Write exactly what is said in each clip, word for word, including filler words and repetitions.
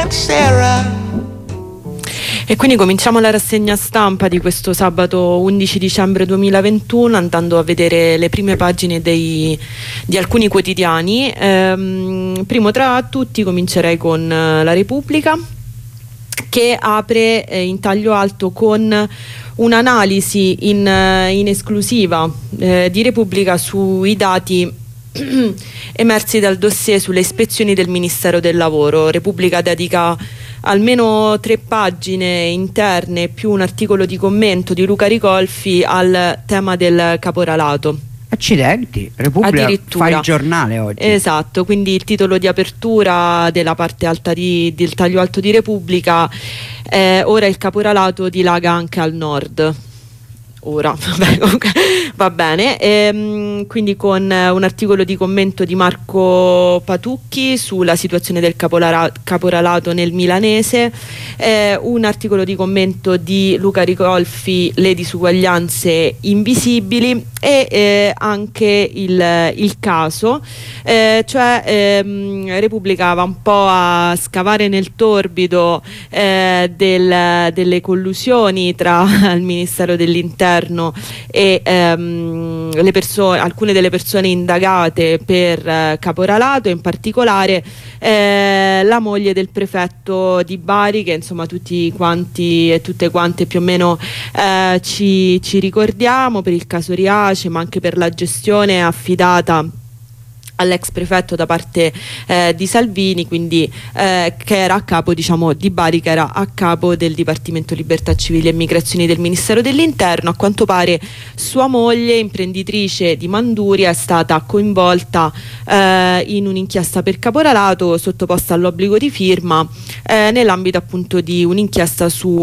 Sarah. E quindi cominciamo la rassegna stampa di questo sabato undici dicembre duemilaventuno andando a vedere le prime pagine dei, di alcuni quotidiani. Ehm, primo tra tutti comincerei con La Repubblica, che apre eh, in taglio alto con un'analisi in, in esclusiva eh, di Repubblica sui dati emersi dal dossier sulle ispezioni del Ministero del Lavoro. Repubblica dedica almeno tre pagine interne più un articolo di commento di Luca Ricolfi al tema del caporalato. Accidenti, Repubblica fa il giornale oggi. Esatto, quindi il titolo di apertura della parte alta di, del taglio alto di Repubblica è: ora il caporalato dilaga anche al nord. Ora, vabbè, va bene, ehm, quindi con eh, un articolo di commento di Marco Patucchi sulla situazione del capolara- caporalato nel milanese, eh, un articolo di commento di Luca Ricolfi, le disuguaglianze invisibili, e eh, anche il, il caso, eh, cioè ehm, Repubblica va un po' a scavare nel torbido eh, del, delle collusioni tra il Ministero dell'Interno e ehm, le persone, alcune delle persone indagate per eh, caporalato, in particolare eh, la moglie del prefetto di Bari, che insomma tutti quanti e tutte quante più o meno eh, ci, ci ricordiamo per il caso Riace, ma anche per la gestione affidata all'ex prefetto da parte eh, di Salvini, quindi eh, che era a capo, diciamo, di Bari, che era a capo del Dipartimento Libertà Civili e Migrazioni del Ministero dell'Interno. A quanto pare sua moglie, imprenditrice di Manduria, è stata coinvolta eh, in un'inchiesta per caporalato sottoposta all'obbligo di firma eh, nell'ambito appunto di un'inchiesta su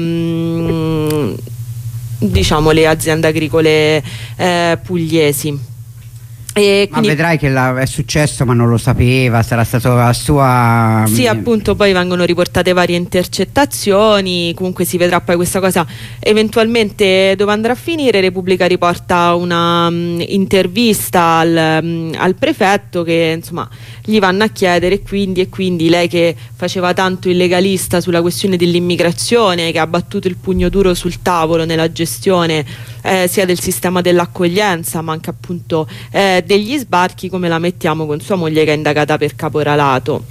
ehm, diciamo le aziende agricole eh, pugliesi. E ma vedrai che la, è successo ma non lo sapeva, sarà stato la sua... Sì, appunto, poi vengono riportate varie intercettazioni, comunque si vedrà poi questa cosa eventualmente dove andrà a finire. Repubblica riporta una um, intervista al, um, al prefetto, che insomma gli vanno a chiedere e quindi, e quindi lei, che faceva tanto il legalista sulla questione dell'immigrazione, che ha battuto il pugno duro sul tavolo nella gestione eh, sia del sistema dell'accoglienza ma anche appunto eh, degli sbarchi, come la mettiamo con sua moglie che è indagata per caporalato.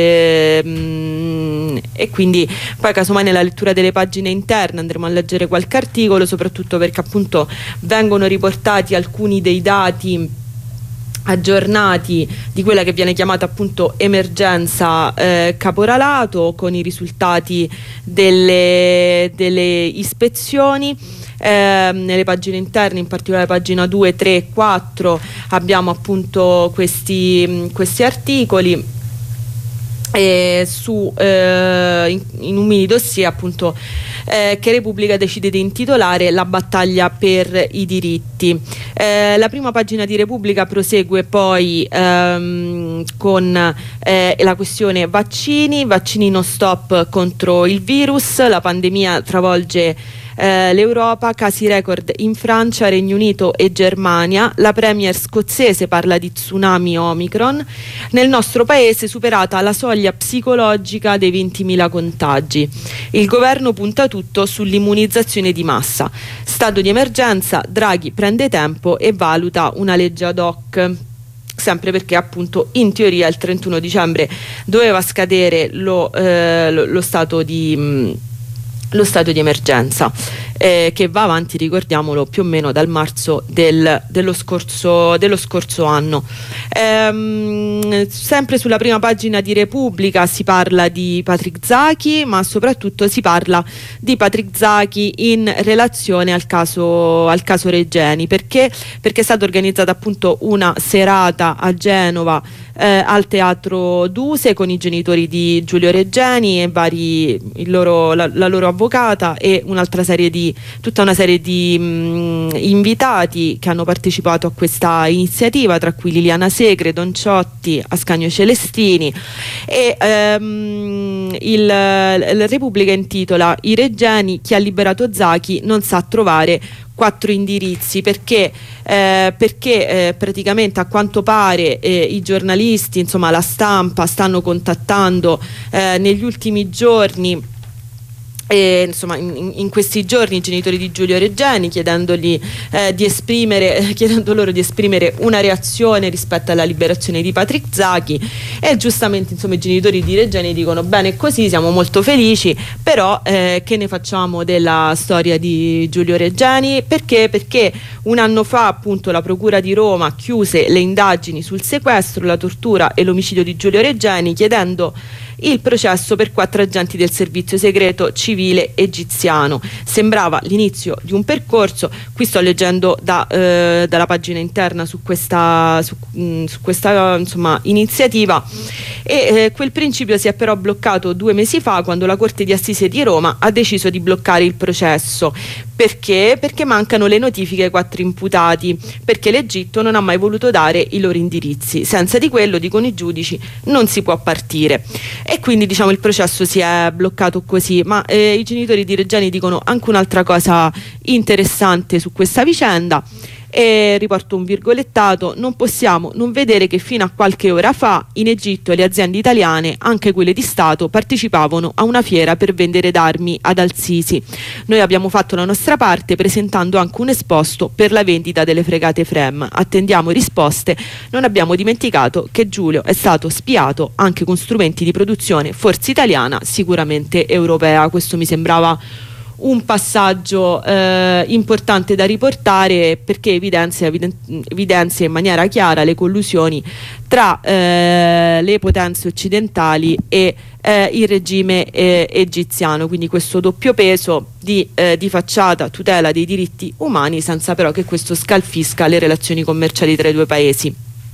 Ehm, e quindi poi casomai nella lettura delle pagine interne andremo a leggere qualche articolo, soprattutto perché appunto vengono riportati alcuni dei dati aggiornati di quella che viene chiamata appunto emergenza eh, caporalato, con i risultati delle, delle ispezioni. Eh, nelle pagine interne, in particolare pagina due, tre e quattro, abbiamo appunto questi, questi articoli e su eh, in, in un mini dossier appunto eh, che Repubblica decide di intitolare La battaglia per i diritti. Eh, la prima pagina di Repubblica prosegue poi ehm, con eh, la questione vaccini, vaccini non stop contro il virus, la pandemia travolge Eh, l'Europa, casi record in Francia, Regno Unito e Germania, la premier scozzese parla di tsunami Omicron, nel nostro paese superata la soglia psicologica dei ventimila contagi, il governo punta tutto sull'immunizzazione di massa, stato di emergenza, Draghi prende tempo e valuta una legge ad hoc. Sempre perché appunto in teoria il trentuno dicembre doveva scadere lo, eh, lo, lo stato di mh, lo stato di emergenza eh, che va avanti, ricordiamolo, più o meno dal marzo del, dello, scorso, dello scorso anno. Ehm, sempre sulla prima pagina di Repubblica si parla di Patrick Zaki, ma soprattutto si parla di Patrick Zaki in relazione al caso, al caso Regeni, perché, perché è stata organizzata appunto una serata a Genova eh, al Teatro Duse con i genitori di Giulio Regeni e vari, il loro, la, la loro avvocata e un'altra serie di tutta una serie di mh, invitati che hanno partecipato a questa iniziativa, tra cui Liliana Segre, Don Ciotti, Ascanio Celestini, e ehm, il, la Repubblica intitola I Regeni, chi ha liberato Zaki non sa trovare quattro indirizzi, perché, eh, perché eh, praticamente a quanto pare eh, i giornalisti, insomma la stampa, stanno contattando eh, negli ultimi giorni, E, insomma in, in questi giorni i genitori di Giulio Regeni, chiedendogli eh, di esprimere eh, chiedendo loro di esprimere una reazione rispetto alla liberazione di Patrick Zaki, e giustamente insomma i genitori di Regeni dicono bene così, siamo molto felici, però eh, che ne facciamo della storia di Giulio Regeni? Perché? Perché un anno fa appunto la Procura di Roma chiuse le indagini sul sequestro, la tortura e l'omicidio di Giulio Regeni, chiedendo il processo per quattro agenti del servizio segreto civile egiziano. Sembrava l'inizio di un percorso. Qui sto leggendo da, eh, dalla pagina interna su questa, su, mh, su questa insomma, iniziativa, e eh, quel principio si è però bloccato due mesi fa, quando la Corte di Assise di Roma ha deciso di bloccare il processo. Perché? Perché mancano le notifiche ai quattro imputati, perché l'Egitto non ha mai voluto dare i loro indirizzi. Senza di quello, dicono i giudici, non si può partire. E quindi diciamo il processo si è bloccato così. Ma eh, i genitori di Regeni dicono anche un'altra cosa interessante su questa vicenda, e riporto un virgolettato: non possiamo non vedere che fino a qualche ora fa in Egitto le aziende italiane, anche quelle di Stato, partecipavano a una fiera per vendere d'armi ad Al-Sisi. Noi abbiamo fatto la nostra parte presentando anche un esposto per la vendita delle fregate Frem. Attendiamo risposte. Non abbiamo dimenticato che Giulio è stato spiato anche con strumenti di produzione forse italiana, sicuramente europea. Questo mi sembrava un passaggio eh, importante da riportare, perché evidenzia, eviden- evidenzia in maniera chiara le collusioni tra eh, le potenze occidentali e eh, il regime eh, egiziano, quindi questo doppio peso di, eh, di facciata tutela dei diritti umani, senza però che questo scalfisca le relazioni commerciali tra i due paesi.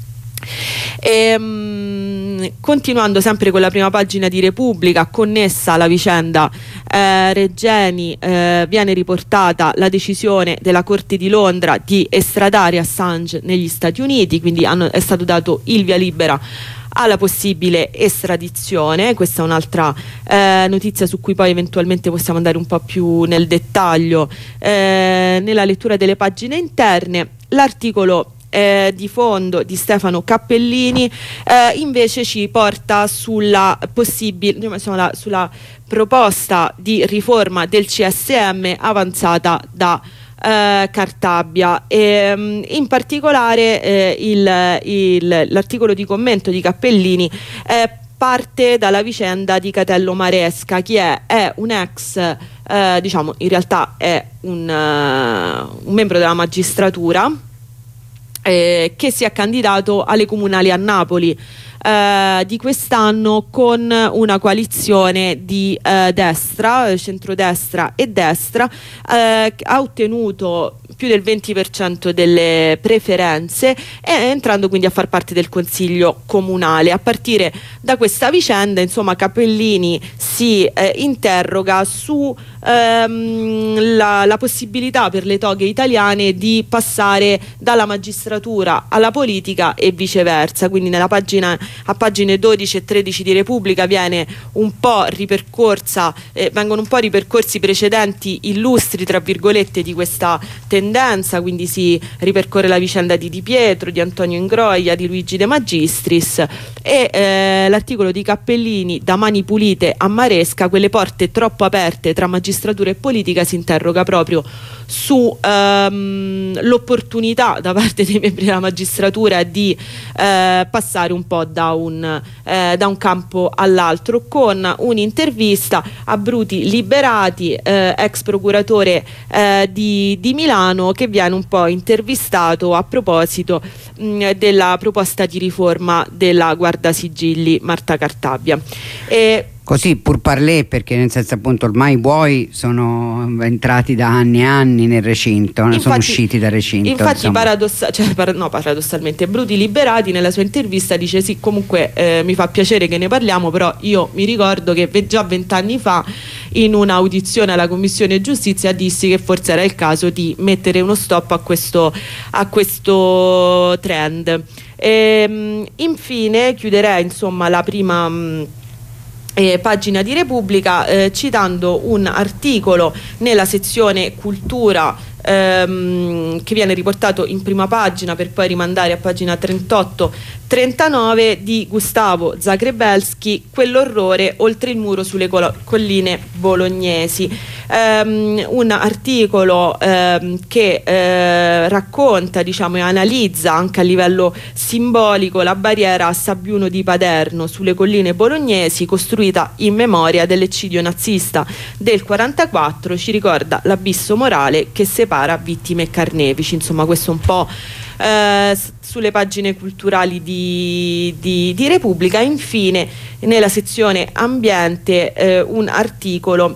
E, mh, continuando sempre con la prima pagina di Repubblica, connessa alla vicenda eh, Regeni, eh, viene riportata la decisione della Corte di Londra di estradare Assange negli Stati Uniti, quindi hanno, è stato dato il via libera alla possibile estradizione. Questa è un'altra eh, notizia su cui poi eventualmente possiamo andare un po' più nel dettaglio eh, nella lettura delle pagine interne. L'articolo Eh, di fondo di Stefano Cappellini eh, invece ci porta sulla possibile sulla, sulla proposta di riforma del C S M avanzata da eh, Cartabia, e, um, in particolare eh, il, il, l'articolo di commento di Cappellini eh, parte dalla vicenda di Catello Maresca. Chi è? È un ex eh, diciamo in realtà è un, uh, un membro della magistratura Eh, che si è candidato alle comunali a Napoli eh, di quest'anno con una coalizione di eh, destra, centrodestra e destra, eh, ha ottenuto più del venti per cento delle preferenze, e entrando quindi a far parte del consiglio comunale. A partire da questa vicenda, insomma, Cappellini si eh, interroga su ehm, la, la possibilità per le toghe italiane di passare dalla magistratura alla politica e viceversa. Quindi nella pagina, a pagine dodici e tredici di Repubblica viene un po' ripercorsa eh, vengono un po' ripercorsi i precedenti illustri tra virgolette di questa tendenza. Quindi si ripercorre la vicenda di Di Pietro, di Antonio Ingroia, di Luigi De Magistris, e eh, l'articolo di Cappellini: da mani pulite a Maresca, quelle porte troppo aperte tra magistratura e politica. Si interroga proprio su ehm, l'opportunità da parte dei membri della magistratura di eh, passare un po' da un, eh, da un campo all'altro, con un'intervista a Bruti Liberati, eh, ex procuratore eh, di, di Milano, che viene un po' intervistato a proposito mh, della proposta di riforma della Guardasigilli Marta Cartabia. E così pur parlé, perché nel senso appunto ormai i buoi sono entrati da anni e anni nel recinto, infatti, sono usciti dal recinto. Infatti paradossa, cioè, par- no, paradossalmente Bruti Liberati nella sua intervista dice: sì, comunque eh, mi fa piacere che ne parliamo, però io mi ricordo che ve- già vent'anni fa in un'audizione alla Commissione Giustizia dissi che forse era il caso di mettere uno stop a questo, a questo trend. E, infine chiuderei insomma la prima mh, Eh, pagina di Repubblica eh, citando un articolo nella sezione cultura ehm, che viene riportato in prima pagina per poi rimandare a pagina trentotto trentanove, di Gustavo Zagrebelski, Quell'orrore oltre il muro sulle colline bolognesi. Um, un articolo um, che uh, racconta, diciamo, e analizza anche a livello simbolico la barriera a Sabbiuno di Paderno sulle colline bolognesi, costruita in memoria dell'eccidio nazista del quarantaquattro, ci ricorda l'abisso morale che separa vittime e carnefici. Insomma, questo un po' Uh, sulle pagine culturali di, di, di Repubblica. Infine, nella sezione ambiente, uh, un articolo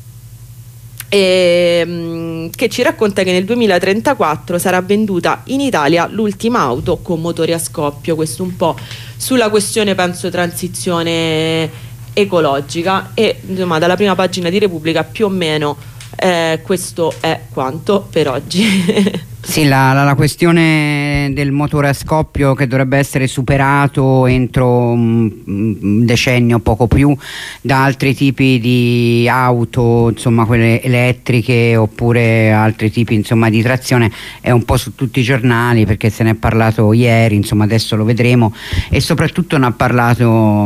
eh, che ci racconta che nel duemilatrentaquattro sarà venduta in Italia l'ultima auto con motori a scoppio. Questo un po' sulla questione, penso, transizione ecologica. E insomma, dalla prima pagina di Repubblica più o meno eh, questo è quanto per oggi. Sì, la, la, la questione del motore a scoppio, che dovrebbe essere superato entro un, un decennio, poco più, da altri tipi di auto, insomma quelle elettriche oppure altri tipi, insomma, di trazione, è un po' su tutti i giornali, perché se ne è parlato ieri, insomma adesso lo vedremo, e soprattutto ne ha parlato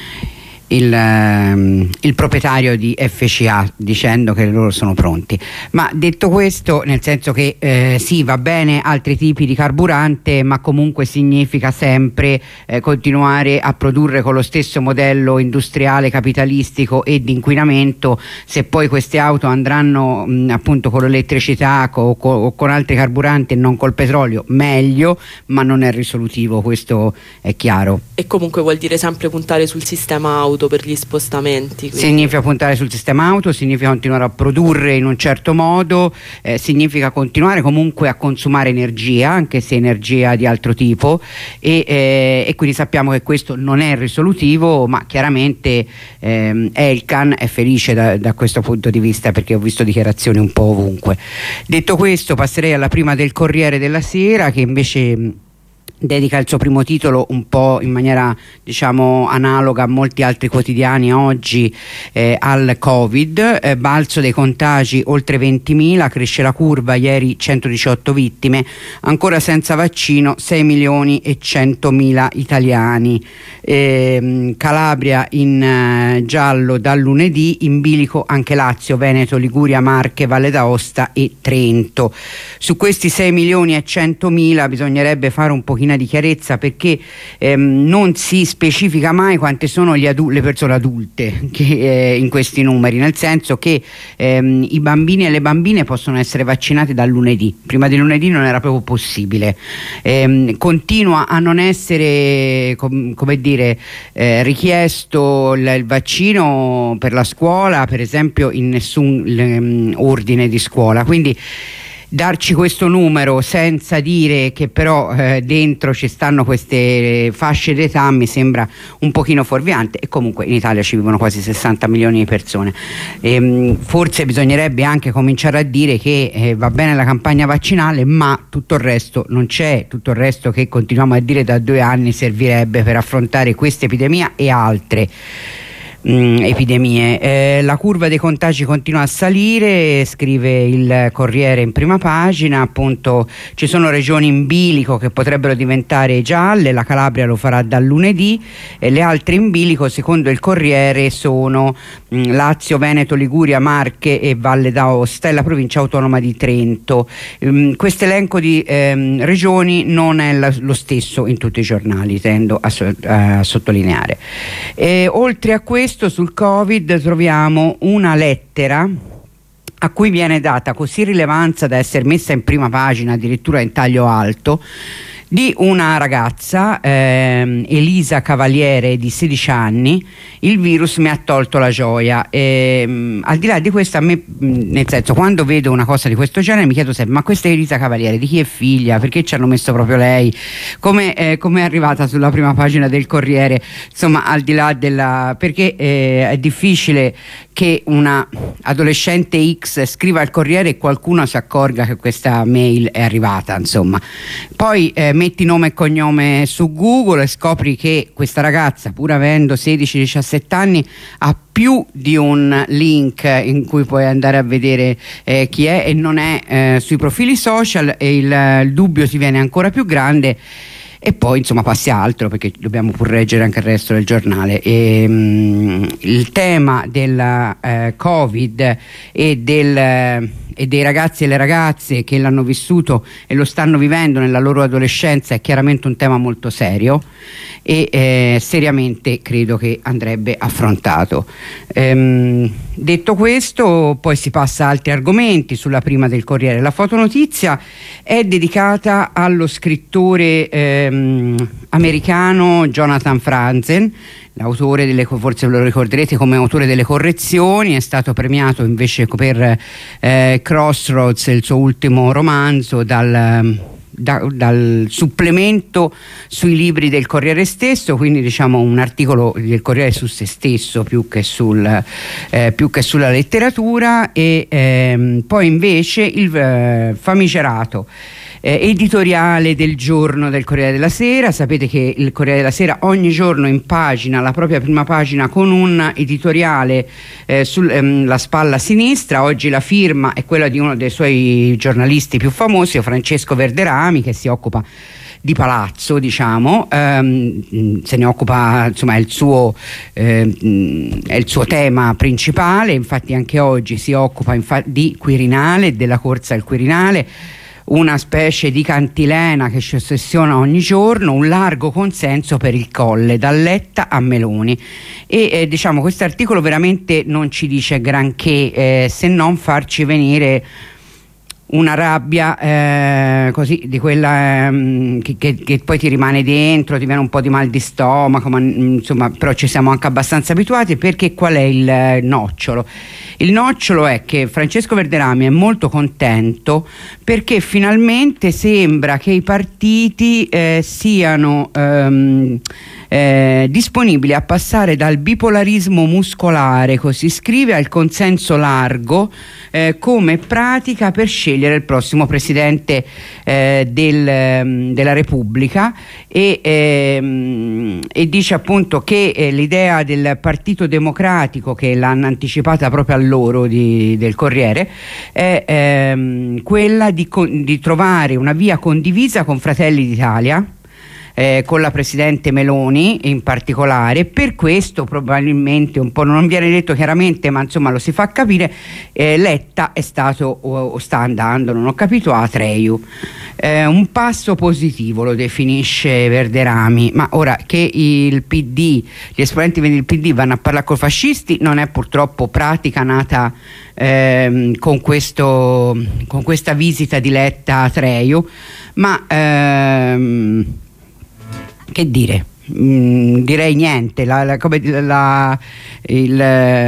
Il, ehm, il proprietario di F C A, dicendo che loro sono pronti. Ma detto questo, nel senso che eh, sì, va bene altri tipi di carburante, ma comunque significa sempre eh, continuare a produrre con lo stesso modello industriale, capitalistico e di inquinamento. Se poi queste auto andranno mh, appunto con l'elettricità co, co, o con altri carburanti e non col petrolio, meglio, ma non è risolutivo, questo è chiaro. E comunque vuol dire sempre puntare sul sistema auto per gli spostamenti. Quindi. Significa puntare sul sistema auto, significa continuare a produrre in un certo modo, eh, significa continuare comunque a consumare energia, anche se energia di altro tipo, e, eh, e quindi sappiamo che questo non è risolutivo, ma chiaramente ehm, Elkann è felice da, da questo punto di vista, perché ho visto dichiarazioni un po' ovunque. Detto questo, passerei alla prima del Corriere della Sera, che invece dedica il suo primo titolo un po' in maniera, diciamo, analoga a molti altri quotidiani oggi eh, al Covid. Eh, balzo dei contagi oltre ventimila, cresce la curva, ieri centodiciotto vittime, ancora senza vaccino sei milioni e centomila italiani. Eh, Calabria in eh, giallo dal lunedì, in bilico anche Lazio, Veneto, Liguria, Marche, Valle d'Aosta e Trento. Su questi sei milioni e centomila bisognerebbe fare un pochino di chiarezza, perché ehm, non si specifica mai quante sono gli adu- le persone adulte che, eh, in questi numeri, nel senso che ehm, i bambini e le bambine possono essere vaccinati dal lunedì, prima di lunedì non era proprio possibile. Ehm, continua a non essere com- come dire eh, richiesto il, il vaccino per la scuola, per esempio, in nessun um, ordine di scuola, quindi darci questo numero senza dire che però eh, dentro ci stanno queste fasce d'età mi sembra un pochino fuorviante. E comunque in Italia ci vivono quasi sessanta milioni di persone. E, forse bisognerebbe anche cominciare a dire che eh, va bene la campagna vaccinale, ma tutto il resto non c'è, tutto il resto che continuiamo a dire da due anni servirebbe per affrontare questa epidemia e altre Mm, epidemie. Eh, la curva dei contagi continua a salire, scrive il Corriere in prima pagina. Appunto, ci sono regioni in bilico che potrebbero diventare gialle, la Calabria lo farà dal lunedì, e le altre in bilico, secondo il Corriere, sono mm, Lazio, Veneto, Liguria, Marche e Valle d'Aosta e la provincia autonoma di Trento. Mm, questo elenco di ehm, regioni non è la, lo stesso in tutti i giornali, tendo a, so, a sottolineare. E, oltre a questo, sul Covid troviamo una lettera a cui viene data così rilevanza da essere messa in prima pagina, addirittura in taglio alto, di una ragazza, ehm, Elisa Cavaliere, di sedici anni. Il virus mi ha tolto la gioia. E, al di là di questo, a me, nel senso, quando vedo una cosa di questo genere mi chiedo sempre: ma questa Elisa Cavaliere di chi è figlia? Perché ci hanno messo proprio lei? Come eh, è arrivata sulla prima pagina del Corriere? Insomma, al di là della... perché eh, è difficile che una adolescente X scriva al Corriere e qualcuno si accorga che questa mail è arrivata, insomma. Poi eh, metti nome e cognome su Google e scopri che questa ragazza, pur avendo sedici diciassette anni, ha più di un link in cui puoi andare a vedere eh, chi è, e non è eh, sui profili social, e il, il dubbio si viene ancora più grande. E poi insomma passi a altro, perché dobbiamo pur leggere anche il resto del giornale. E, mh, il tema del eh, Covid e, del, eh, e dei ragazzi e le ragazze che l'hanno vissuto e lo stanno vivendo nella loro adolescenza è chiaramente un tema molto serio, e eh, seriamente credo che andrebbe affrontato. Ehm, detto questo, poi si passa a altri argomenti. Sulla prima del Corriere, la fotonotizia è dedicata allo scrittore ehm, americano Jonathan Franzen, l'autore delle, forse ve lo ricorderete come autore delle Correzioni. È stato premiato invece per eh, Crossroads, il suo ultimo romanzo, dal Da, dal supplemento sui libri del Corriere stesso, quindi diciamo un articolo del Corriere su se stesso più che, sul, eh, più che sulla letteratura. E ehm, poi invece il eh, famigerato eh, editoriale del giorno del Corriere della Sera. Sapete che il Corriere della Sera ogni giorno in pagina, la propria prima pagina, con un editoriale eh, sulla ehm, spalla sinistra. Oggi la firma è quella di uno dei suoi giornalisti più famosi, Francesco Verderami, che si occupa di palazzo, diciamo, ehm, se ne occupa, insomma è il suo ehm, è il suo tema principale. Infatti anche oggi si occupa infa- di Quirinale, della corsa al Quirinale, una specie di cantilena che ci ossessiona ogni giorno, un largo consenso per il Colle, da Letta a Meloni. E eh, diciamo questo articolo veramente non ci dice granché, eh, se non farci venire una rabbia eh, così, di quella eh, che, che, che poi ti rimane dentro, ti viene un po' di mal di stomaco, ma insomma, però ci siamo anche abbastanza abituati. Perché qual è il eh, nocciolo? Il nocciolo è che Francesco Verderami è molto contento perché finalmente sembra che i partiti eh, siano ehm, Eh, disponibili a passare dal bipolarismo muscolare, così scrive, al consenso largo eh, come pratica per scegliere il prossimo presidente eh, del, della Repubblica. E, ehm, e dice appunto che eh, l'idea del Partito Democratico, che l'hanno anticipata proprio a loro di, del Corriere, è ehm, quella di, di trovare una via condivisa con Fratelli d'Italia, Eh, con la presidente Meloni in particolare. Per questo probabilmente, un po' non viene detto chiaramente, ma insomma lo si fa capire, eh, Letta è stato o, o sta andando, non ho capito, a Atreju. Eh, un passo positivo lo definisce Verderami, ma ora che il P D, gli esponenti del P D vanno a parlare con i fascisti non è purtroppo pratica nata ehm, con, questo, con questa visita di Letta a Atreju, ma ehm, che dire, mm, direi niente. La, la, come, la, il,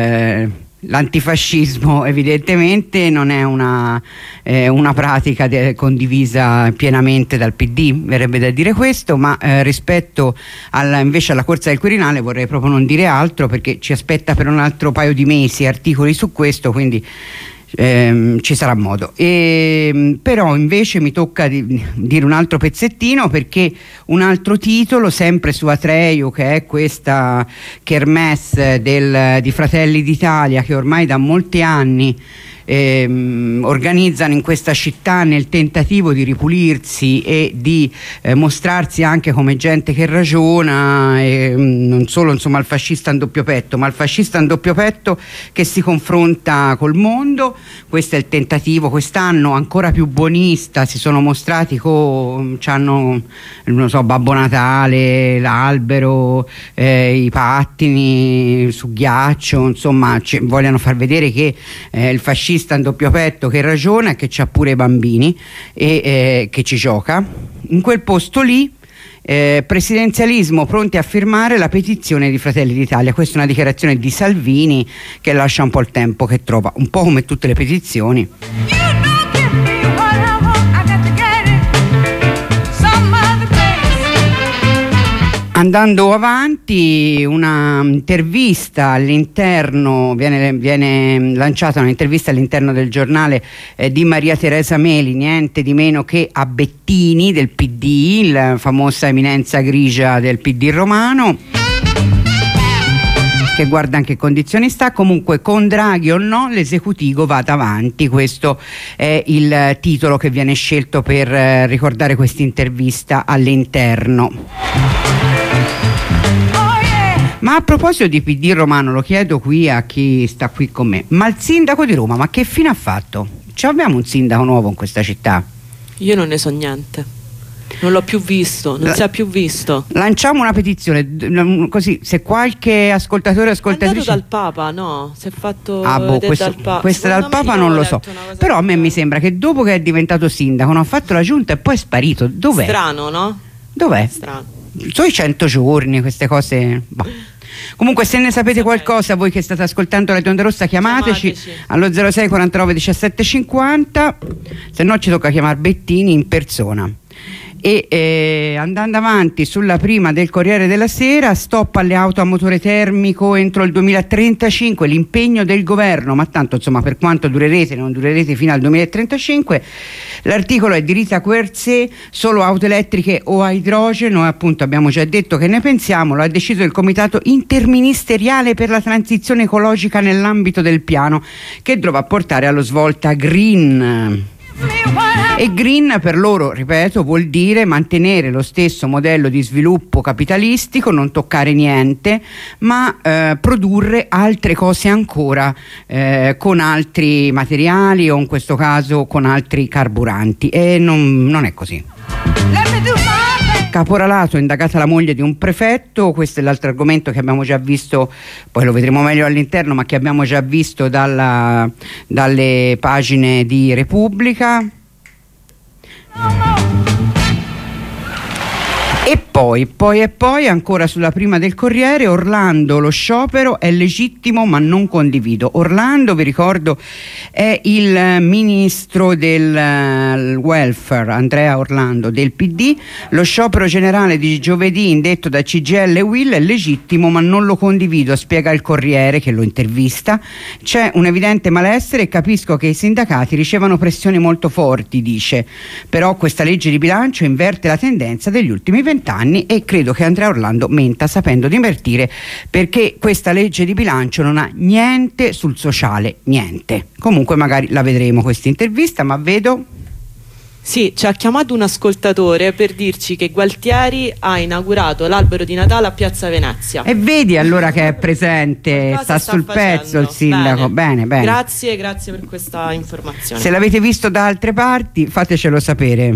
l'antifascismo evidentemente non è una, eh, una pratica de, condivisa pienamente dal P D, verrebbe da dire questo, ma eh, rispetto alla, invece alla corsa del Quirinale vorrei proprio non dire altro, perché ci aspetta per un altro paio di mesi articoli su questo, quindi Ehm, ci sarà modo. E, però invece mi tocca di, dire un altro pezzettino, perché un altro titolo sempre su Atreju, che è questa kermesse del, di Fratelli d'Italia, che ormai da molti anni ehm, organizzano in questa città nel tentativo di ripulirsi e di eh, mostrarsi anche come gente che ragiona, e non solo insomma il fascista in doppio petto, ma il fascista in doppio petto che si confronta col mondo. Questo è il tentativo. Quest'anno ancora più buonista si sono mostrati con, c'hanno, non so, Babbo Natale, l'albero, eh, i pattini su ghiaccio, insomma c- vogliono far vedere che eh, il fascista in doppio petto che ragiona e che c'ha pure i bambini e eh, che ci gioca. In quel posto lì Eh, presidenzialismo, pronti a firmare la petizione di Fratelli d'Italia. Questa è una dichiarazione di Salvini che lascia un po' il tempo che trova, un po' come tutte le petizioni. Andando avanti, una intervista all'interno, viene, viene lanciata un'intervista all'interno del giornale eh, di Maria Teresa Meli, niente di meno che a Bettini del P D, la famosa eminenza grigia del P D romano, che guarda in che condizioni sta. Comunque, con Draghi o no, l'esecutivo vada avanti, questo è il titolo che viene scelto per eh, ricordare questa intervista all'interno. Ma a proposito di P D romano, lo chiedo qui a chi sta qui con me, ma il sindaco di Roma, ma che fine ha fatto? Ci abbiamo un sindaco nuovo in questa città? Io non ne so niente, non l'ho più visto, non La, si è più visto. Lanciamo una petizione, così, se qualche ascoltatore o ascoltatrice... È andato dal Papa, no? Si è fatto ah, boh, questo, dal Papa. Questa dal Papa non lo so, però a me mi sembra che dopo che è diventato sindaco non ha fatto la giunta e poi è sparito. Dov'è? Strano, no? Dov'è? Strano. Sui cento giorni, queste cose... Boh. Comunque, se ne sapete qualcosa, voi che state ascoltando Radio Onda Rossa, chiamateci, chiamateci allo zero sei quarantanove diciassette cinquanta, se no ci tocca chiamare Bettini in persona. E eh, andando avanti sulla prima del Corriere della Sera, stop alle auto a motore termico entro il duemilatrentacinque, l'impegno del governo, ma tanto insomma per quanto durerete non durerete fino al duemilatrentacinque. L'articolo è di Rita Querzé, solo auto elettriche o a idrogeno, e appunto abbiamo già detto che ne pensiamo, lo ha deciso il Comitato Interministeriale per la Transizione Ecologica nell'ambito del piano che dovrà portare allo svolta green. E green per loro, ripeto, vuol dire mantenere lo stesso modello di sviluppo capitalistico, non toccare niente, ma eh, produrre altre cose ancora eh, con altri materiali o in questo caso con altri carburanti, e non, non è così. Caporalato, indagata la moglie di un prefetto, questo è l'altro argomento che abbiamo già visto, poi lo vedremo meglio all'interno, ma che abbiamo già visto dalla, dalle pagine di Repubblica. E poi, poi e poi ancora sulla prima del Corriere, Orlando, lo sciopero è legittimo ma non condivido. Orlando, vi ricordo, è il ministro del uh, welfare, Andrea Orlando del P D. Lo sciopero generale di giovedì indetto da C G I L e U I L è legittimo ma non lo condivido, spiega il Corriere che lo intervista. C'è un evidente malessere e capisco che i sindacati ricevano pressioni molto forti, dice, però questa legge di bilancio inverte la tendenza degli ultimi venti anni e credo che Andrea Orlando menta sapendo di invertire, perché questa legge di bilancio non ha niente sul sociale, niente. Comunque magari la vedremo questa intervista, ma vedo... Sì, ci ha chiamato un ascoltatore per dirci che Gualtieri ha inaugurato l'albero di Natale a Piazza Venezia. E vedi allora che è presente, sta, sta sul facendo. Pezzo il sindaco. Bene. bene, bene. Grazie, grazie per questa informazione. Se l'avete visto da altre parti, fatecelo sapere.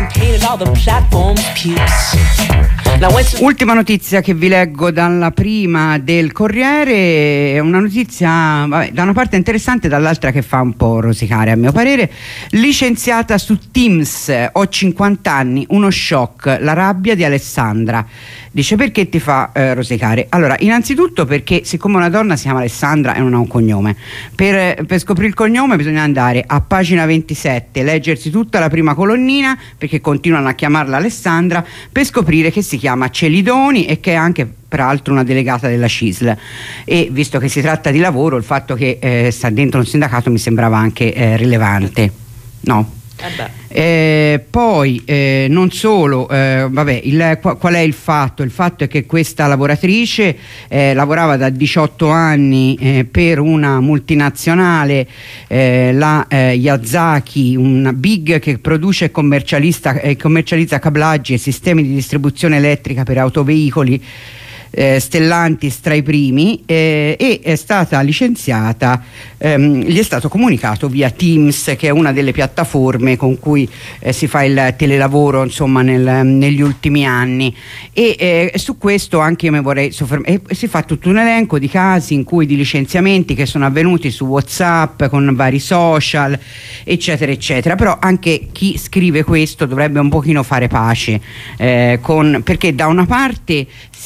Ultima notizia che vi leggo dalla prima del Corriere, è una notizia vabbè, da una parte interessante, dall'altra che fa un po' rosicare a mio parere. Licenziata su Teams, ho cinquanta anni, uno shock, la rabbia di Alessandra. Dice, perché ti fa eh, rosicare? Allora, innanzitutto perché siccome una donna si chiama Alessandra e non ha un cognome, per, per scoprire il cognome bisogna andare a pagina ventisette, leggersi tutta la prima colonnina, perché continuano a chiamarla Alessandra, per scoprire che si chiama Celidoni e che è anche peraltro una delegata della C I S L, e visto che si tratta di lavoro il fatto che eh, sta dentro un sindacato mi sembrava anche eh, rilevante, no? Eh, poi eh, non solo, eh, vabbè, il, qual è il fatto? Il fatto è che questa lavoratrice eh, lavorava da diciotto anni eh, per una multinazionale, eh, la eh, Yazaki, una big che produce e commercialista, eh, commercializza cablaggi e sistemi di distribuzione elettrica per autoveicoli, Eh, Stellantis tra i primi, eh, e è stata licenziata, ehm, gli è stato comunicato via Teams, che è una delle piattaforme con cui eh, si fa il telelavoro insomma nel, negli ultimi anni, e eh, su questo anche io mi vorrei soffermare. E si fa tutto un elenco di casi in cui di licenziamenti che sono avvenuti su WhatsApp con vari social eccetera eccetera, però anche chi scrive questo dovrebbe un pochino fare pace eh, con, perché da una parte si eh,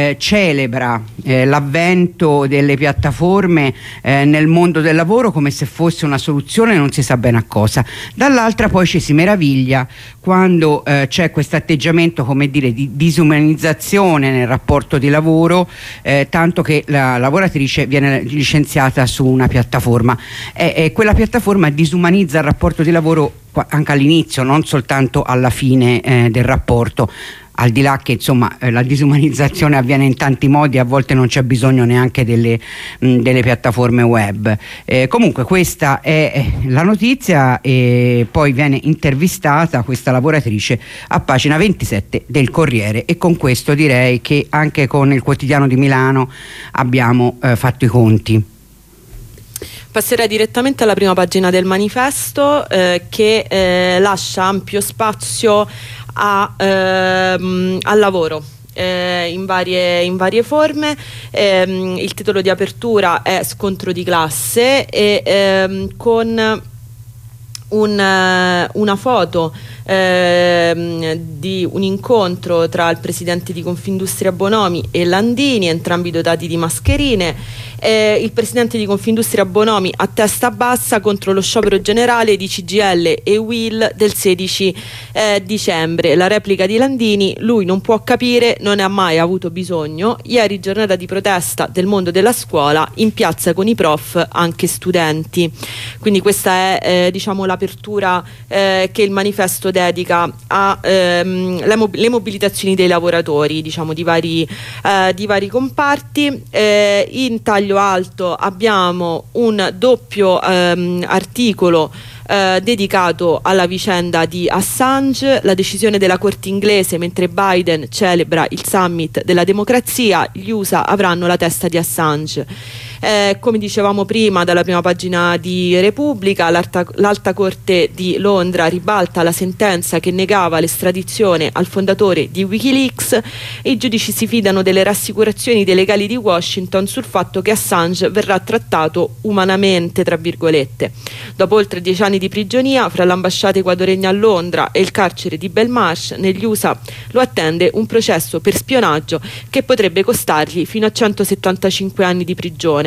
eh, celebra eh, l'avvento delle piattaforme eh, nel mondo del lavoro come se fosse una soluzione non si sa bene a cosa, dall'altra poi ci si meraviglia quando eh, c'è questo atteggiamento, come dire, di disumanizzazione nel rapporto di lavoro, eh, tanto che la lavoratrice viene licenziata su una piattaforma e, e quella piattaforma disumanizza il rapporto di lavoro anche all'inizio, non soltanto alla fine eh, del rapporto, al di là che insomma eh, la disumanizzazione avviene in tanti modi, a volte non c'è bisogno neanche delle, mh, delle piattaforme web. Eh, comunque questa è la notizia, e poi viene intervistata questa lavoratrice a pagina ventisette del Corriere, e con questo direi che anche con il Quotidiano di Milano abbiamo eh, fatto i conti. Passerei direttamente alla prima pagina del Manifesto, eh, che eh, lascia ampio spazio a, ehm, al lavoro eh, in, varie, in varie forme. Ehm, il titolo di apertura è Scontro di classe, e ehm, con un, una foto ehm, di un incontro tra il presidente di Confindustria Bonomi e Landini, entrambi dotati di mascherine. Eh, il presidente di Confindustria Bonomi a testa bassa contro lo sciopero generale di C G I L e U I L del sedici eh, dicembre. La replica di Landini: lui non può capire, non ne ha mai avuto bisogno. Ieri giornata di protesta del mondo della scuola, in piazza con i prof anche studenti. Quindi questa è eh, diciamo l'apertura eh, che il Manifesto dedica a ehm, le, mob- le mobilitazioni dei lavoratori, diciamo di vari, eh, di vari comparti. Eh, in taglio alto abbiamo un doppio ehm, articolo eh, dedicato alla vicenda di Assange, la decisione della Corte inglese mentre Biden celebra il summit della democrazia, gli U S A avranno la testa di Assange. Eh, come dicevamo prima, dalla prima pagina di Repubblica, l'Alta, l'Alta Corte di Londra ribalta la sentenza che negava l'estradizione al fondatore di Wikileaks, e i giudici si fidano delle rassicurazioni dei legali di Washington sul fatto che Assange verrà trattato umanamente, tra virgolette. Dopo oltre dieci anni di prigionia fra l'ambasciata equatoriana a Londra e il carcere di Belmarsh negli U S A, lo attende un processo per spionaggio che potrebbe costargli fino a centosettantacinque anni di prigione.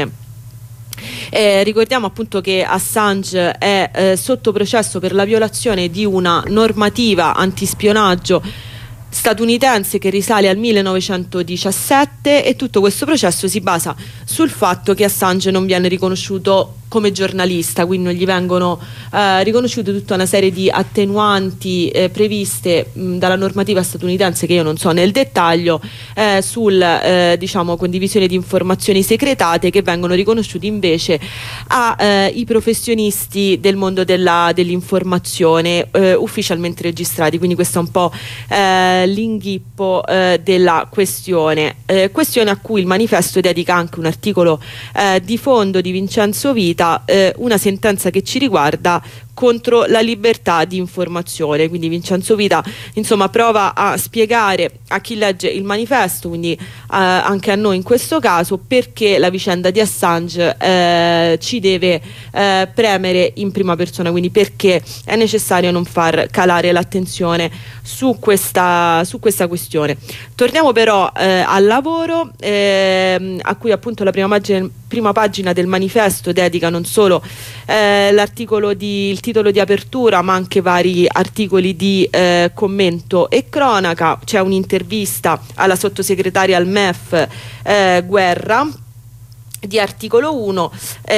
Eh, ricordiamo appunto che Assange è eh, sotto processo per la violazione di una normativa antispionaggio statunitense che risale al millenovecentodiciassette, e tutto questo processo si basa sul fatto che Assange non viene riconosciuto come giornalista, quindi non gli vengono eh, riconosciute tutta una serie di attenuanti eh, previste mh, dalla normativa statunitense, che io non so nel dettaglio, eh, sul eh, diciamo condivisione di informazioni segretate, che vengono riconosciuti invece ai eh, professionisti del mondo della, dell'informazione eh, ufficialmente registrati. Quindi questo è un po' eh, l'inghippo eh, della questione, eh, questione a cui il Manifesto dedica anche un articolo eh, di fondo di Vincenzo Vita, Eh, una sentenza che ci riguarda contro la libertà di informazione. Quindi Vincenzo Vita insomma prova a spiegare a chi legge il Manifesto, quindi eh, anche a noi in questo caso, perché la vicenda di Assange eh, ci deve eh, premere in prima persona, quindi perché è necessario non far calare l'attenzione su questa, su questa questione. Torniamo però eh, al lavoro, eh, a cui appunto la prima pagina, prima pagina del Manifesto dedica non solo eh, l'articolo di il titolo di apertura, ma anche vari articoli di eh, commento e cronaca. C'è un'intervista alla sottosegretaria al M E F eh, Guerra, di Articolo uno.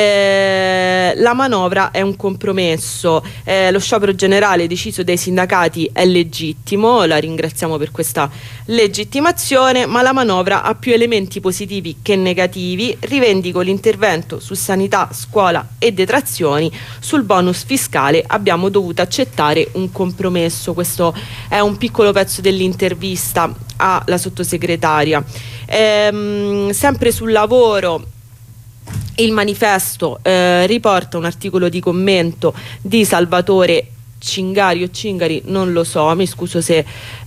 Eh, la manovra è un compromesso, eh, lo sciopero generale deciso dai sindacati è legittimo, la ringraziamo per questa legittimazione, ma la manovra ha più elementi positivi che negativi. Rivendico l'intervento su sanità, scuola e detrazioni. Sul bonus fiscale abbiamo dovuto accettare un compromesso. Questo è un piccolo pezzo dell'intervista alla sottosegretaria. Ehm, sempre sul lavoro, il Manifesto eh, riporta un articolo di commento di Salvatore Cingari o Cingari, non lo so, mi scuso se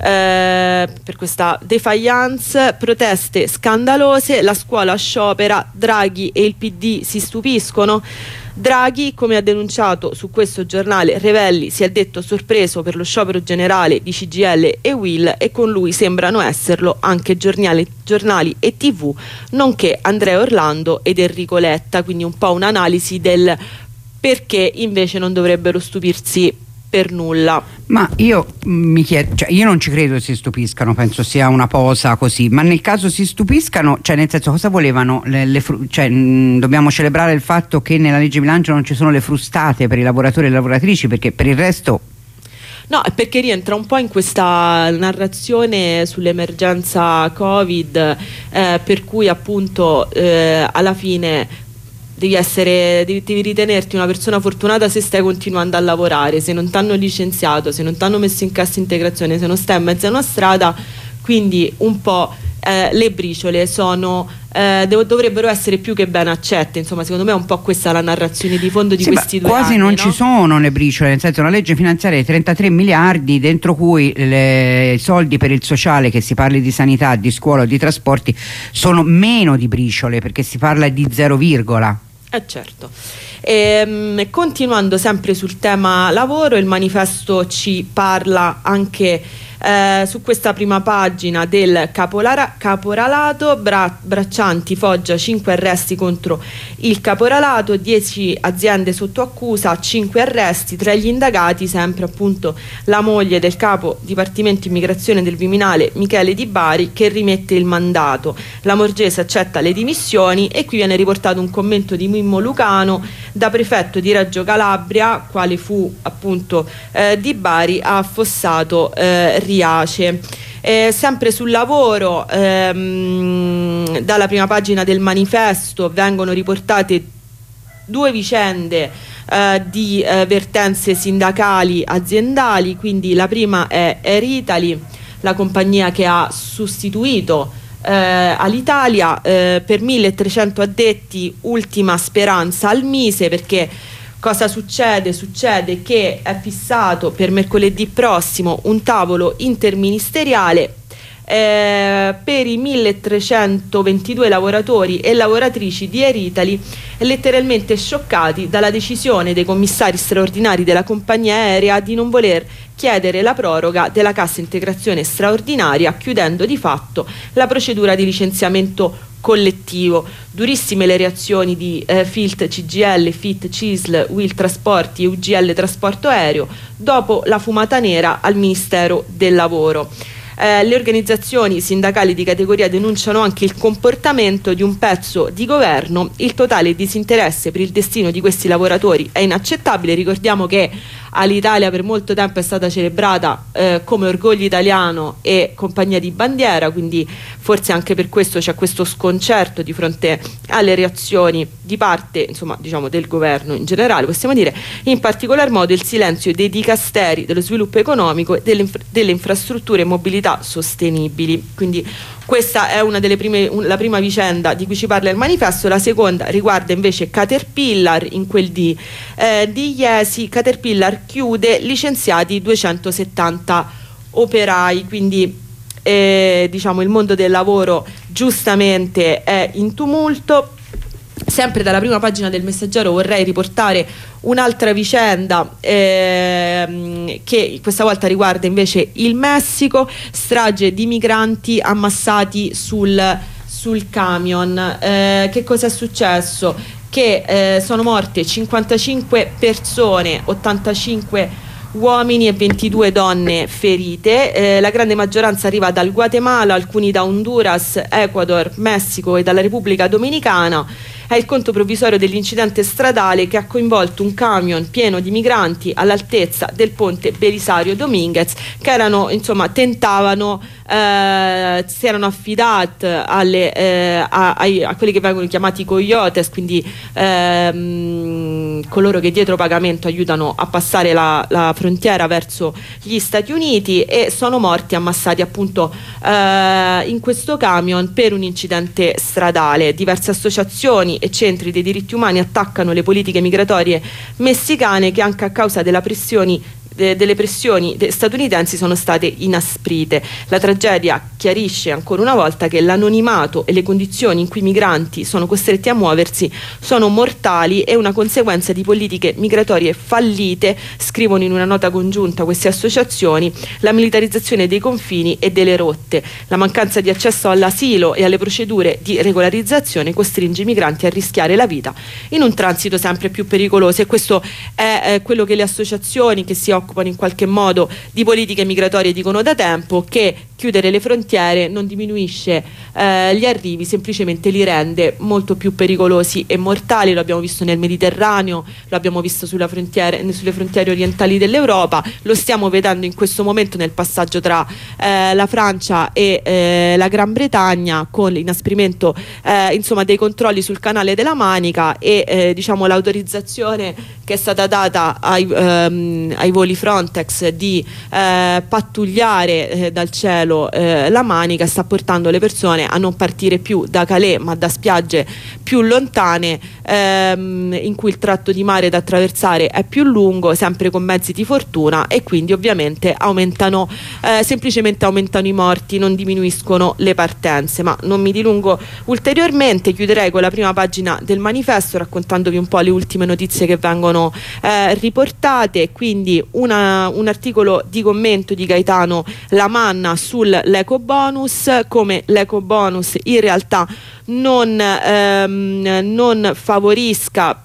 eh, per questa defiance. Proteste scandalose, la scuola sciopera, Draghi e il P D si stupiscono. Draghi, come ha denunciato su questo giornale Revelli, si è detto sorpreso per lo sciopero generale di C G I L e U I L, e con lui sembrano esserlo anche giornali, giornali e tivù, nonché Andrea Orlando ed Enrico Letta, quindi un po' un'analisi del perché invece non dovrebbero stupirsi per nulla. Ma io mi chiedo, cioè io non ci credo si stupiscano, penso sia una posa così, ma nel caso si stupiscano, cioè nel senso, cosa volevano? Le, le fru- cioè, mh, dobbiamo celebrare il fatto che nella legge bilancio non ci sono le frustate per i lavoratori e le lavoratrici, perché per il resto... No, è perché rientra un po' in questa narrazione sull'emergenza Covid, eh, per cui appunto eh, alla fine devi essere, devi, devi ritenerti una persona fortunata se stai continuando a lavorare, se non ti hanno licenziato, se non ti hanno messo in cassa integrazione, se non stai in mezzo a una strada. Quindi un po' eh, le briciole sono eh, devo, dovrebbero essere più che ben accette, insomma secondo me è un po' questa la narrazione di fondo di sì, questi due quasi anni, non no? ci sono le briciole, nel senso, una legge finanziaria di trentatré miliardi dentro cui le, i soldi per il sociale, che si parli di sanità, di scuola o di trasporti, sono meno di briciole, perché si parla di zero virgola. Eh certo. Ehm, continuando sempre sul tema lavoro, il manifesto ci parla anche eh, su questa prima pagina del capolara- caporalato, bra- Braccianti Foggia, cinque arresti contro il caporalato, dieci aziende sotto accusa, cinque arresti, tra gli indagati sempre appunto la moglie del capo dipartimento immigrazione del Viminale Michele Di Bari, che rimette il mandato. La Morgese accetta le dimissioni, e qui viene riportato un commento di Mimmo Lucano, da prefetto di Reggio Calabria, quale fu appunto eh, Di Bari, ha affossato eh, Riace. Eh, sempre sul lavoro, ehm, dalla prima pagina del manifesto vengono riportate due vicende eh, di eh, vertenze sindacali aziendali. Quindi la prima è Air Italy, la compagnia che ha sostituito Eh, all'Italia, eh, per milletrecento addetti ultima speranza al Mise, perché cosa succede? Succede che è fissato per mercoledì prossimo un tavolo interministeriale eh, per i milletrecentoventidue lavoratori e lavoratrici di Air Italy, letteralmente scioccati dalla decisione dei commissari straordinari della compagnia aerea di non voler chiedere la proroga della cassa integrazione straordinaria, chiudendo di fatto la procedura di licenziamento collettivo. Durissime le reazioni di eh, Filt C G I L, F I T C I S L, U I L Trasporti e U G L Trasporto Aereo dopo la fumata nera al Ministero del Lavoro. Eh, le organizzazioni sindacali di categoria denunciano anche il comportamento di un pezzo di governo. Il totale disinteresse per il destino di questi lavoratori è inaccettabile. Ricordiamo che all'Italia per molto tempo è stata celebrata eh, come orgoglio italiano e compagnia di bandiera, quindi forse anche per questo c'è questo sconcerto di fronte alle reazioni di parte, insomma, diciamo del governo in generale, possiamo dire, in particolar modo il silenzio dei dicasteri dello sviluppo economico e delle, infra- delle infrastrutture e mobilità sostenibili. Quindi questa è una delle prime, un, la prima vicenda di cui ci parla il manifesto. La seconda riguarda invece Caterpillar. In quel di, eh, di Iesi, Caterpillar chiude, licenziati duecentosettanta operai, quindi eh, diciamo il mondo del lavoro giustamente è in tumulto. Sempre dalla prima pagina del Messaggero vorrei riportare un'altra vicenda ehm, che questa volta riguarda invece il Messico, strage di migranti ammassati sul, sul camion. Eh, che cosa è successo? Che eh, sono morte cinquantacinque persone, ottantacinque uomini e ventidue donne ferite. Eh, la grande maggioranza arriva dal Guatemala, alcuni da Honduras, Ecuador, Messico e dalla Repubblica Dominicana. È il conto provvisorio dell'incidente stradale che ha coinvolto un camion pieno di migranti all'altezza del ponte Belisario Dominguez, che erano, insomma, tentavano, eh, si erano affidati alle, eh, a, a, a quelli che vengono chiamati coyotes, quindi ehm, coloro che dietro pagamento aiutano a passare la, la frontiera verso gli Stati Uniti, e sono morti ammassati appunto eh, in questo camion per un incidente stradale. Diverse associazioni e centri dei diritti umani attaccano le politiche migratorie messicane, che anche a causa della pressione de, delle pressioni de, statunitensi sono state inasprite. La tragedia chiarisce ancora una volta che l'anonimato e le condizioni in cui i migranti sono costretti a muoversi sono mortali e una conseguenza di politiche migratorie fallite, scrivono in una nota congiunta queste associazioni, la militarizzazione dei confini e delle rotte. La mancanza di accesso all'asilo e alle procedure di regolarizzazione costringe i migranti a rischiare la vita in un transito sempre più pericoloso, e questo è eh, quello che le associazioni che si occupano in qualche modo di politiche migratorie dicono da tempo, che chiudere le frontiere non diminuisce eh, gli arrivi, semplicemente li rende molto più pericolosi e mortali. Lo abbiamo visto nel Mediterraneo, lo abbiamo visto sulla frontiere, sulle frontiere orientali dell'Europa, lo stiamo vedendo in questo momento nel passaggio tra eh, la Francia e eh, la Gran Bretagna, con l'inasprimento eh, insomma dei controlli sul canale della Manica e eh, diciamo l'autorizzazione che è stata data ai, ehm, ai voli Frontex di eh, pattugliare eh, dal cielo eh, la Manica, sta portando le persone a non partire più da Calais ma da spiagge più lontane, ehm, in cui il tratto di mare da attraversare è più lungo, sempre con mezzi di fortuna, e quindi ovviamente aumentano eh, semplicemente aumentano i morti, non diminuiscono le partenze. Ma non mi dilungo ulteriormente, chiuderei con la prima pagina del manifesto raccontandovi un po' le ultime notizie che vengono eh, riportate. Quindi una, un articolo di commento di Gaetano Lamanna sull'eco bonus, come l'eco bonus in realtà non, ehm, non favorisca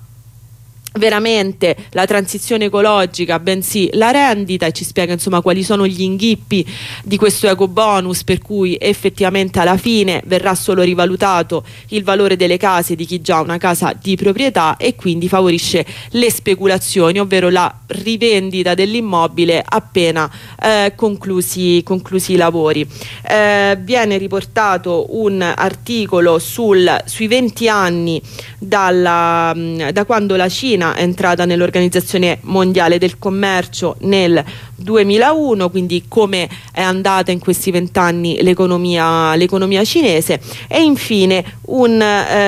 veramente la transizione ecologica, bensì la rendita, e ci spiega insomma quali sono gli inghippi di questo eco bonus, per cui effettivamente alla fine verrà solo rivalutato il valore delle case di chi già ha una casa di proprietà, e quindi favorisce le speculazioni, ovvero la rivendita dell'immobile appena eh, conclusi, conclusi i lavori. Eh, viene riportato un articolo sul, sui venti anni dalla, da quando la Cina è entrata nell'Organizzazione Mondiale del Commercio nel duemilauno, quindi come è andata in questi vent'anni l'economia, l'economia cinese, e infine un,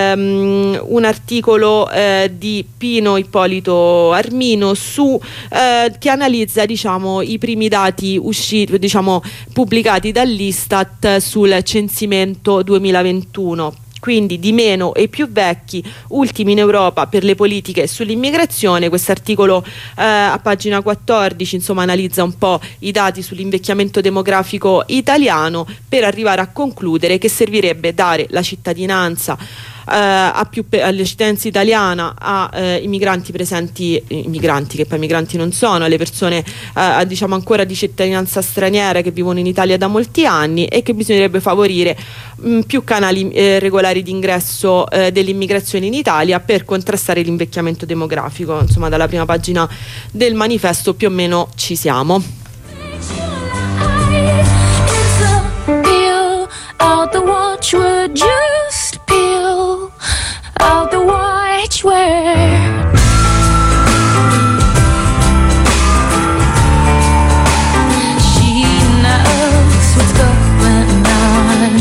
um, un articolo eh, di Pino Ippolito Armino su, eh, che analizza diciamo, i primi dati usciti, diciamo, pubblicati dall'Istat sul censimento duemilaventuno. Quindi di meno e più vecchi, ultimi in Europa per le politiche sull'immigrazione. Quest'articolo eh, a pagina quattordici insomma analizza un po' i dati sull'invecchiamento demografico italiano, per arrivare a concludere che servirebbe dare la cittadinanza Uh, a più alla cittadinanza italiana ai uh, migranti presenti, i migranti che poi migranti non sono, alle persone uh, diciamo ancora di cittadinanza straniera che vivono in Italia da molti anni, e che bisognerebbe favorire mh, più canali eh, regolari di ingresso eh, dell'immigrazione in Italia per contrastare l'invecchiamento demografico. Insomma, dalla prima pagina del manifesto più o meno ci siamo. Of the watchword, she knows what's going on.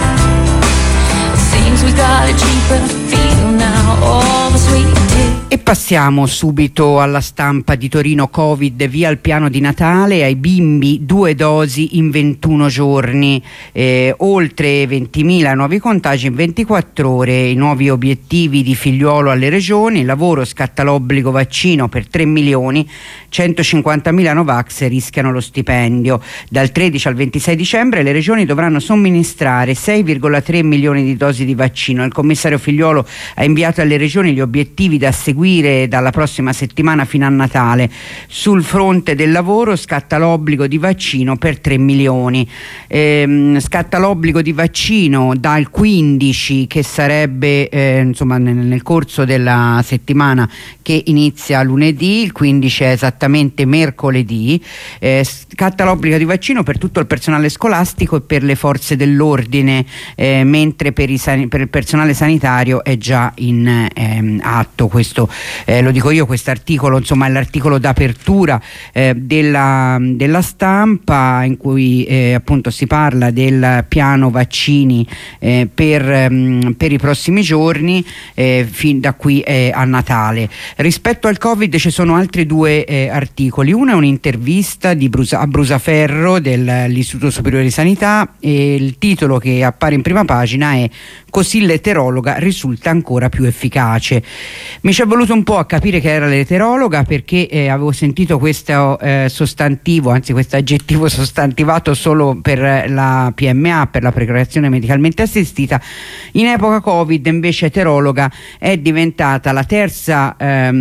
Seems we got a cheaper feel now, all the sweet tea. E passiamo subito alla stampa di Torino. Covid, via il piano di Natale, ai bimbi due dosi in ventuno giorni, eh, oltre ventimila nuovi contagi in ventiquattro ore, i nuovi obiettivi di Figliuolo alle regioni, il lavoro scatta l'obbligo vaccino per tre milioni, centocinquantamila Novax rischiano lo stipendio. Dal tredici al ventisei dicembre le regioni dovranno somministrare sei virgola tre milioni di dosi di vaccino. Il commissario Figliuolo ha inviato alle regioni gli obiettivi da seguire dalla prossima settimana fino a Natale. Sul fronte del lavoro scatta l'obbligo di vaccino per tre milioni. Ehm, scatta l'obbligo di vaccino dal quindici, che sarebbe eh, insomma nel, nel corso della settimana che inizia lunedì, il quindici è esattamente mercoledì. Eh, scatta l'obbligo di vaccino per tutto il personale scolastico e per le forze dell'ordine, eh, mentre per, i san- per il personale sanitario è già in ehm, atto questo eh, lo dico io, quest'articolo insomma è l'articolo d'apertura eh, della, della Stampa, in cui eh, appunto si parla del piano vaccini eh, per, mh, per i prossimi giorni, eh, fin da qui eh, a Natale. Rispetto al Covid ci sono altri due eh, articoli. Uno è un'intervista di Brusa, a Brusaferro dell'Istituto Superiore di Sanità, e il titolo che appare in prima pagina è "Così l'eterologa risulta ancora più efficace". Mi ci è voluto un po' a capire che era l'eterologa, perché eh, avevo sentito questo eh, sostantivo, anzi questo aggettivo sostantivato solo per la P M A, per la procreazione medicalmente assistita. In epoca Covid invece eterologa è diventata la terza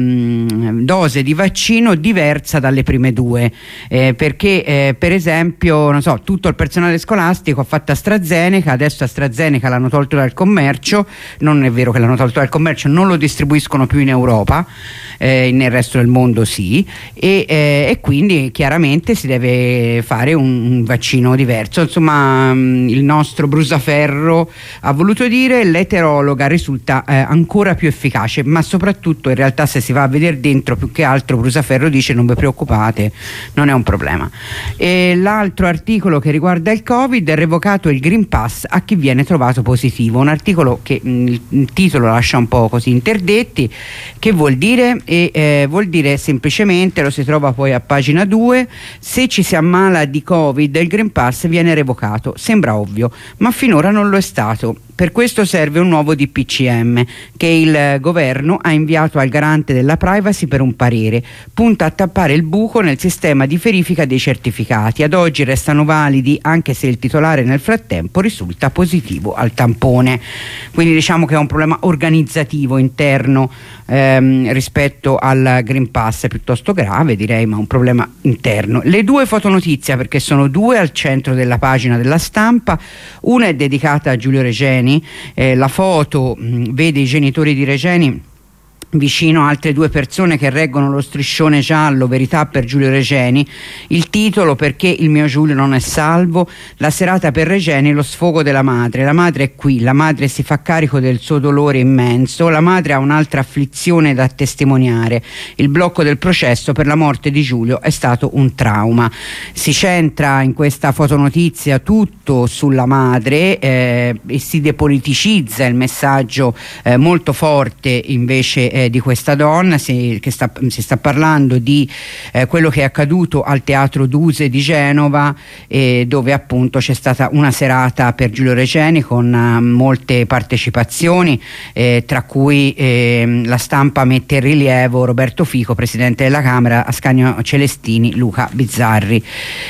ehm, dose di vaccino diversa dalle prime due, eh, perché eh, per esempio non so, tutto il personale scolastico ha fatto AstraZeneca, adesso AstraZeneca l'hanno tolto dal commercio. Non è vero che l'hanno tolto dal commercio, non lo distribuiscono più in Europa, eh, nel resto del mondo sì, e, eh, e quindi chiaramente si deve fare un, un vaccino diverso. Insomma, mh, il nostro Brusaferro ha voluto dire l'eterologa risulta eh, ancora più efficace, ma soprattutto in realtà se si va a vedere dentro, più che altro Brusaferro dice non vi preoccupate, non è un problema. E l'altro articolo che riguarda il Covid è revocato il Green Pass a chi viene trovato positivo, un articolo che mh, il titolo lascia un po' così interdetti. Che vuol dire? E, eh, vuol dire semplicemente, lo si trova poi a pagina due, se ci si ammala di Covid il Green Pass viene revocato. Sembra ovvio, ma finora non lo è stato. Per questo serve un nuovo D P C M che il governo ha inviato al garante della privacy per un parere. Punta a tappare il buco nel sistema di verifica dei certificati. Ad oggi restano validi anche se il titolare nel frattempo risulta positivo al tampone. Quindi diciamo che è un problema organizzativo interno ehm, rispetto al Green Pass, piuttosto grave direi, ma un problema interno. Le due fotonotizia, perché sono due al centro della pagina della Stampa. Una è dedicata a Giulio Regeni. Eh, la foto mh, vede i genitori di Regeni vicino a altre due persone che reggono lo striscione giallo "Verità per Giulio Regeni". Il titolo: "Perché il mio Giulio non è salvo, la serata per Regeni, lo sfogo della madre". La madre è qui, la madre si fa carico del suo dolore immenso, la madre ha un'altra afflizione da testimoniare: il blocco del processo per la morte di Giulio è stato un trauma. Si centra in questa fotonotizia tutto sulla madre eh, e si depoliticizza il messaggio eh, molto forte invece Eh, di questa donna. Si, che sta, si sta parlando di eh, quello che è accaduto al Teatro Duse di Genova, eh, dove appunto c'è stata una serata per Giulio Regeni con uh, molte partecipazioni, eh, tra cui eh, la Stampa mette in rilievo Roberto Fico, presidente della Camera, Ascanio Celestini, Luca Bizzarri.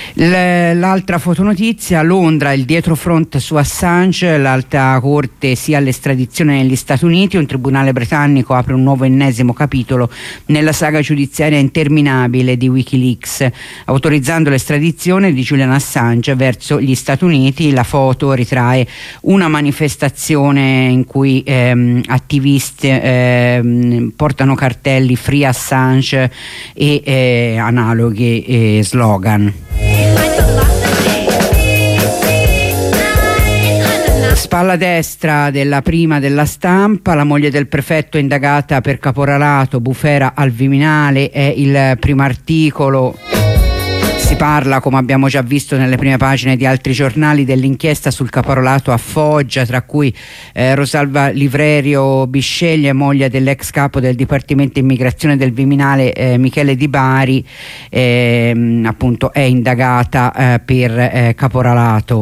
L- l'altra fotonotizia: Londra, il dietrofront su Assange, l'alta corte sia all'estradizione negli Stati Uniti, un tribunale britannico apre un nuovo ennesimo capitolo nella saga giudiziaria interminabile di Wikileaks, autorizzando l'estradizione di Julian Assange verso gli Stati Uniti. La foto ritrae una manifestazione in cui ehm, attivisti ehm, portano cartelli "Free Assange" e eh, analoghi eh, slogan. Spalla destra della prima della Stampa: la moglie del prefetto indagata per caporalato, bufera al Viminale, è il primo articolo. Si parla, come abbiamo già visto nelle prime pagine di altri giornali, dell'inchiesta sul caporalato a Foggia, tra cui eh, Rosalba Livrerio Bisceglie, moglie dell'ex capo del Dipartimento Immigrazione del Viminale eh, Michele Di Bari, eh, appunto è indagata eh, per eh, caporalato.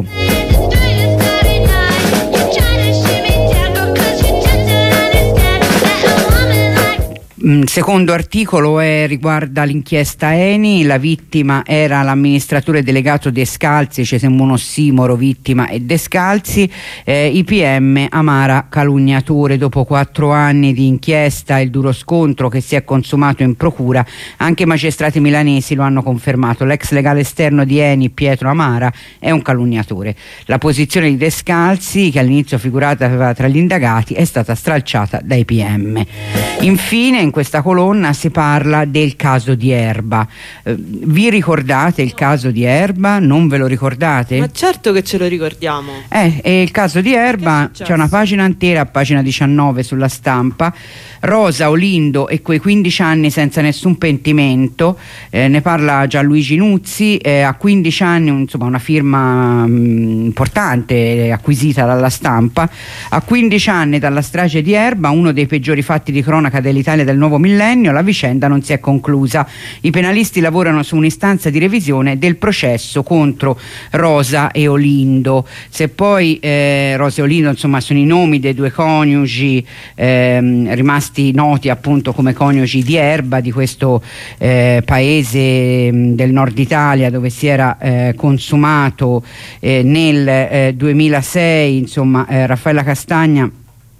Secondo articolo è, riguarda l'inchiesta Eni. La vittima era l'amministratore delegato Descalzi, c'è sempre un ossimoro, vittima e Descalzi. eh, I P M Amara calunniatore. Dopo quattro anni di inchiesta e il duro scontro che si è consumato in procura, anche i magistrati milanesi lo hanno confermato: l'ex legale esterno di Eni, Pietro Amara, è un calunniatore. La posizione di Descalzi, che all'inizio figurava tra gli indagati, è stata stralciata dai P M. Infine, in questa colonna si parla del caso di Erba. Eh, vi ricordate il caso di Erba? Non ve lo ricordate? Ma certo che ce lo ricordiamo. Eh, e il caso di Erba, c'è una pagina intera, a pagina diciannove sulla Stampa. Rosa Olindo e quei quindici anni senza nessun pentimento, eh, ne parla Gianluigi Nuzzi, eh, a quindici anni, insomma una firma mh, importante acquisita dalla Stampa. A quindici anni dalla strage di Erba, uno dei peggiori fatti di cronaca dell'Italia del nuovo millennio, la vicenda non si è conclusa. I penalisti lavorano su un'istanza di revisione del processo contro Rosa e Olindo. Se poi eh, Rosa e Olindo, insomma, sono i nomi dei due coniugi ehm, rimasti noti appunto come coniugi di Erba, di questo eh, paese mh, del nord Italia dove si era eh, consumato eh, nel eh, duemilasei, insomma, eh, Raffaella Castagna,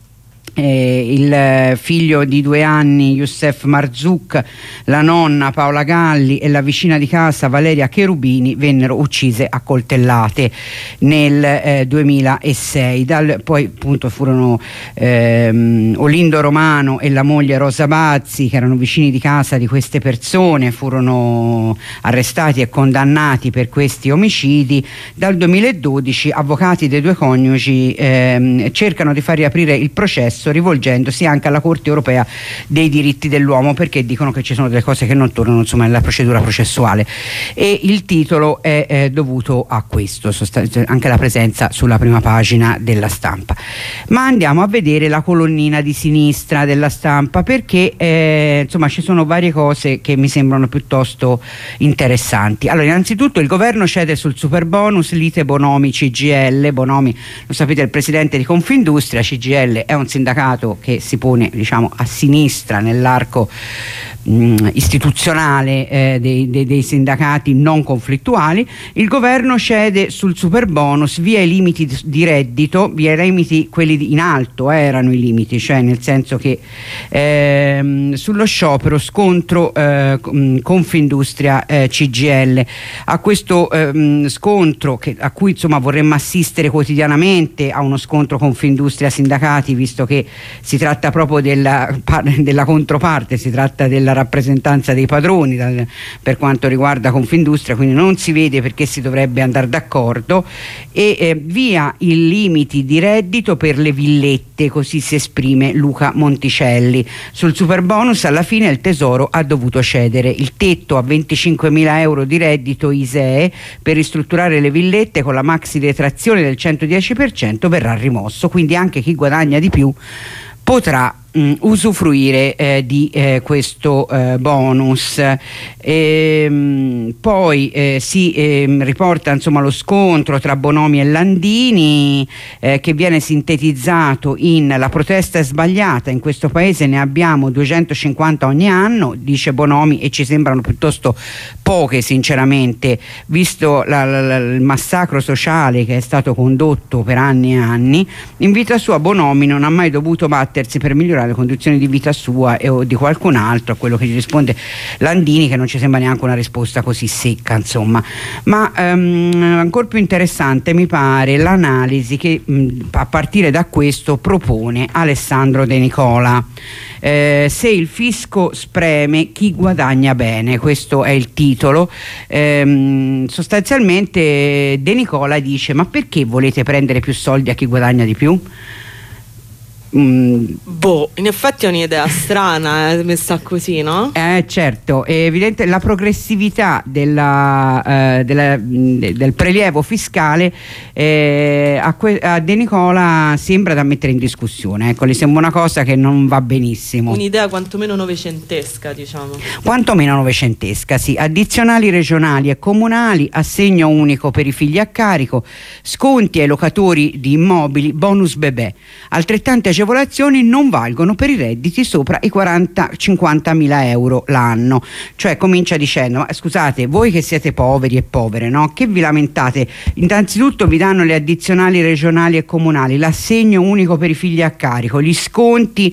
Eh, il figlio di due anni Youssef Marzouk, la nonna Paola Galli e la vicina di casa Valeria Cherubini vennero uccise a coltellate nel eh, duemilasei. Dal, poi appunto furono ehm, Olindo Romano e la moglie Rosa Bazzi, che erano vicini di casa di queste persone, furono arrestati e condannati per questi omicidi. Dal duemiladodici avvocati dei due coniugi ehm, cercano di far riaprire il processo rivolgendosi anche alla Corte Europea dei diritti dell'uomo, perché dicono che ci sono delle cose che non tornano, insomma, nella procedura processuale, e il titolo è eh, dovuto a questo, anche la presenza sulla prima pagina della Stampa. Ma andiamo a vedere la colonnina di sinistra della Stampa, perché eh, insomma ci sono varie cose che mi sembrano piuttosto interessanti. Allora, innanzitutto il governo cede sul superbonus, lite Bonomi C G I L. Bonomi, lo sapete, è il presidente di Confindustria. C G I L è un sindacato che si pone, diciamo, a sinistra nell'arco mh, istituzionale eh, dei, dei, dei sindacati non conflittuali. Il governo cede sul superbonus via i limiti di reddito, via i limiti, quelli in alto eh, erano i limiti, cioè nel senso che ehm, sullo sciopero scontro eh, Confindustria eh, C G I L. A questo ehm, scontro, che, a cui insomma vorremmo assistere quotidianamente, a uno scontro Confindustria sindacati, visto che si tratta proprio della, della controparte, si tratta della rappresentanza dei padroni dal, per quanto riguarda Confindustria, quindi non si vede perché si dovrebbe andare d'accordo. E eh, via i limiti di reddito per le villette, così si esprime Luca Monticelli. Sul superbonus alla fine il Tesoro ha dovuto cedere. Il tetto a venticinquemila euro di reddito I S E E per ristrutturare le villette con la maxi detrazione del centodieci per cento verrà rimosso, quindi anche chi guadagna di più potrà mh, usufruire eh, di eh, questo eh, bonus. E, poi eh, si eh, riporta, insomma, lo scontro tra Bonomi e Landini, eh, che viene sintetizzato in: la protesta è sbagliata, in questo paese ne abbiamo duecentocinquanta ogni anno, dice Bonomi, e ci sembrano piuttosto poche sinceramente, visto la, la, il massacro sociale che è stato condotto per anni e anni. In vita sua Bonomi non ha mai dovuto battersi per migliorare le condizioni di vita sua e o di qualcun altro, a quello che gli risponde Landini, che non ci sembra neanche una risposta così secca, insomma. Ma um, ancora più interessante mi pare l'analisi che mh, a partire da questo propone Alessandro De Nicola. Eh, se il fisco spreme, chi guadagna bene, questo è il titolo. Eh, sostanzialmente De Nicola dice: ma perché volete prendere più soldi a chi guadagna di più? Mm. Boh, in effetti è un'idea strana, eh, messa così, no? Eh certo, è evidente la progressività della, eh, della, de, del prelievo fiscale eh, a, que, a De Nicola sembra da mettere in discussione, ecco, gli sembra una cosa che non va benissimo. Un'idea quantomeno novecentesca, diciamo. Quantomeno novecentesca, sì. Addizionali regionali e comunali, assegno unico per i figli a carico, sconti ai locatori di immobili, bonus bebè. Altrettante agevolazioni non valgono per i redditi sopra i quaranta cinquanta mila euro l'anno. Cioè comincia dicendo: ma scusate, voi che siete poveri e povere, no? Che vi lamentate? Innanzitutto vi danno le addizionali regionali e comunali, l'assegno unico per i figli a carico, gli sconti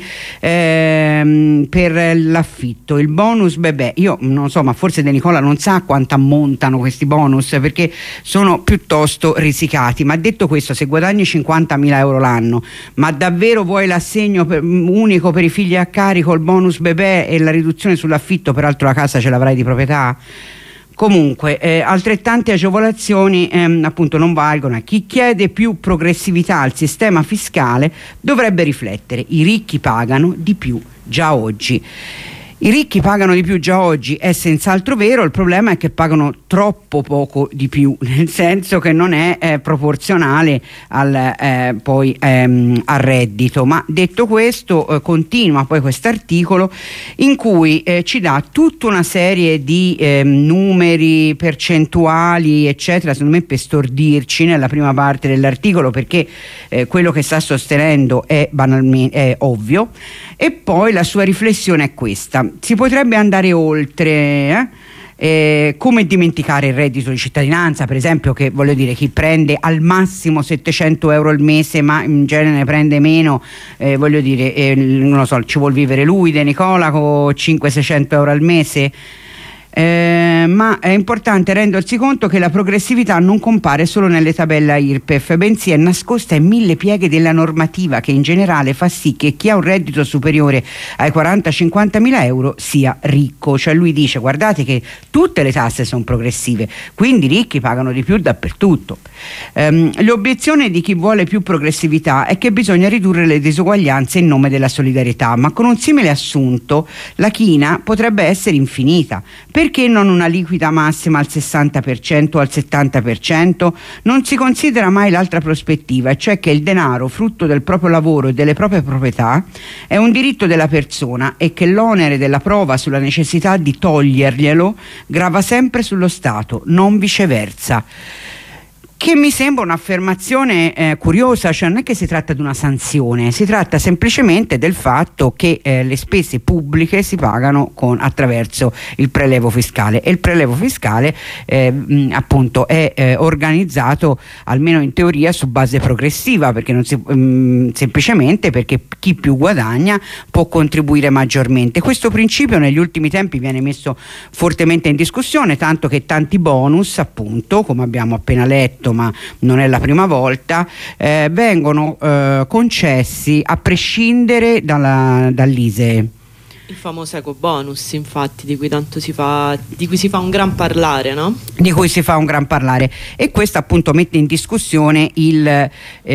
ehm, per l'affitto, il bonus bebè. Io non so, ma forse De Nicola non sa quanto ammontano questi bonus, perché sono piuttosto risicati. Ma detto questo, se guadagni cinquantamila euro l'anno, ma davvero vuoi vuoi l'assegno per, unico per i figli a carico, il bonus bebè e la riduzione sull'affitto, peraltro la casa ce l'avrai di proprietà. Comunque eh, altrettante agevolazioni ehm, appunto non valgono. Chi chiede più progressività al sistema fiscale dovrebbe riflettere: i ricchi pagano di più già oggi. I ricchi pagano di più già oggi, è senz'altro vero, il problema è che pagano troppo poco di più, nel senso che non è eh, proporzionale al, eh, poi, ehm, al reddito. Ma detto questo, eh, continua poi quest'articolo in cui eh, ci dà tutta una serie di eh, numeri, percentuali eccetera, secondo me per stordirci nella prima parte dell'articolo, perché eh, quello che sta sostenendo è banalmente è ovvio. E poi la sua riflessione è questa: si potrebbe andare oltre, eh? Eh, come dimenticare il reddito di cittadinanza, per esempio, che voglio dire, chi prende al massimo settecento euro al mese ma in genere ne prende meno, eh, voglio dire, eh, non lo so, ci vuol vivere lui, De Nicola, con cinquecento seicento euro al mese. Eh, ma è importante rendersi conto che la progressività non compare solo nelle tabelle I R P E F, bensì è nascosta in mille pieghe della normativa, che in generale fa sì che chi ha un reddito superiore ai quaranta cinquanta mila euro sia ricco. Cioè lui dice: guardate che tutte le tasse sono progressive, quindi i ricchi pagano di più dappertutto. ehm, l'obiezione di chi vuole più progressività è che bisogna ridurre le disuguaglianze in nome della solidarietà, ma con un simile assunto la china potrebbe essere infinita. Perché non una liquida massima al sessanta per cento o al settanta per cento? Non si considera mai l'altra prospettiva, cioè che il denaro, frutto del proprio lavoro e delle proprie proprietà, è un diritto della persona e che l'onere della prova sulla necessità di toglierglielo grava sempre sullo Stato, non viceversa. Che mi sembra un'affermazione eh, curiosa, cioè non è che si tratta di una sanzione, si tratta semplicemente del fatto che eh, le spese pubbliche si pagano con, attraverso il prelevo fiscale, e il prelevo fiscale eh, mh, appunto è eh, organizzato, almeno in teoria, su base progressiva, perché non si, mh, semplicemente perché chi più guadagna può contribuire maggiormente. Questo principio negli ultimi tempi viene messo fortemente in discussione, tanto che tanti bonus, appunto, come abbiamo appena letto, ma non è la prima volta, eh, vengono eh, concessi a prescindere dalla, dall'I S E E. Il famoso eco bonus, infatti, di cui tanto si fa, di cui si fa un gran parlare, no? Di cui si fa un gran parlare, e questo appunto mette in discussione il,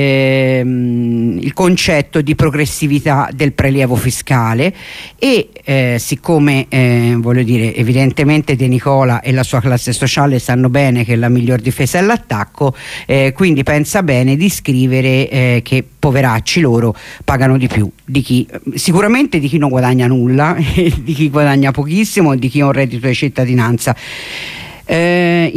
ehm, il concetto di progressività del prelievo fiscale, e eh, siccome eh, voglio dire, evidentemente De Nicola e la sua classe sociale sanno bene che la miglior difesa è l'attacco, eh, quindi pensa bene di scrivere eh, che poveracci loro pagano di più di chi, sicuramente di chi non guadagna nulla, di chi guadagna pochissimo, di chi ha un reddito di cittadinanza. Eh,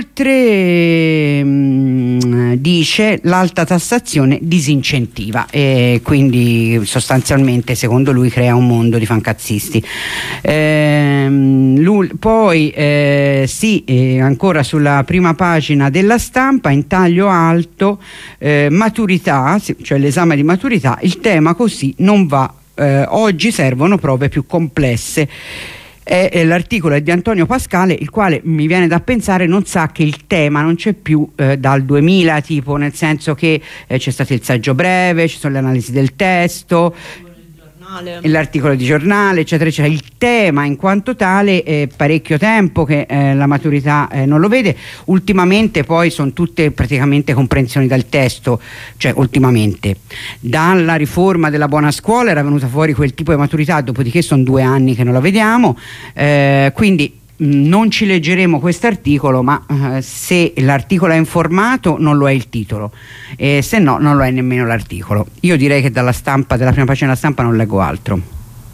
inoltre mh, dice l'alta tassazione disincentiva, e quindi sostanzialmente secondo lui crea un mondo di fancazzisti. Eh, lui, poi eh, sì, eh, ancora sulla prima pagina della Stampa, in taglio alto, eh, maturità, cioè l'esame di maturità, il tema così non va. Eh, oggi servono prove più complesse. È, è l'articolo è di Antonio Pascale, il quale mi viene da pensare non sa che il tema non c'è più eh, dal duemila, tipo, nel senso che eh, c'è stato il saggio breve, ci sono le analisi del testo, l'articolo di giornale, eccetera eccetera. Il tema in quanto tale è parecchio tempo che eh, la maturità eh, non lo vede. Ultimamente poi sono tutte praticamente comprensioni dal testo, cioè ultimamente dalla riforma della buona scuola era venuta fuori quel tipo di maturità, dopodiché sono due anni che non la vediamo, eh, quindi non ci leggeremo quest'articolo, ma eh, se l'articolo è informato non lo è il titolo, e se no non lo è nemmeno l'articolo. Io direi che dalla Stampa, della prima pagina della Stampa, non leggo altro.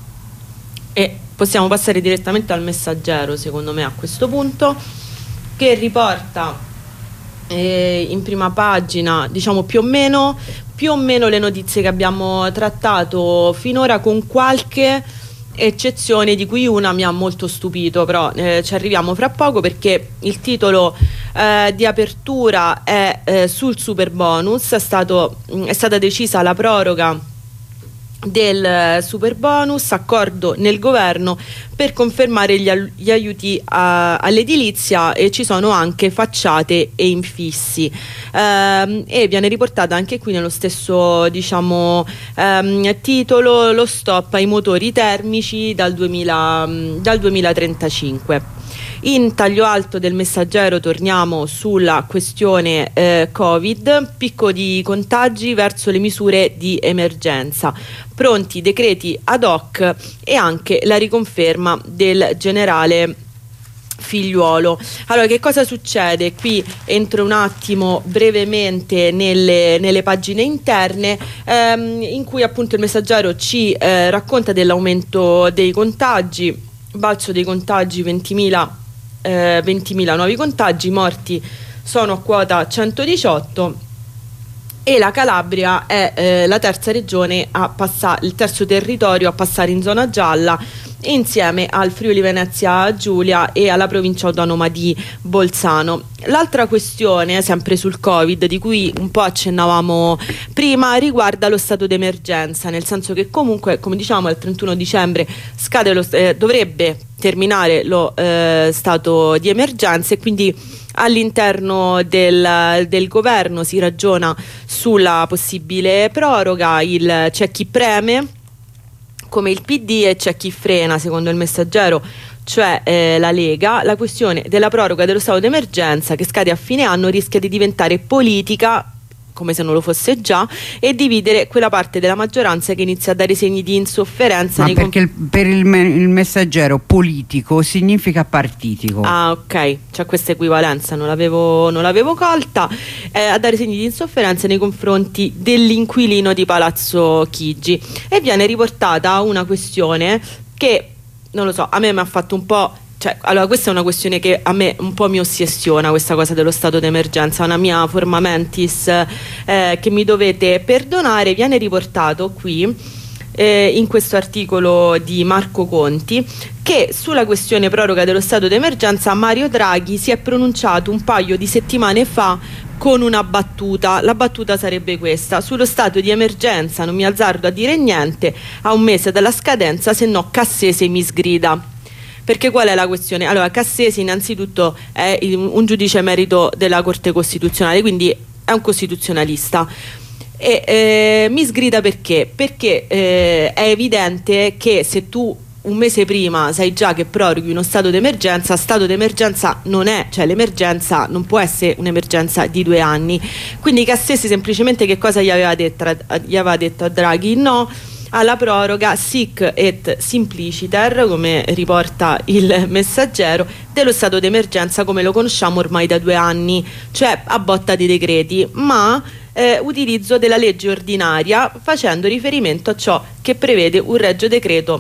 E possiamo passare direttamente al Messaggero, secondo me, a questo punto, che riporta eh, in prima pagina, diciamo, più o meno più o meno le notizie che abbiamo trattato finora, con qualche eccezione di cui una mi ha molto stupito, però eh, ci arriviamo fra poco, perché il titolo eh, di apertura è eh, sul super bonus. È, stato, mh, è stata decisa la proroga del super bonus, accordo nel governo per confermare gli, gli aiuti a, all'edilizia, e ci sono anche facciate e infissi, ehm, e viene riportata anche qui nello stesso, diciamo, ehm, titolo, lo stop ai motori termici dal, duemila, dal duemilatrentacinque. In taglio alto del Messaggero torniamo sulla questione eh, Covid, picco di contagi verso le misure di emergenza, pronti decreti ad hoc e anche la riconferma del generale Figliuolo. Allora, che cosa succede? Qui entro un attimo brevemente nelle, nelle pagine interne, ehm, in cui appunto il Messaggero ci eh, racconta dell'aumento dei contagi, balzo dei contagi, ventimila Eh, ventimila nuovi contagi, morti sono a quota centodiciotto, e la Calabria è eh, la terza regione a passare, il terzo territorio a passare in zona gialla, insieme al Friuli Venezia Giulia e alla provincia autonoma di Bolzano. L'altra questione, sempre sul Covid, di cui un po' accennavamo prima, riguarda lo stato d'emergenza, nel senso che comunque, come diciamo, il trentuno dicembre scade lo, eh, dovrebbe terminare lo eh, stato di emergenza, e quindi all'interno del, del governo si ragiona sulla possibile proroga. Il, c'è chi preme come il P D e c'è chi frena, secondo il Messaggero, cioè eh, la Lega. La questione della proroga dello stato d'emergenza, che scade a fine anno, rischia di diventare politica, come se non lo fosse già, e dividere quella parte della maggioranza che inizia a dare segni di insofferenza. Ma perché il, per il, me, il Messaggero politico significa partitico. Ah, ok, c'è questa equivalenza, non l'avevo, non l'avevo colta. Eh, a dare segni di insofferenza nei confronti dell'inquilino di Palazzo Chigi, e viene riportata una questione che, non lo so, a me mi ha fatto un po'... Cioè, allora, questa è una questione che a me un po' mi ossessiona, questa cosa dello stato d'emergenza, una mia forma mentis eh, che mi dovete perdonare. Viene riportato qui eh, in questo articolo di Marco Conti che sulla questione proroga dello stato d'emergenza Mario Draghi si è pronunciato un paio di settimane fa con una battuta. La battuta sarebbe questa: sullo stato di emergenza non mi azzardo a dire niente a un mese dalla scadenza, se no Cassese mi sgrida. Perché qual è la questione? Allora, Cassese innanzitutto è un giudice emerito della Corte Costituzionale, quindi è un costituzionalista, e eh, mi sgrida perché? Perché eh, è evidente che se tu un mese prima sai già che proroghi uno stato d'emergenza, stato d'emergenza non è, cioè l'emergenza non può essere un'emergenza di due anni. Quindi Cassese semplicemente che cosa gli aveva detto, gli aveva detto a Draghi? No alla proroga sic et simpliciter, come riporta il Messaggero, dello stato d'emergenza come lo conosciamo ormai da due anni, cioè a botta di decreti, ma eh, utilizzo della legge ordinaria, facendo riferimento a ciò che prevede un regio decreto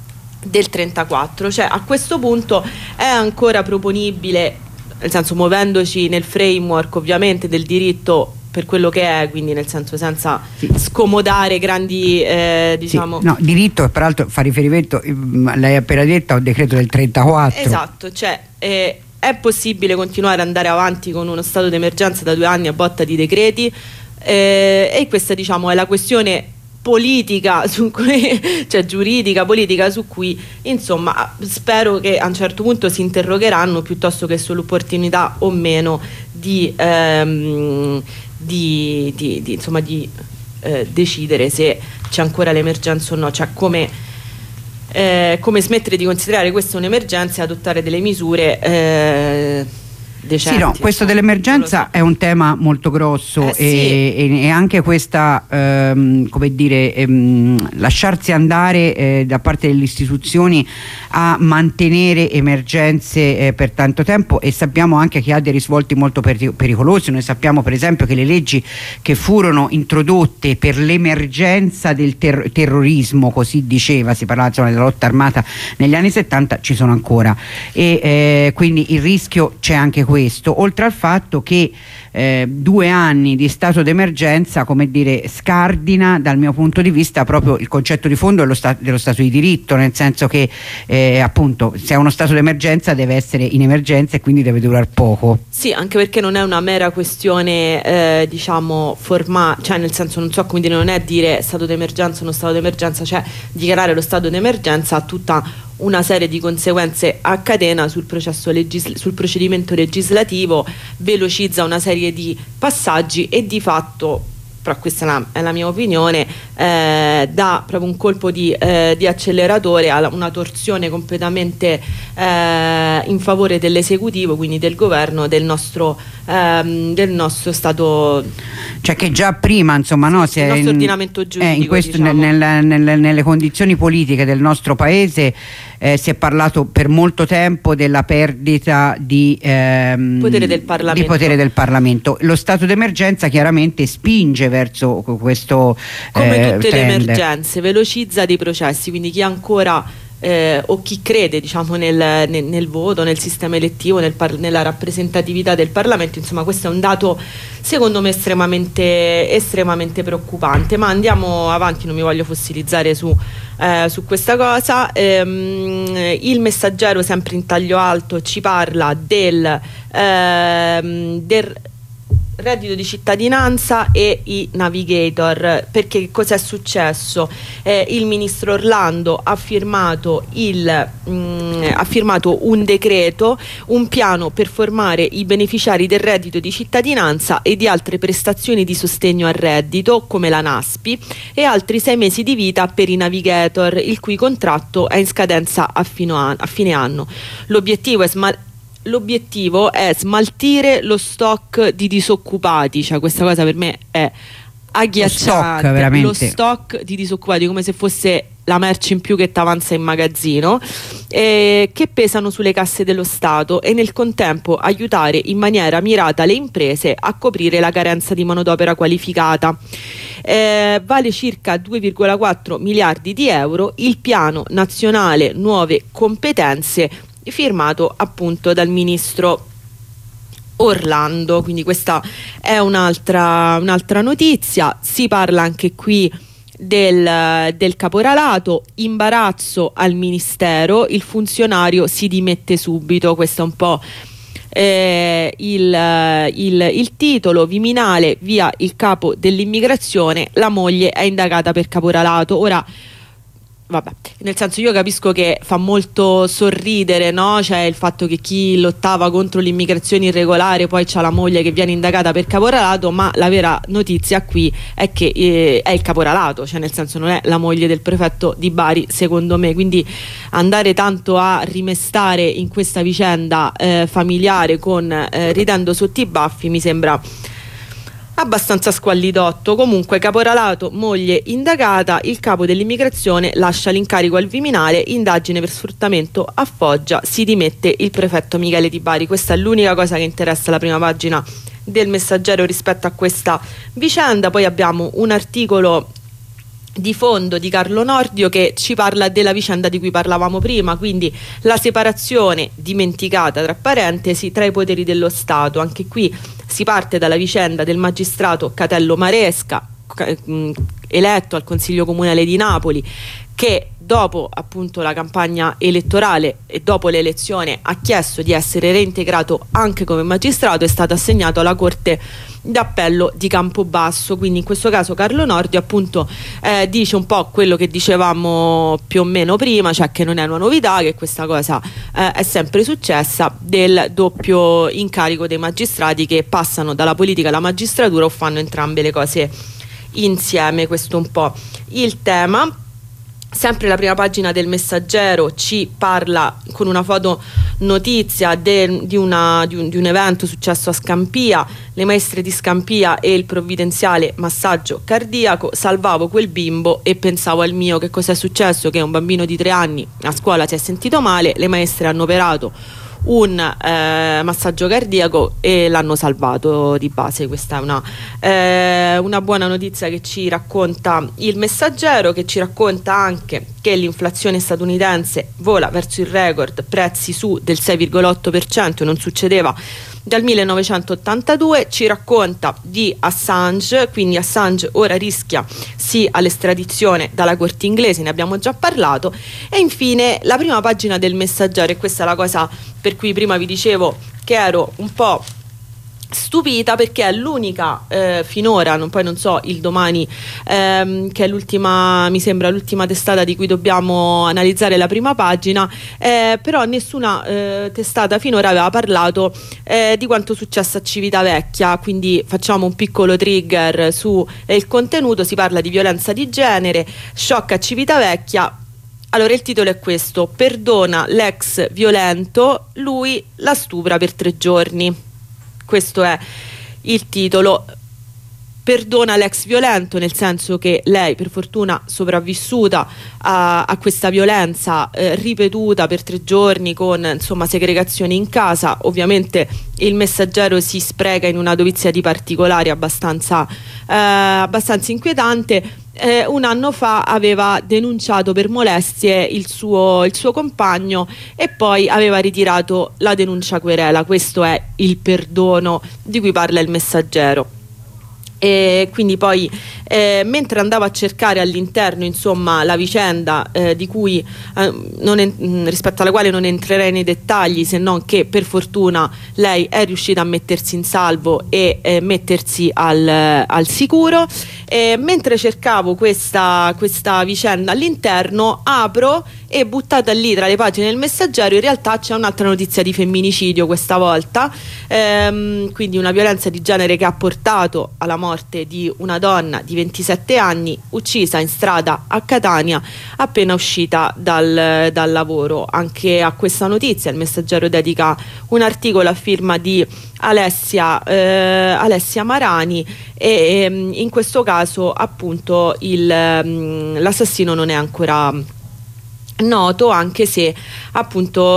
del trentaquattro. Cioè, a questo punto è ancora proponibile, nel senso, muovendoci nel framework ovviamente del diritto per quello che è, quindi nel senso senza sì. scomodare grandi eh, diciamo sì. No, diritto, peraltro fa riferimento, lei ha appena detto, a un decreto del trentaquattro. Esatto, cioè eh, è possibile continuare ad andare avanti con uno stato d'emergenza da due anni a botta di decreti, eh, e questa, diciamo, è la questione politica, su cui, cioè giuridica, politica, su cui insomma spero che a un certo punto si interrogheranno, piuttosto che sull'opportunità o meno di ehm, Di, di, di, insomma, di eh, decidere se c'è ancora l'emergenza o no, cioè come, eh, come smettere di considerare questa un'emergenza e adottare delle misure eh, decenti. Sì, no, questo dell'emergenza so. È un tema molto grosso, eh, e, sì. e, e anche questa ehm, come dire ehm, lasciarsi andare eh, da parte delle istituzioni a mantenere emergenze eh, per tanto tempo, e sappiamo anche che ha dei risvolti molto peri- pericolosi. Noi sappiamo per esempio che le leggi che furono introdotte per l'emergenza del ter- terrorismo, così diceva, si parlava insomma della lotta armata negli anni settanta, ci sono ancora, e eh, quindi il rischio c'è anche questo, oltre al fatto che eh, due anni di stato d'emergenza, come dire, scardina dal mio punto di vista proprio il concetto di fondo dello, sta- dello stato di diritto, nel senso che eh, appunto se è uno stato d'emergenza deve essere in emergenza e quindi deve durare poco. Sì, anche perché non è una mera questione eh, diciamo formale, cioè nel senso, non so come dire, non è dire stato d'emergenza o non stato d'emergenza, cioè dichiarare lo stato d'emergenza ha tutta una serie di conseguenze a catena sul processo legisl- sul procedimento legislativo, velocizza una serie di passaggi e di fatto, però questa è la, è la mia opinione, eh, dà proprio un colpo di, eh, di acceleratore a una torsione completamente eh, in favore dell'esecutivo, quindi del governo, del nostro, ehm, del nostro stato, cioè che già prima insomma no, il nostro in, ordinamento giuridico, eh, in questo, diciamo. nel, nel, nelle condizioni politiche del nostro paese eh, si è parlato per molto tempo della perdita di, ehm, potere del Parlamento. di potere del Parlamento. Lo stato d'emergenza chiaramente spinge verso questo come eh, tutte trend. le emergenze, velocizza dei processi, quindi chi ancora eh, o chi crede diciamo nel, nel, nel voto, nel sistema elettivo, nel par- nella rappresentatività del Parlamento, insomma questo è un dato secondo me estremamente, estremamente preoccupante. Ma andiamo avanti, non mi voglio fossilizzare su, eh, su questa cosa. Ehm, il Messaggero, sempre in taglio alto, ci parla del, ehm, del reddito di cittadinanza e i navigator, perché cosa è successo? Eh, il ministro Orlando ha firmato, il, mh, ha firmato un decreto, un piano per formare i beneficiari del reddito di cittadinanza e di altre prestazioni di sostegno al reddito come la NASPI, e altri sei mesi di vita per i navigator, il cui contratto è in scadenza a, fino a, a fine anno. L'obiettivo è smal- L'obiettivo è smaltire lo stock di disoccupati, cioè questa cosa per me è agghiacciante, lo stock, veramente. Lo stock di disoccupati, come se fosse la merce in più che t'avanza in magazzino, eh, che pesano sulle casse dello Stato, e nel contempo aiutare in maniera mirata le imprese a coprire la carenza di manodopera qualificata. Eh, vale circa due virgola quattro miliardi di euro il piano nazionale nuove competenze, firmato appunto dal ministro Orlando. Quindi questa è un'altra, un'altra notizia. Si parla anche qui del, del caporalato, imbarazzo al ministero, il funzionario si dimette subito. Questo è un po' eh, il, il, il titolo. Viminale, via il capo dell'immigrazione, la moglie è indagata per caporalato. Ora vabbè, nel senso, io capisco che fa molto sorridere, no? Cioè il fatto che chi lottava contro l'immigrazione irregolare poi c'ha la moglie che viene indagata per caporalato, ma la vera notizia qui è che eh, è il caporalato, cioè nel senso non è la moglie del prefetto di Bari, secondo me. Quindi andare tanto a rimestare in questa vicenda eh, familiare con eh, ridendo sotto i baffi mi sembra abbastanza squallidotto. Comunque, caporalato, moglie indagata, il capo dell'immigrazione lascia l'incarico al Viminale, indagine per sfruttamento a Foggia, si dimette il prefetto Michele Di Bari. Questa è l'unica cosa che interessa la prima pagina del Messaggero rispetto a questa vicenda. Poi abbiamo un articolo di fondo di Carlo Nordio che ci parla della vicenda di cui parlavamo prima, quindi la separazione dimenticata, tra parentesi, tra i poteri dello Stato. Anche qui si parte dalla vicenda del magistrato Catello Maresca, eletto al Consiglio Comunale di Napoli, che dopo appunto la campagna elettorale e dopo l'elezione ha chiesto di essere reintegrato anche come magistrato, è stato assegnato alla Corte d'Appello di Campobasso. Quindi in questo caso Carlo Nordio appunto eh, dice un po' quello che dicevamo più o meno prima, cioè che non è una novità, che questa cosa eh, è sempre successa, del doppio incarico dei magistrati che passano dalla politica alla magistratura o fanno entrambe le cose insieme. Questo è un po' il tema. Sempre la prima pagina del Messaggero ci parla con una foto notizia de, di, una, di, un, di un evento successo a Scampia, le maestre di Scampia e il provvidenziale massaggio cardiaco. Salvavo quel bimbo e pensavo al mio. Che cosa è successo? Che un bambino di tre anni a scuola si è sentito male, le maestre hanno operato un eh, massaggio cardiaco e l'hanno salvato di base. Questa è una, eh, una buona notizia che ci racconta il Messaggero, che ci racconta anche che l'inflazione statunitense vola verso il record prezzi su del sei virgola otto per cento, non succedeva dal millenovecentottantadue. Ci racconta di Assange, quindi Assange ora rischia sì all'estradizione dalla corte inglese, ne abbiamo già parlato. E infine la prima pagina del Messaggero, e questa è la cosa per cui prima vi dicevo che ero un po' stupita, perché è l'unica eh, finora, non, poi non so il Domani ehm, che è l'ultima, mi sembra l'ultima testata di cui dobbiamo analizzare la prima pagina, eh, però nessuna eh, testata finora aveva parlato eh, di quanto successo a Civitavecchia, quindi facciamo un piccolo trigger su eh, il contenuto. Si parla di violenza di genere, shock a Civitavecchia. Allora il titolo è questo: perdona l'ex violento, lui la stupra per tre giorni. Questo è il titolo. Perdona l'ex violento, nel senso che lei, per fortuna sopravvissuta a, a questa violenza eh, ripetuta per tre giorni con insomma segregazione in casa. Ovviamente il Messaggero si spreca in una dovizia di particolari abbastanza, eh, abbastanza inquietante. Eh, un anno fa aveva denunciato per molestie il suo, il suo compagno e poi aveva ritirato la denuncia querela. Questo è il perdono di cui parla il Messaggero. E quindi poi eh, mentre andavo a cercare all'interno insomma la vicenda eh, di cui eh, non en- rispetto alla quale non entrerei nei dettagli, se non che per fortuna lei è riuscita a mettersi in salvo e eh, mettersi al, al sicuro. E mentre cercavo questa, questa vicenda all'interno, apro e buttata lì tra le pagine del Messaggero in realtà c'è un'altra notizia di femminicidio, questa volta ehm, quindi una violenza di genere che ha portato alla morte di una donna di ventisette anni uccisa in strada a Catania appena uscita dal, dal lavoro. Anche a questa notizia il Messaggero dedica un articolo a firma di Alessia, eh, Alessia Marani e ehm, in questo caso appunto il, ehm, l'assassino non è ancora noto, anche se appunto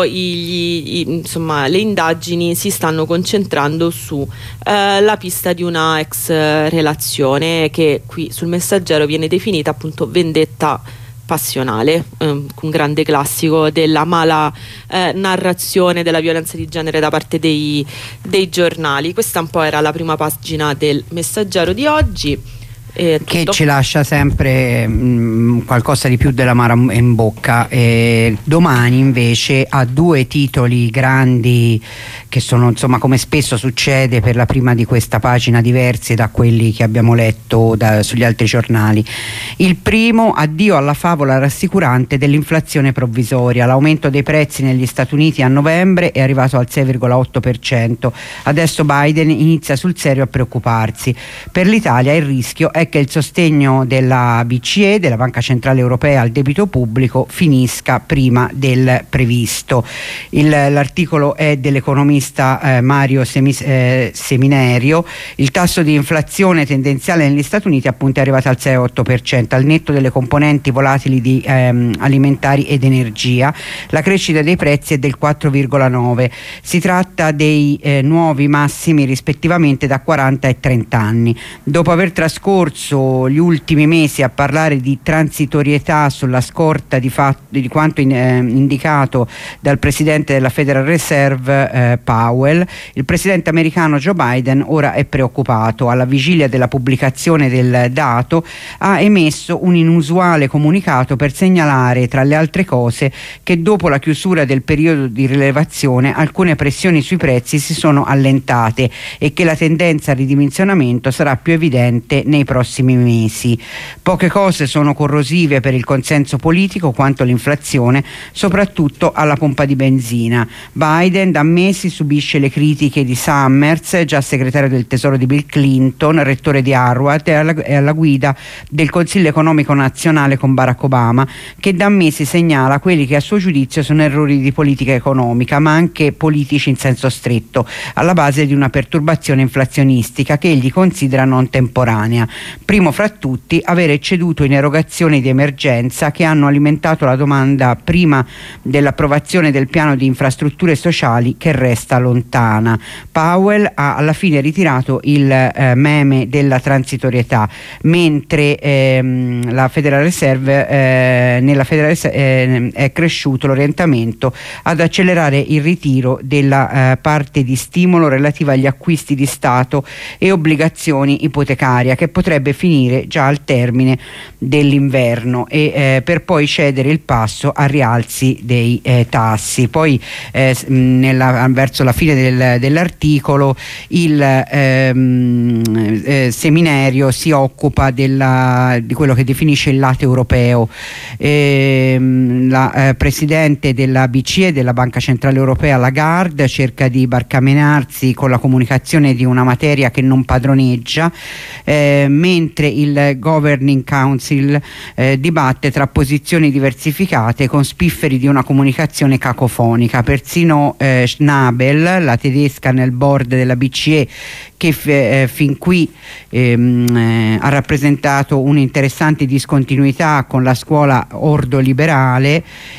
i, i, insomma, le indagini si stanno concentrando su eh, la pista di una ex relazione che qui sul Messaggero viene definita appunto vendetta passionale, eh, un grande classico della mala eh, narrazione della violenza di genere da parte dei, dei giornali. Questa un po' era la prima pagina del Messaggero di oggi. Eh, che ci lascia sempre mh, qualcosa di più dell'amaro in bocca. Eh, Domani invece ha due titoli grandi che sono insomma, come spesso succede per la prima di questa pagina, diversi da quelli che abbiamo letto da, sugli altri giornali. Il primo: addio alla favola rassicurante dell'inflazione provvisoria. L'aumento dei prezzi negli Stati Uniti a novembre è arrivato al sei virgola otto per cento. Adesso Biden inizia sul serio a preoccuparsi. Per l'Italia il rischio è che il sostegno della B C E, della Banca Centrale Europea, al debito pubblico finisca prima del previsto. Il, l'articolo è dell'economista eh, Mario Semis, eh, Seminerio. Il tasso di inflazione tendenziale negli Stati Uniti appunto è arrivato al sei virgola otto per cento, al netto delle componenti volatili di ehm, alimentari ed energia. La crescita dei prezzi è del quattro virgola nove. Si tratta dei eh, nuovi massimi rispettivamente da quaranta e trenta anni. Dopo aver trascorso gli ultimi mesi a parlare di transitorietà sulla scorta di, fatto, di quanto in, eh, indicato dal presidente della Federal Reserve eh, Powell, il presidente americano Joe Biden ora è preoccupato. Alla vigilia della pubblicazione del dato ha emesso un inusuale comunicato per segnalare, tra le altre cose, che dopo la chiusura del periodo di rilevazione alcune pressioni sui prezzi si sono allentate e che la tendenza al ridimensionamento sarà più evidente nei prossimi mesi. Poche cose sono corrosive per il consenso politico quanto l'inflazione, soprattutto alla pompa di benzina. Biden da mesi subisce le critiche di Summers, già segretario del tesoro di Bill Clinton, rettore di Harvard e alla, e alla guida del Consiglio economico nazionale con Barack Obama, che da mesi segnala quelli che a suo giudizio sono errori di politica economica, ma anche politici in senso stretto, alla base di una perturbazione inflazionistica che egli considera non temporanea. Primo fra tutti, avere ecceduto in erogazioni di emergenza che hanno alimentato la domanda prima dell'approvazione del piano di infrastrutture sociali che resta lontana. Powell ha alla fine ritirato il eh, meme della transitorietà, mentre ehm, la Federal Reserve, eh, nella Federal Reserve eh, è cresciuto l'orientamento ad accelerare il ritiro della eh, parte di stimolo relativa agli acquisti di Stato e obbligazioni ipotecaria, che potrebbe finire già al termine dell'inverno, e eh, per poi cedere il passo a rialzi dei eh, tassi. Poi eh, nella, verso la fine del, dell'articolo il ehm, eh, Seminario si occupa della, di quello che definisce il lato europeo. Ehm, la eh, presidente della B C E, della Banca Centrale Europea, Lagarde, cerca di barcamenarsi con la comunicazione di una materia che non padroneggia, eh, mentre il Governing Council eh, dibatte tra posizioni diversificate con spifferi di una comunicazione cacofonica. Persino eh, Schnabel, la tedesca nel board della B C E, che eh, fin qui ehm, eh, ha rappresentato un'interessante discontinuità con la scuola ordoliberale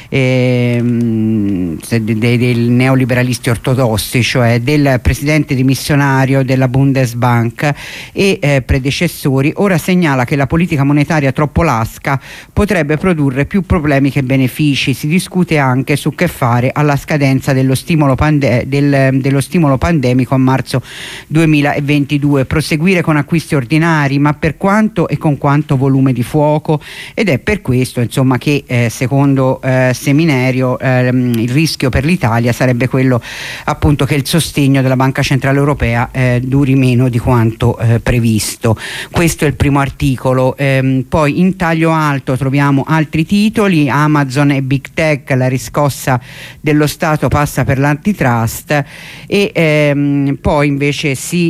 ehm, dei, dei neoliberalisti ortodossi, cioè del presidente dimissionario della Bundesbank e eh, predecessori, ora segnala che la politica monetaria troppo lasca potrebbe produrre più problemi che benefici. Si discute anche su che fare alla scadenza dello stimolo, pande- del, dello stimolo pandemico a marzo duemilaventidue, proseguire con acquisti ordinari, ma per quanto e con quanto volume di fuoco? Ed è per questo, insomma, che eh, secondo eh, Seminario eh, il rischio per l'Italia sarebbe quello appunto che il sostegno della Banca Centrale Europea eh, duri meno di quanto eh, previsto. Questo è il primo articolo. Ehm, poi in taglio alto troviamo altri titoli: Amazon e Big Tech, la riscossa dello Stato passa per l'antitrust, e ehm, poi invece si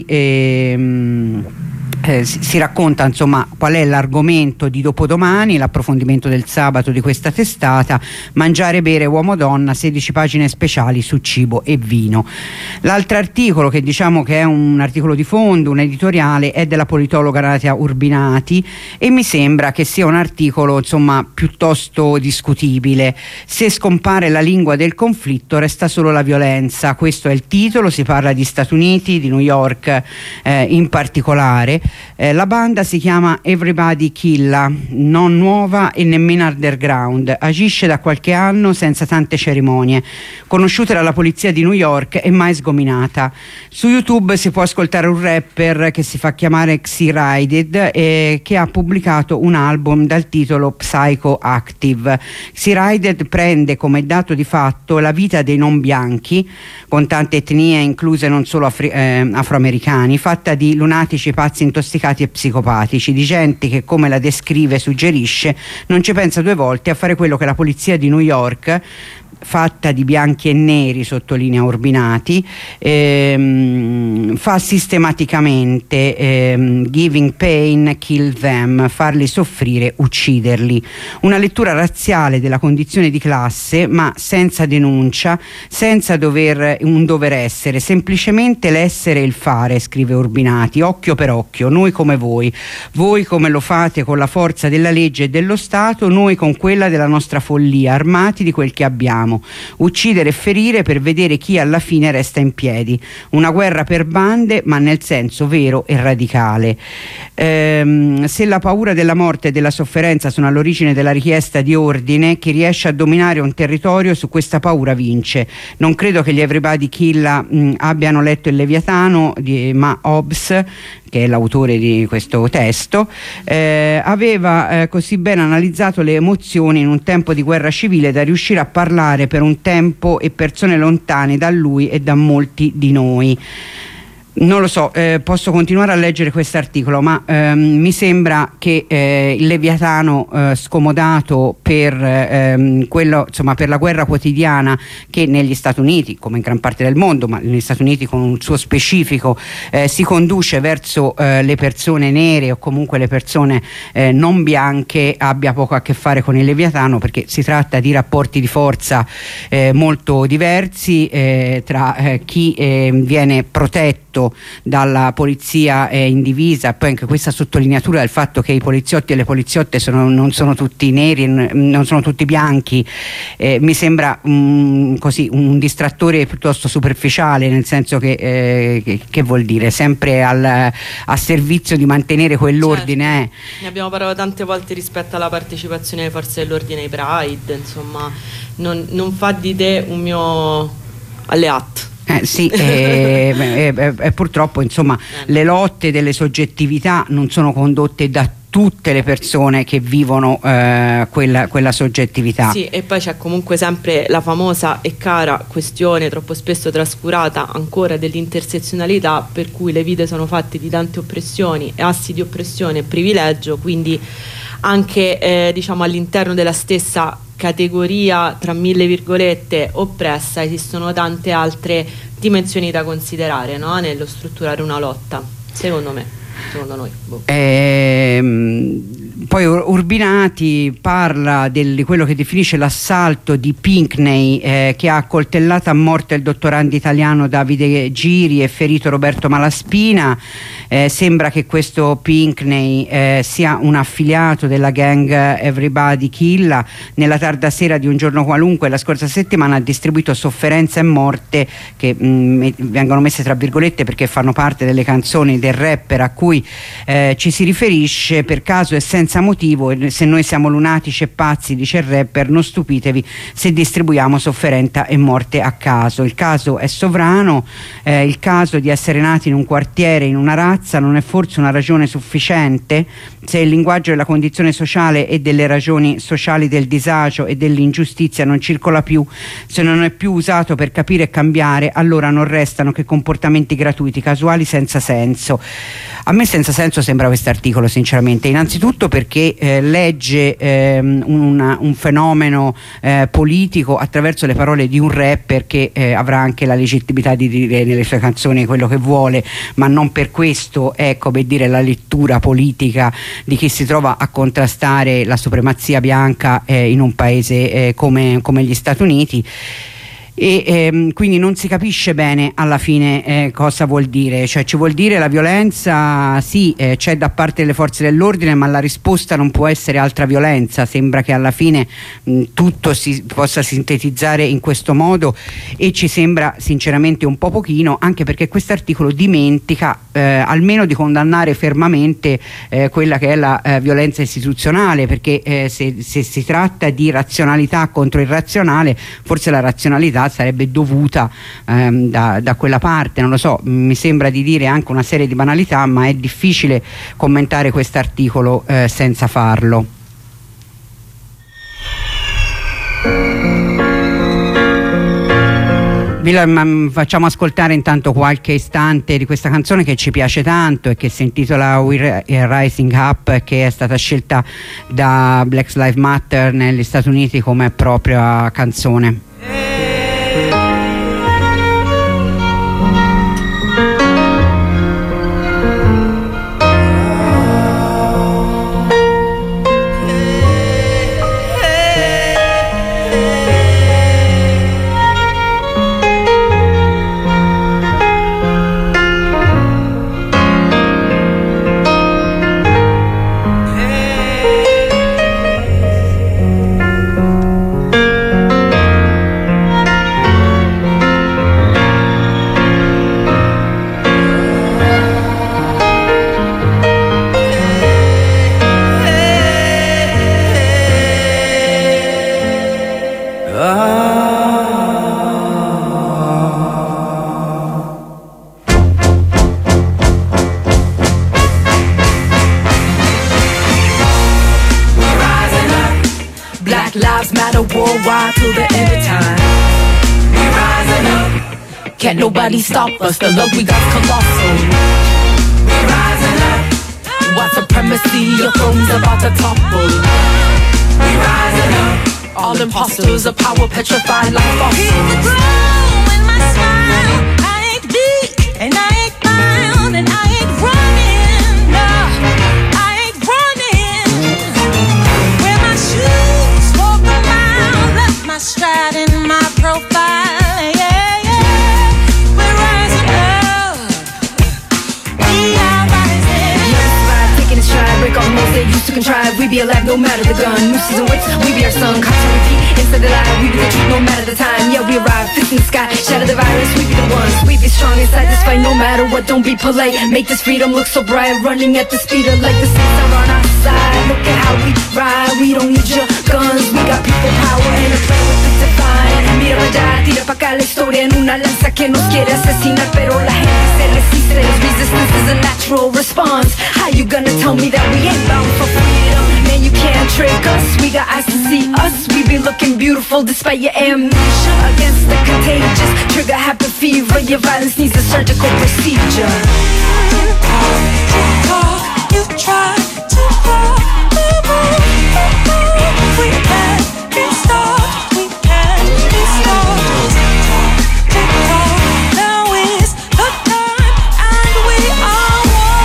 ehm, Eh, si, si racconta insomma qual è l'argomento di dopodomani, l'approfondimento del sabato di questa testata: mangiare, bere, uomo donna, sedici pagine speciali su cibo e vino. L'altro articolo, che diciamo che è un articolo di fondo, un editoriale, è della politologa Nadia Urbinati, e mi sembra che sia un articolo insomma piuttosto discutibile. Se scompare la lingua del conflitto resta solo la violenza, questo è il titolo. Si parla di Stati Uniti, di New York eh, in particolare. Eh, la banda si chiama Everybody Killa, non nuova e nemmeno underground, agisce da qualche anno senza tante cerimonie, conosciuta dalla polizia di New York e mai sgominata. Su YouTube si può ascoltare un rapper che si fa chiamare Xyrided e che ha pubblicato un album dal titolo Psychoactive. Xyrided prende come dato di fatto la vita dei non bianchi, con tante etnie incluse non solo afri- eh, afroamericani, fatta di lunatici, pazzi intossicati e psicopatici, di gente che, come la descrive e suggerisce, non ci pensa due volte a fare quello che la polizia di New York, fatta di bianchi e neri, sottolinea Urbinati, ehm, fa sistematicamente, ehm, giving pain, kill them, farli soffrire, ucciderli. Una lettura razziale della condizione di classe, ma senza denuncia, senza dover, un dover essere, semplicemente l'essere e il fare, scrive Urbinati, occhio per occhio, noi come voi, voi come lo fate con la forza della legge e dello Stato, noi con quella della nostra follia, armati di quel che abbiamo. Uccidere e ferire per vedere chi alla fine resta in piedi. Una guerra per bande, ma nel senso vero e radicale. Ehm, se la paura della morte e della sofferenza sono all'origine della richiesta di ordine, chi riesce a dominare un territorio su questa paura vince. Non credo che gli Everybody Killa mh, abbiano letto il Leviatano, di, ma Hobbes, che è l'autore di questo testo, eh, aveva eh, così ben analizzato le emozioni in un tempo di guerra civile da riuscire a parlare per un tempo e persone lontane da lui e da molti di noi. Non lo so, eh, posso continuare a leggere questo articolo, ma ehm, mi sembra che eh, il Leviatano eh, scomodato per, ehm, quello, insomma, per la guerra quotidiana che negli Stati Uniti, come in gran parte del mondo, ma negli Stati Uniti con un suo specifico, eh, si conduce verso eh, le persone nere o comunque le persone eh, non bianche, abbia poco a che fare con il Leviatano, perché si tratta di rapporti di forza eh, molto diversi eh, tra eh, chi eh, viene protetto fatto dalla polizia eh, in divisa, poi anche questa sottolineatura del fatto che i poliziotti e le poliziotte sono, non sono tutti neri, non sono tutti bianchi, eh, mi sembra um, così un distrattore piuttosto superficiale, nel senso che, eh, che, che vuol dire sempre al, a servizio di mantenere quell'ordine. Certo. Eh. Ne abbiamo parlato tante volte rispetto alla partecipazione alle forze dell'ordine ai Pride, insomma non, non fa di te un mio alleato. Eh, sì, e, e, e, e purtroppo insomma le lotte delle soggettività non sono condotte da tutte le persone che vivono eh, quella, quella soggettività. Sì, e poi c'è comunque sempre la famosa e cara questione, troppo spesso trascurata ancora, dell'intersezionalità, per cui le vite sono fatte di tante oppressioni, assi di oppressione e privilegio, quindi anche eh, diciamo all'interno della stessa categoria, tra mille virgolette, oppressa, esistono tante altre dimensioni da considerare, no? Nello strutturare una lotta, secondo me, secondo noi. Boh. Ehm, poi Urbinati parla di quello che definisce l'assalto di Pinckney, eh, che ha accoltellato a morte il dottorando italiano Davide Giri e ferito Roberto Malaspina. Eh, sembra che questo Pinckney eh, sia un affiliato della gang Everybody Kill. Nella tarda sera di un giorno qualunque la scorsa settimana ha distribuito Sofferenza e Morte, che mh, vengono messe tra virgolette perché fanno parte delle canzoni del rapper a cui eh, ci si riferisce per caso e senza motivo. Se noi siamo lunatici e pazzi, dice il rapper, non stupitevi se distribuiamo Sofferenza e Morte a caso. Il caso è sovrano, eh, il caso di essere nati in un quartiere, in una razza, non è forse una ragione sufficiente? Se il linguaggio della condizione sociale e delle ragioni sociali del disagio e dell'ingiustizia non circola più, se non è più usato per capire e cambiare, allora non restano che comportamenti gratuiti, casuali, senza senso. A me senza senso sembra questo articolo, sinceramente, innanzitutto perché eh, legge eh, un, un fenomeno eh, politico attraverso le parole di un rapper che eh, avrà anche la legittimità di dire nelle sue canzoni quello che vuole, ma non per questo è, come dire, la lettura politica di chi si trova a contrastare la supremazia bianca eh, in un paese eh, come, come gli Stati Uniti. E ehm, quindi non si capisce bene alla fine eh, cosa vuol dire, cioè ci vuol dire la violenza sì, eh, c'è da parte delle forze dell'ordine, ma la risposta non può essere altra violenza. Sembra che alla fine mh, tutto si possa sintetizzare in questo modo, e ci sembra sinceramente un po' pochino, anche perché quest'articolo dimentica eh, almeno di condannare fermamente eh, quella che è la eh, violenza istituzionale, perché eh, se, se si tratta di razionalità contro irrazionale, forse la razionalità sarebbe dovuta ehm, da, da quella parte. Non lo so, mi sembra di dire anche una serie di banalità, ma è difficile commentare quest'articolo eh, senza farlo. Vi la, facciamo ascoltare intanto qualche istante di questa canzone che ci piace tanto e che si intitola We're Rising Up, che è stata scelta da Black Lives Matter negli Stati Uniti come propria canzone. Can't nobody stop us, the love we got's colossal. We're rising up. White supremacy, your throne's about to topple. We're rising up. All imposters of power petrified like fossils. Here's the glow in my smile. I ain't weak, and I ain't mild, and I ain't running. No, I ain't running. Wear my shoes, walk a mile, left my stride in my profile. we be alive no matter the gun. New season waits, we be our son. Cops on repeat, instead of lie, we be the truth no matter the time. Yeah, we arrive, fist in the sky, shatter the virus, we be the ones. We be strong inside this fight no matter what, don't be polite. Make this freedom look so bright, running at the speed of light. The saints are on our side, look at how we ride. We don't need your guns, we got people power and a plan with the divine. Mira para allá, tira pa' acá la historia en una lanza que nos quiere asesinar, pero la gente se resiste. Resistance is a natural response. How you gonna tell me that we ain't bound for freedom? Man, you can't trick us, we got eyes to see us. We be looking beautiful despite your amnesia. Against the contagious, trigger happy fever. Your violence needs a surgical procedure. You talk, you talk, you try to rock the boat. We can't be stopped, we can't be stopped. Tick tock, now is the time, and we are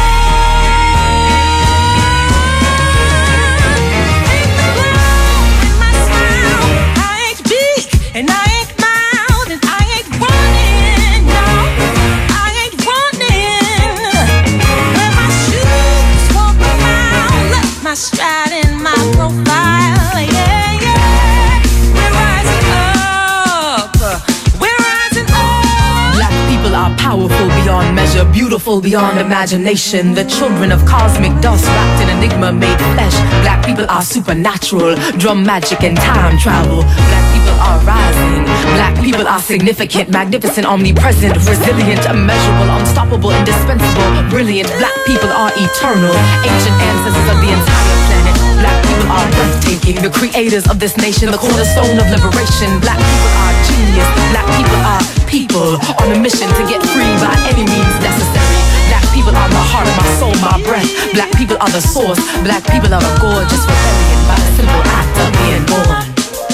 one. Ain't the glow in my smile, I ain't big and I ain't mild, and I ain't running, no, I ain't running. Wear my shoes, walk around, let my stride in my profile, yeah, yeah. We're rising up, we're rising up. Black people are powerful beyond measure, beautiful beyond imagination. The children of cosmic dust wrapped in enigma made flesh. Black people are supernatural, drum magic and time travel. Black people are rising, black people are significant, magnificent, omnipresent, resilient, immeasurable, unstoppable, indispensable, brilliant. Black people are eternal, ancient ancestors of the entire planet. Black people are breathtaking, the creators of this nation, the cornerstone of liberation. Black people are genius, black people are people on a mission to get free by any means necessary. Black people are my heart, my soul, my breath. Black people are the source, black people are a gorgeous rebellion by the simple act of being born.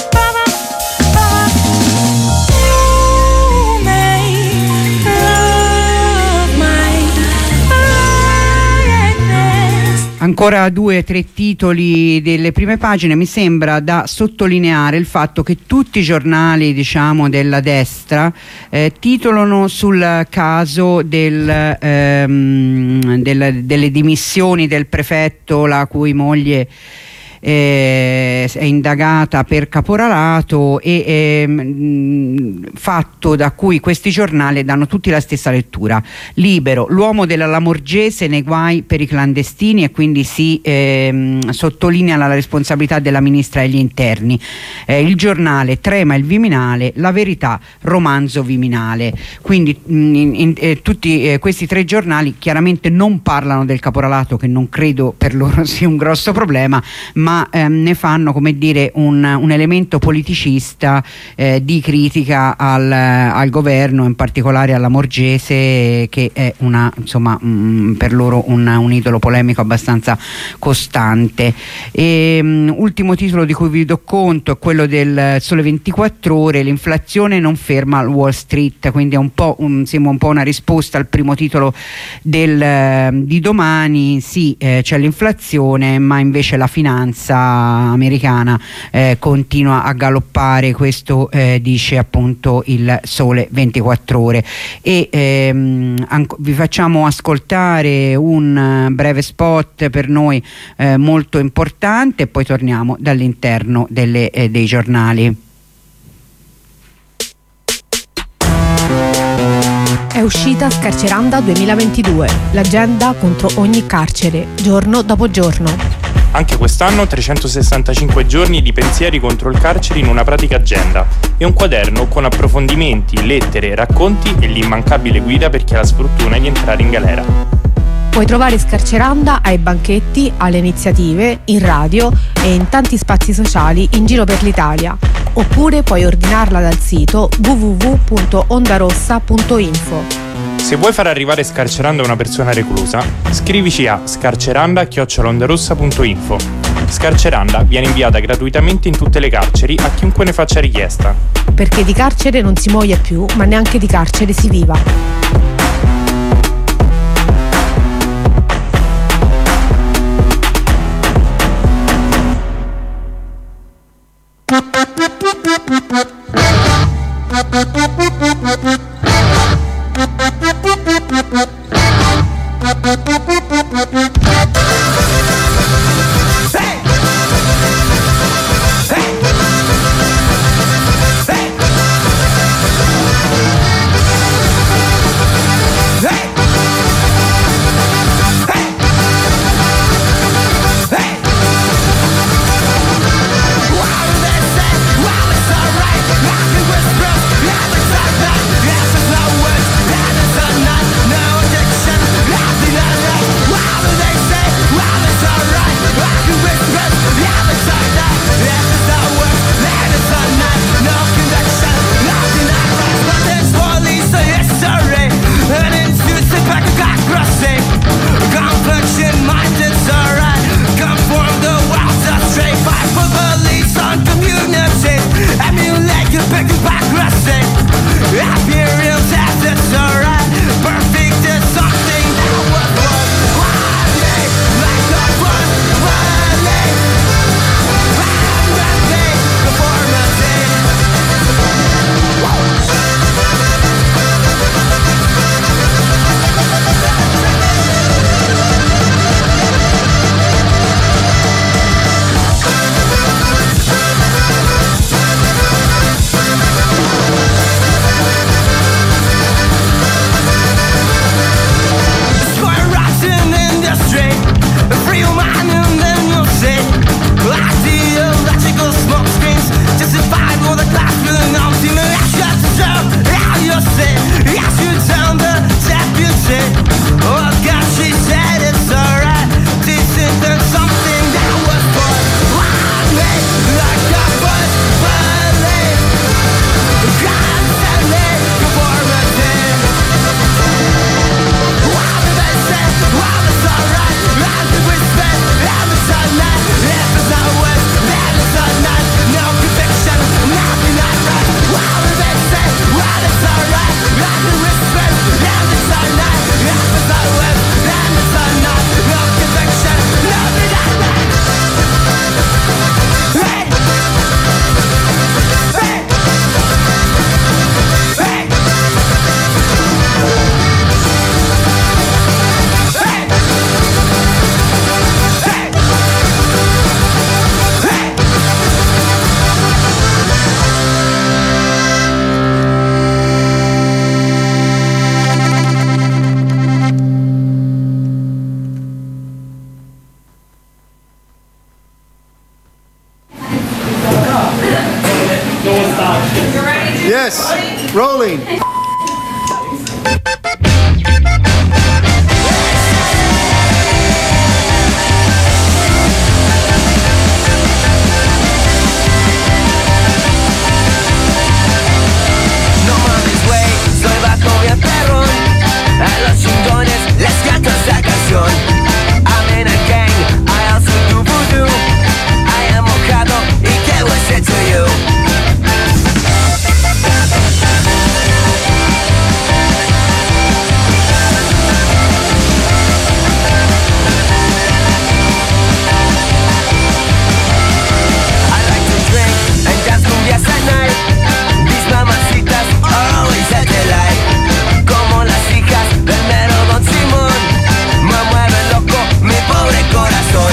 Ancora due o tre titoli delle prime pagine. Mi sembra da sottolineare il fatto che tutti i giornali, diciamo, della destra eh, titolano sul caso del, ehm, del, delle dimissioni del prefetto, la cui moglie Eh, è indagata per caporalato, e ehm, fatto da cui questi giornali danno tutti la stessa lettura. Libero, l'uomo della Lamorgese nei guai per i clandestini, e quindi si ehm, sottolinea la responsabilità della ministra degli interni. Eh, il Giornale, trema il Viminale, La Verità, romanzo Viminale. Quindi mh, in, in, eh, tutti eh, questi tre giornali chiaramente non parlano del caporalato, che non credo per loro sia un grosso problema, ma ma ehm, ne fanno, come dire, un, un elemento politicista eh, di critica al, al governo, in particolare alla Lamorgese, che è una, insomma, mh, per loro un, un idolo polemico abbastanza costante. E, mh, ultimo titolo di cui vi do conto è quello del Sole ventiquattro Ore, l'inflazione non ferma Wall Street, quindi è un po' un, sembra un po' una risposta al primo titolo del, di domani. Sì, eh, c'è l'inflazione, ma invece la finanza americana eh, continua a galoppare. Questo eh, dice appunto il Sole ventiquattro Ore. E ehm, vi facciamo ascoltare un breve spot per noi eh, molto importante, e poi torniamo dall'interno delle, eh, dei giornali. È uscita Scarceranda duemilaventidue, l'agenda contro ogni carcere, giorno dopo giorno. Anche quest'anno trecentosessantacinque giorni di pensieri contro il carcere in una pratica agenda, e un quaderno con approfondimenti, lettere, racconti e l'immancabile guida per chi ha la sfortuna di entrare in galera. Puoi trovare Scarceranda ai banchetti, alle iniziative, in radio e in tanti spazi sociali in giro per l'Italia, oppure puoi ordinarla dal sito w w w punto ondarossa punto info. Se vuoi far arrivare Scarceranda a una persona reclusa, scrivici a scarceranda chiocciola ondarossa punto info. Scarceranda viene inviata gratuitamente in tutte le carceri a chiunque ne faccia richiesta. Perché di carcere non si muoia più, ma neanche di carcere si viva. Hey! doing? No mames, güey, soy vato bien perrón. A los chingones les canto esta canción. I'm in a gang, I also do voodoo. I am mojado y qué voy a say to you. I like to drink and dance cumbias at night. These mamacitas are always at the light. Como las hijas del mero Don Simón. Me mueve loco mi pobre corazón.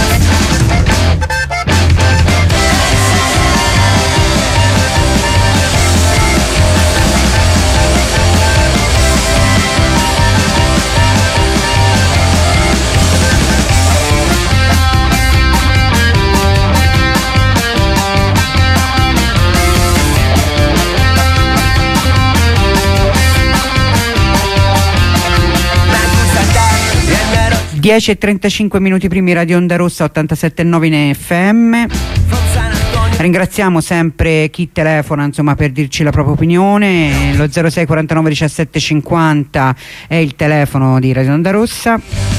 dieci e trentacinque minuti primi, Radio Onda Rossa ottantasette virgola nove in F M. Ringraziamo sempre chi telefona, insomma, per dirci la propria opinione. Lo zero sei quarantanove diciassette cinquanta è il telefono di Radio Onda Rossa.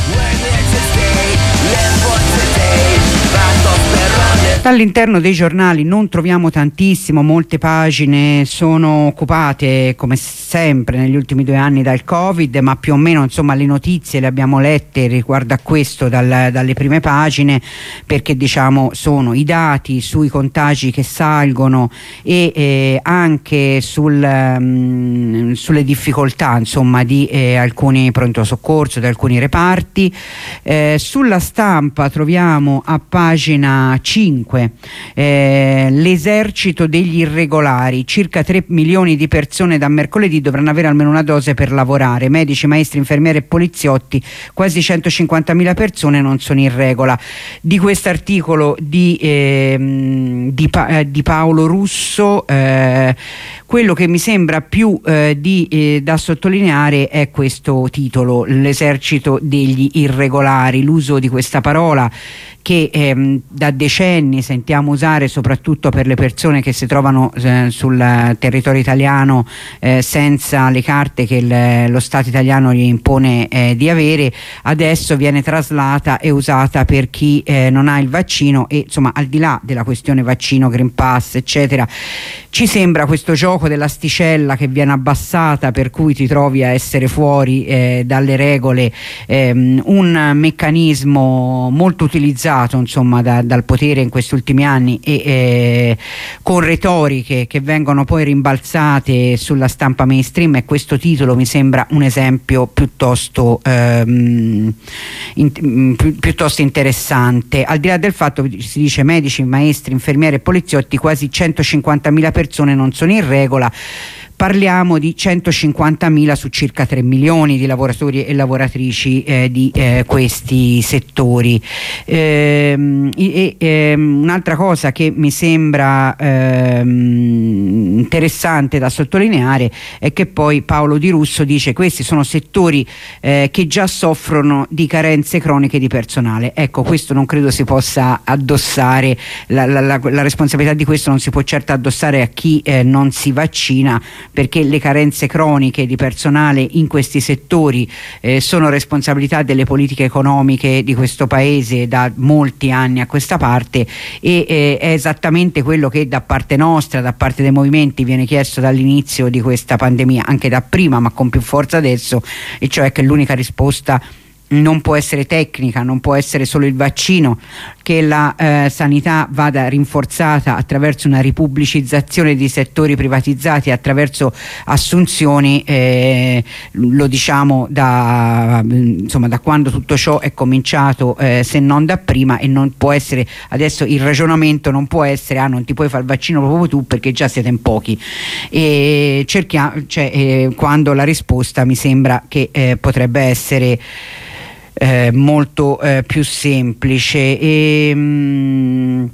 All'interno dei giornali non troviamo tantissimo, molte pagine sono occupate come sempre negli ultimi due anni dal Covid, ma più o meno, insomma, le notizie le abbiamo lette riguardo a questo dal, dalle prime pagine, perché diciamo sono i dati sui contagi che salgono e eh, anche sul, mh, sulle difficoltà, insomma, di eh, alcuni pronto soccorso, di alcuni reparti. Eh, sulla Stampa troviamo a pagina cinque Eh, l'esercito degli irregolari, circa tre milioni di persone da mercoledì dovranno avere almeno una dose per lavorare, medici, maestri, infermieri e poliziotti, quasi centocinquantamila persone non sono in regola. Di quest'articolo di, eh, di, pa- eh, di Paolo Russo, eh, quello che mi sembra più eh, di, eh, da sottolineare è questo titolo, l'esercito degli irregolari, l'uso di questa parola che ehm, da decenni sentiamo usare soprattutto per le persone che si trovano eh, sul territorio italiano eh, senza le carte che il, lo Stato italiano gli impone eh, di avere. Adesso viene traslata e usata per chi eh, non ha il vaccino e, insomma, al di là della questione vaccino, Green Pass eccetera, ci sembra questo gioco dell'asticella che viene abbassata, per cui ti trovi a essere fuori eh, dalle regole, ehm, un meccanismo molto utilizzato, insomma, da, dal potere in questi ultimi anni e eh, con retoriche che vengono poi rimbalzate sulla stampa mainstream, e questo titolo mi sembra un esempio piuttosto ehm, in, pi, piuttosto interessante. Al di là del fatto che si dice medici, maestri, infermieri e poliziotti, quasi centocinquantamila persone non sono in regola. Parliamo di centocinquantamila su circa tre milioni di lavoratori e lavoratrici eh, di eh, questi settori. Ehm, e, ehm, un'altra cosa che mi sembra ehm, interessante da sottolineare è che poi Paolo Di Russo dice che questi sono settori eh, che già soffrono di carenze croniche di personale. Ecco, questo non credo si possa addossare, la, la, la, la responsabilità di questo non si può certo addossare a chi eh, non si vaccina, perché le carenze croniche di personale in questi settori eh, sono responsabilità delle politiche economiche di questo paese da molti anni a questa parte, e eh, è esattamente quello che da parte nostra, da parte dei movimenti, viene chiesto dall'inizio di questa pandemia, anche da prima ma con più forza adesso, e cioè che l'unica risposta non può essere tecnica, non può essere solo il vaccino, che la eh, sanità vada rinforzata attraverso una ripubblicizzazione di settori privatizzati, attraverso assunzioni, eh, lo diciamo da, insomma, da quando tutto ciò è cominciato, eh, se non da prima, e non può essere adesso il ragionamento non può essere ah non ti puoi fare il vaccino proprio tu perché già siete in pochi, e cerchiamo, cioè, eh, quando la risposta mi sembra che eh, potrebbe essere Eh, molto eh, più semplice. E, mh,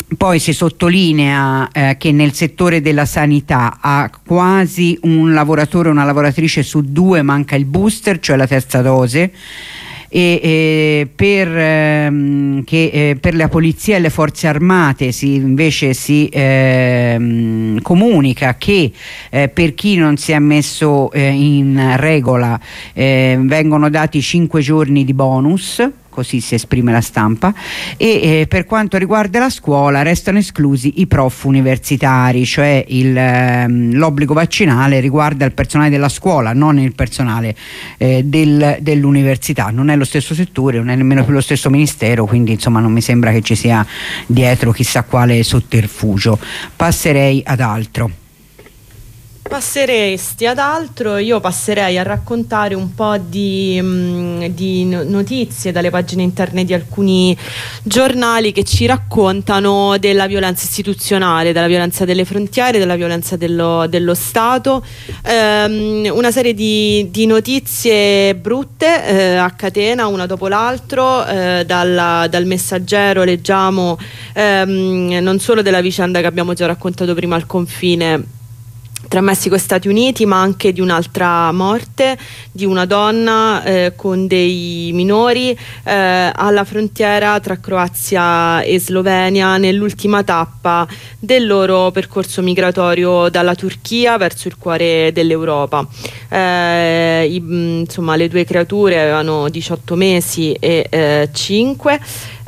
Poi si sottolinea eh, che nel settore della sanità a quasi un lavoratore o una lavoratrice su due manca il booster, cioè la terza dose. E eh, per, ehm, che, eh, per la polizia e le forze armate si, invece si ehm, comunica che eh, per chi non si è messo eh, in regola eh, vengono dati cinque giorni di bonus, così si esprime la stampa, e eh, per quanto riguarda la scuola restano esclusi i prof universitari, cioè il, ehm, l'obbligo vaccinale riguarda il personale della scuola, non il personale eh, del, dell'università. Non è lo stesso settore, non è nemmeno più lo stesso ministero, quindi insomma non mi sembra che ci sia dietro chissà quale sotterfugio. Passerei ad altro. Passeresti ad altro, io passerei a raccontare un po' di, mh, di notizie dalle pagine interne di alcuni giornali che ci raccontano della violenza istituzionale, della violenza delle frontiere, della violenza dello, dello Stato, ehm, una serie di, di notizie brutte eh, a catena, una dopo l'altro. eh, dalla, dal Messaggero leggiamo ehm, non solo della vicenda che abbiamo già raccontato prima al confine tra Messico e Stati Uniti, ma anche di un'altra morte di una donna eh, con dei minori eh, alla frontiera tra Croazia e Slovenia, nell'ultima tappa del loro percorso migratorio dalla Turchia verso il cuore dell'Europa. Eh, i, insomma, le due creature avevano diciotto mesi e eh, cinque.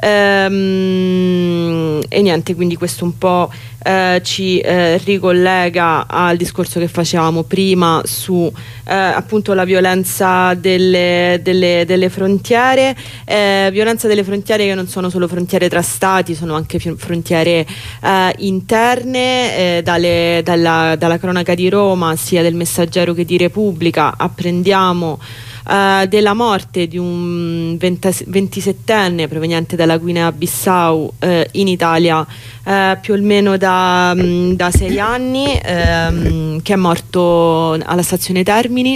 Ehm, e niente, quindi questo un po' eh, ci eh, ricollega al discorso che facevamo prima su eh, appunto la violenza delle, delle, delle frontiere, eh, violenza delle frontiere che non sono solo frontiere tra stati, sono anche frontiere eh, interne. eh, dalle, dalla, dalla cronaca di Roma, sia del Messaggero che di Repubblica, apprendiamo Uh, della morte di un ventisettenne proveniente dalla Guinea-Bissau uh, in Italia uh, più o meno da, um, da sei anni, um, che è morto alla stazione Termini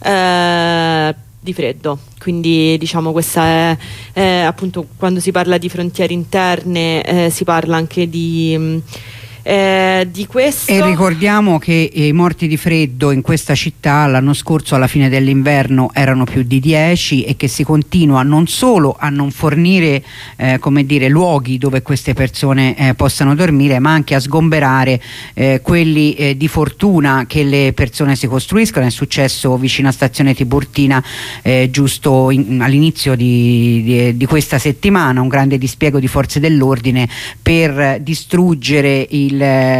uh, di freddo. Quindi diciamo questa è eh, appunto, quando si parla di frontiere interne eh, si parla anche di um, Eh, di questo. E ricordiamo che i morti di freddo in questa città l'anno scorso alla fine dell'inverno erano più di dieci, e che si continua non solo a non fornire eh, come dire, luoghi dove queste persone eh, possano dormire, ma anche a sgomberare eh, quelli eh, di fortuna che le persone si costruiscono. È successo vicino a Stazione Tiburtina eh, giusto in, all'inizio di, di, di questa settimana, un grande dispiego di forze dell'ordine per distruggere il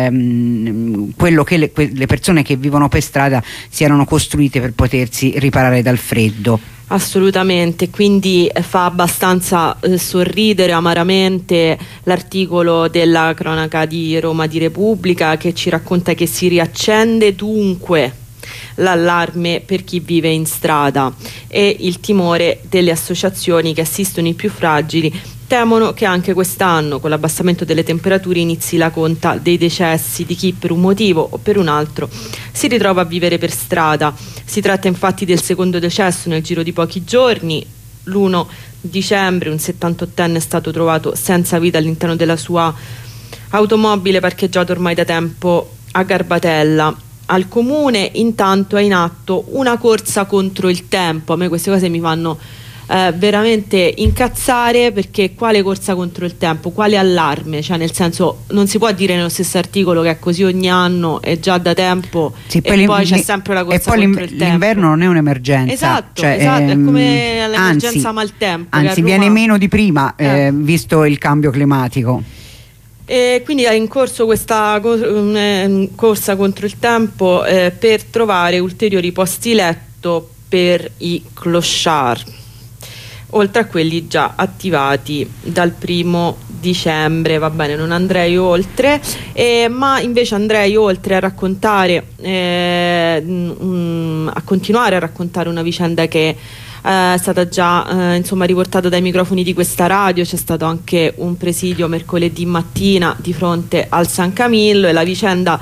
quello che le, le persone che vivono per strada si erano costruite per potersi riparare dal freddo. Assolutamente, quindi fa abbastanza eh, sorridere amaramente l'articolo della cronaca di Roma di Repubblica, che ci racconta che si riaccende dunque l'allarme per chi vive in strada, e il timore delle associazioni che assistono i più fragili temono che anche quest'anno, con l'abbassamento delle temperature, inizi la conta dei decessi di chi per un motivo o per un altro si ritrova a vivere per strada. Si tratta infatti del secondo decesso nel giro di pochi giorni. L'primo dicembre un settantottenne è stato trovato senza vita all'interno della sua automobile parcheggiata ormai da tempo a Garbatella. Al comune intanto è in atto una corsa contro il tempo. A me queste cose mi fanno Eh, veramente incazzare, perché quale corsa contro il tempo, quale allarme? Cioè, nel senso, non si può dire nello stesso articolo che è così ogni anno e già da tempo, sì, e poi c'è sempre la corsa e poi contro il tempo. L'inverno non è un'emergenza, esatto, cioè, esatto ehm, è come l'emergenza anzi, maltempo, anzi Roma... viene meno di prima eh. Eh, visto il cambio climatico. E quindi è in corso questa corsa contro il tempo eh, per trovare ulteriori posti letto per i clochard, oltre a quelli già attivati dal primo dicembre. Va bene, non andrei oltre, eh, ma invece andrei oltre a raccontare, eh, um, a continuare a raccontare una vicenda che eh, è stata già eh, insomma riportata dai microfoni di questa radio. C'è stato anche un presidio mercoledì mattina di fronte al San Camillo, e la vicenda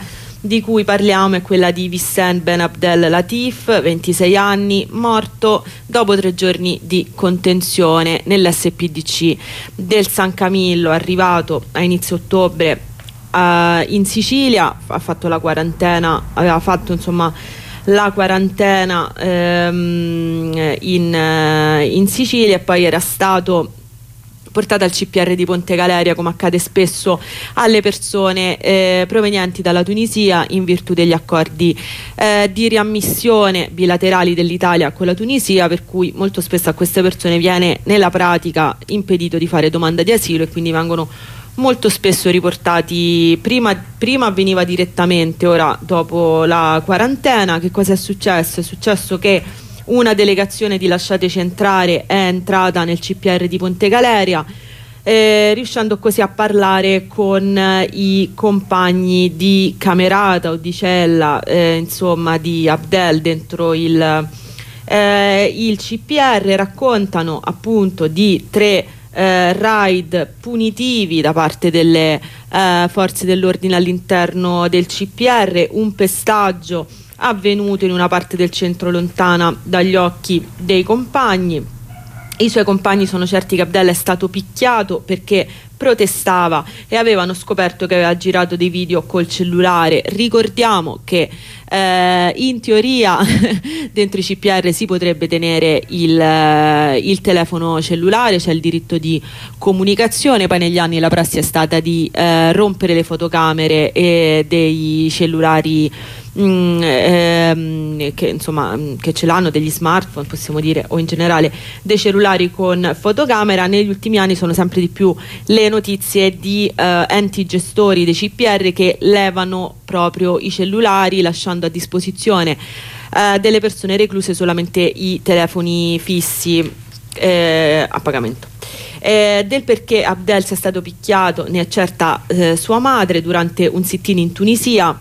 di cui parliamo è quella di Wissem Ben Abdel Latif, ventisei anni, morto dopo tre giorni di contenzione nell'S P D C del San Camillo, arrivato a inizio ottobre uh, in Sicilia, ha fatto la quarantena, aveva fatto insomma la quarantena ehm, in, uh, in Sicilia, e poi era stato portata al C P R di Ponte Galeria, come accade spesso alle persone eh, provenienti dalla Tunisia, in virtù degli accordi eh, di riammissione bilaterali dell'Italia con la Tunisia, per cui molto spesso a queste persone viene nella pratica impedito di fare domanda di asilo, e quindi vengono molto spesso riportati. Prima, prima avveniva direttamente, ora dopo la quarantena. Che cosa è successo? È successo che una delegazione di Lasciateci Entrare è entrata nel C P R di Ponte Galeria, eh, riuscendo così a parlare con eh, i compagni di camerata o di cella, eh, insomma, di Abdel dentro il, eh, il C P R. Raccontano appunto di tre eh, raid punitivi da parte delle eh, forze dell'ordine all'interno del C P R, un pestaggio avvenuto in una parte del centro lontana dagli occhi dei compagni. I suoi compagni sono certi che Abdel è stato picchiato perché protestava, e avevano scoperto che aveva girato dei video col cellulare. Ricordiamo che eh, in teoria dentro i C P R si potrebbe tenere il, eh, il telefono cellulare, c'è il diritto di comunicazione. Poi negli anni la prassi è stata di eh, rompere le fotocamere e dei cellulari Mm, ehm, che insomma che ce l'hanno, degli smartphone possiamo dire, o in generale dei cellulari con fotocamera. Negli ultimi anni sono sempre di più le notizie di eh, enti gestori dei C P R che levano proprio i cellulari, lasciando a disposizione eh, delle persone recluse solamente i telefoni fissi eh, a pagamento. Eh, del perché Abdel sia stato picchiato ne è certa eh, sua madre durante un sit-in in Tunisia.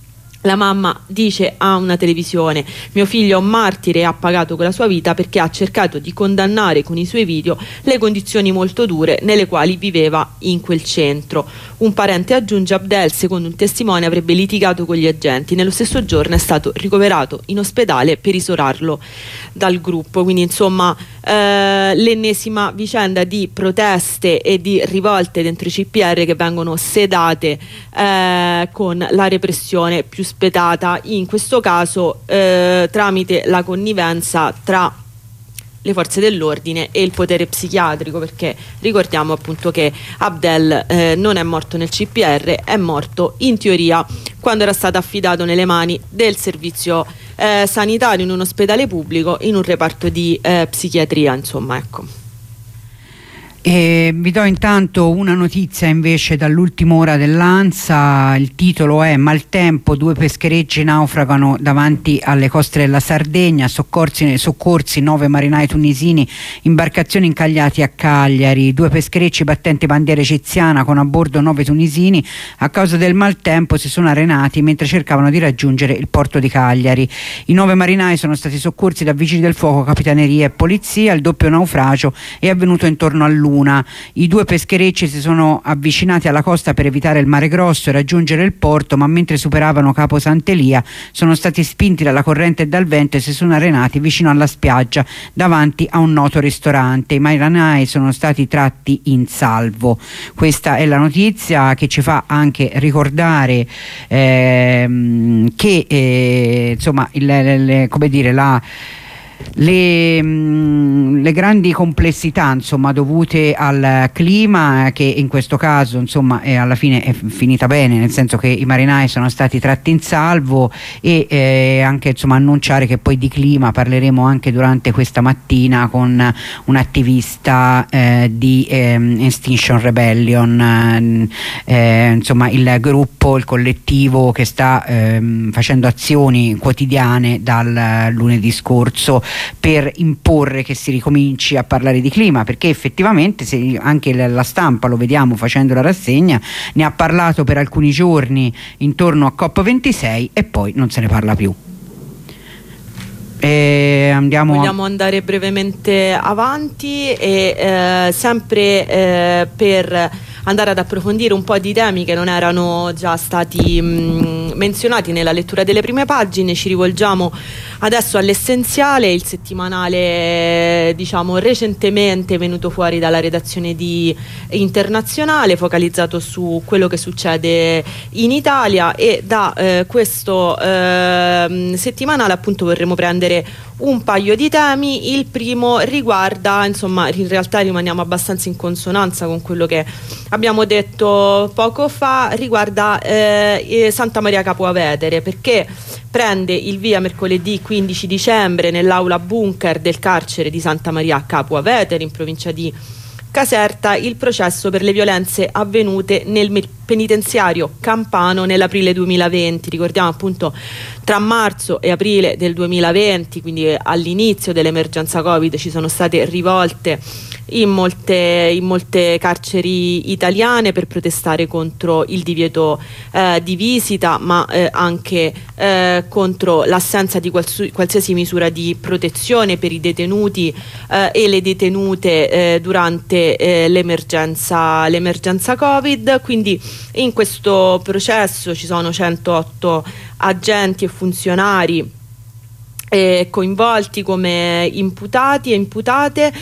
La mamma dice a una televisione: mio figlio è un martire e ha pagato con la sua vita perché ha cercato di condannare con i suoi video le condizioni molto dure nelle quali viveva in quel centro. Un parente aggiunge: Abdel, secondo un testimone, avrebbe litigato con gli agenti. Nello stesso giorno è stato ricoverato in ospedale per isolarlo dal gruppo. Quindi insomma eh, l'ennesima vicenda di proteste e di rivolte dentro i C P R che vengono sedate eh, con la repressione più spetata, in questo caso eh, tramite la connivenza tra le forze dell'ordine e il potere psichiatrico, perché ricordiamo appunto che Abdel eh, non è morto nel C P R, è morto in teoria quando era stato affidato nelle mani del servizio eh, sanitario in un ospedale pubblico, in un reparto di eh, psichiatria, insomma, ecco. E vi do intanto una notizia invece dall'ultima ora dell'ANSA. Il titolo è: maltempo, due pescherecci naufragano davanti alle coste della Sardegna, soccorsi, soccorsi nove marinai tunisini, imbarcazioni incagliati a Cagliari, due pescherecci battenti bandiera egiziana con a bordo nove tunisini a causa del maltempo si sono arenati mentre cercavano di raggiungere il porto di Cagliari. I nove marinai sono stati soccorsi da vigili del fuoco, capitaneria e polizia. Il doppio naufragio è avvenuto intorno a Luna. I due pescherecci si sono avvicinati alla costa per evitare il mare grosso e raggiungere il porto, ma mentre superavano Capo Sant'Elia sono stati spinti dalla corrente e dal vento e si sono arenati vicino alla spiaggia davanti a un noto ristorante. I marinai sono stati tratti in salvo. Questa è la notizia che ci fa anche ricordare ehm, che eh, insomma il, il, come dire la Le, mh, le grandi complessità insomma dovute al clima, che in questo caso insomma è, alla fine è finita bene, nel senso che i marinai sono stati tratti in salvo, e eh, anche insomma annunciare che poi di clima parleremo anche durante questa mattina con un attivista eh, di eh, Extinction Rebellion, eh, insomma il gruppo, il collettivo che sta eh, facendo azioni quotidiane dal lunedì scorso per imporre che si ricominci a parlare di clima, perché effettivamente se anche la stampa, lo vediamo facendo la rassegna, ne ha parlato per alcuni giorni intorno a COP ventisei e poi non se ne parla più. E andiamo Vogliamo a... andare brevemente avanti e eh, sempre eh, per andare ad approfondire un po' di temi che non erano già stati mh, ehm, menzionati nella lettura delle prime pagine. Ci rivolgiamo adesso all'essenziale, il settimanale diciamo recentemente venuto fuori dalla redazione di Internazionale, focalizzato su quello che succede in Italia, e da eh, questo eh, settimanale appunto vorremmo prendere un paio di temi. Il primo riguarda, insomma, in realtà rimaniamo abbastanza in consonanza con quello che abbiamo detto poco fa, riguarda eh, Santa Maria Capua Vetere, perché prende il via mercoledì quindici dicembre nell'aula bunker del carcere di Santa Maria Capua Vetere in provincia di Caserta il processo per le violenze avvenute nel penitenziario campano nell'aprile duemilaventi. Ricordiamo appunto tra marzo e aprile del duemilaventi, quindi all'inizio dell'emergenza Covid, ci sono state rivolte in molte, in molte carceri italiane per protestare contro il divieto eh, di visita, ma eh, anche eh, contro l'assenza di quals- qualsiasi misura di protezione per i detenuti eh, e le detenute eh, durante eh, l'emergenza, l'emergenza Covid. Quindi in questo processo ci sono centootto agenti e funzionari Eh, coinvolti come imputati e imputate,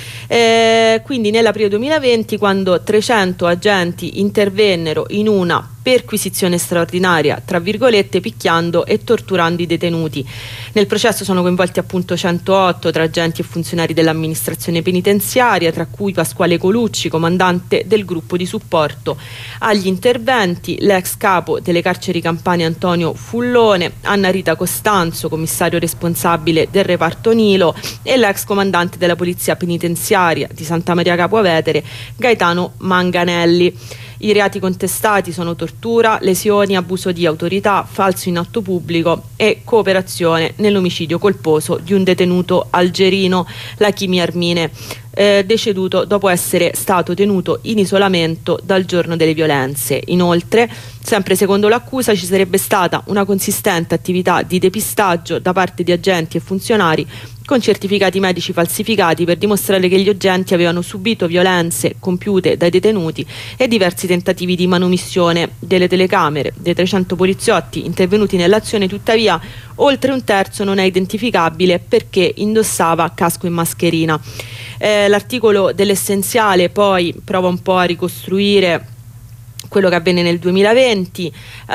eh, quindi nell'aprile duemilaventi, quando trecento agenti intervennero in una perquisizione straordinaria, tra virgolette, picchiando e torturando i detenuti. Nel processo sono coinvolti appunto centootto tra agenti e funzionari dell'amministrazione penitenziaria, tra cui Pasquale Colucci, comandante del gruppo di supporto agli interventi, l'ex capo delle carceri campane Antonio Fullone, Anna Rita Costanzo, commissario responsabile del reparto Nilo, e l'ex comandante della polizia penitenziaria di Santa Maria Capua Vetere, Gaetano Manganelli. I reati contestati sono tortura, lesioni, abuso di autorità, falso in atto pubblico e cooperazione nell'omicidio colposo di un detenuto algerino, Lachimi Armine, eh, deceduto dopo essere stato tenuto in isolamento dal giorno delle violenze. Inoltre, sempre secondo l'accusa, ci sarebbe stata una consistente attività di depistaggio da parte di agenti e funzionari con certificati medici falsificati per dimostrare che gli agenti avevano subito violenze compiute dai detenuti e diversi tentativi di manomissione delle telecamere. Dei trecento poliziotti intervenuti nell'azione, tuttavia, oltre un terzo non è identificabile perché indossava casco e mascherina. Eh, l'articolo dell'Essenziale poi prova un po' a ricostruire quello che avvenne nel duemilaventi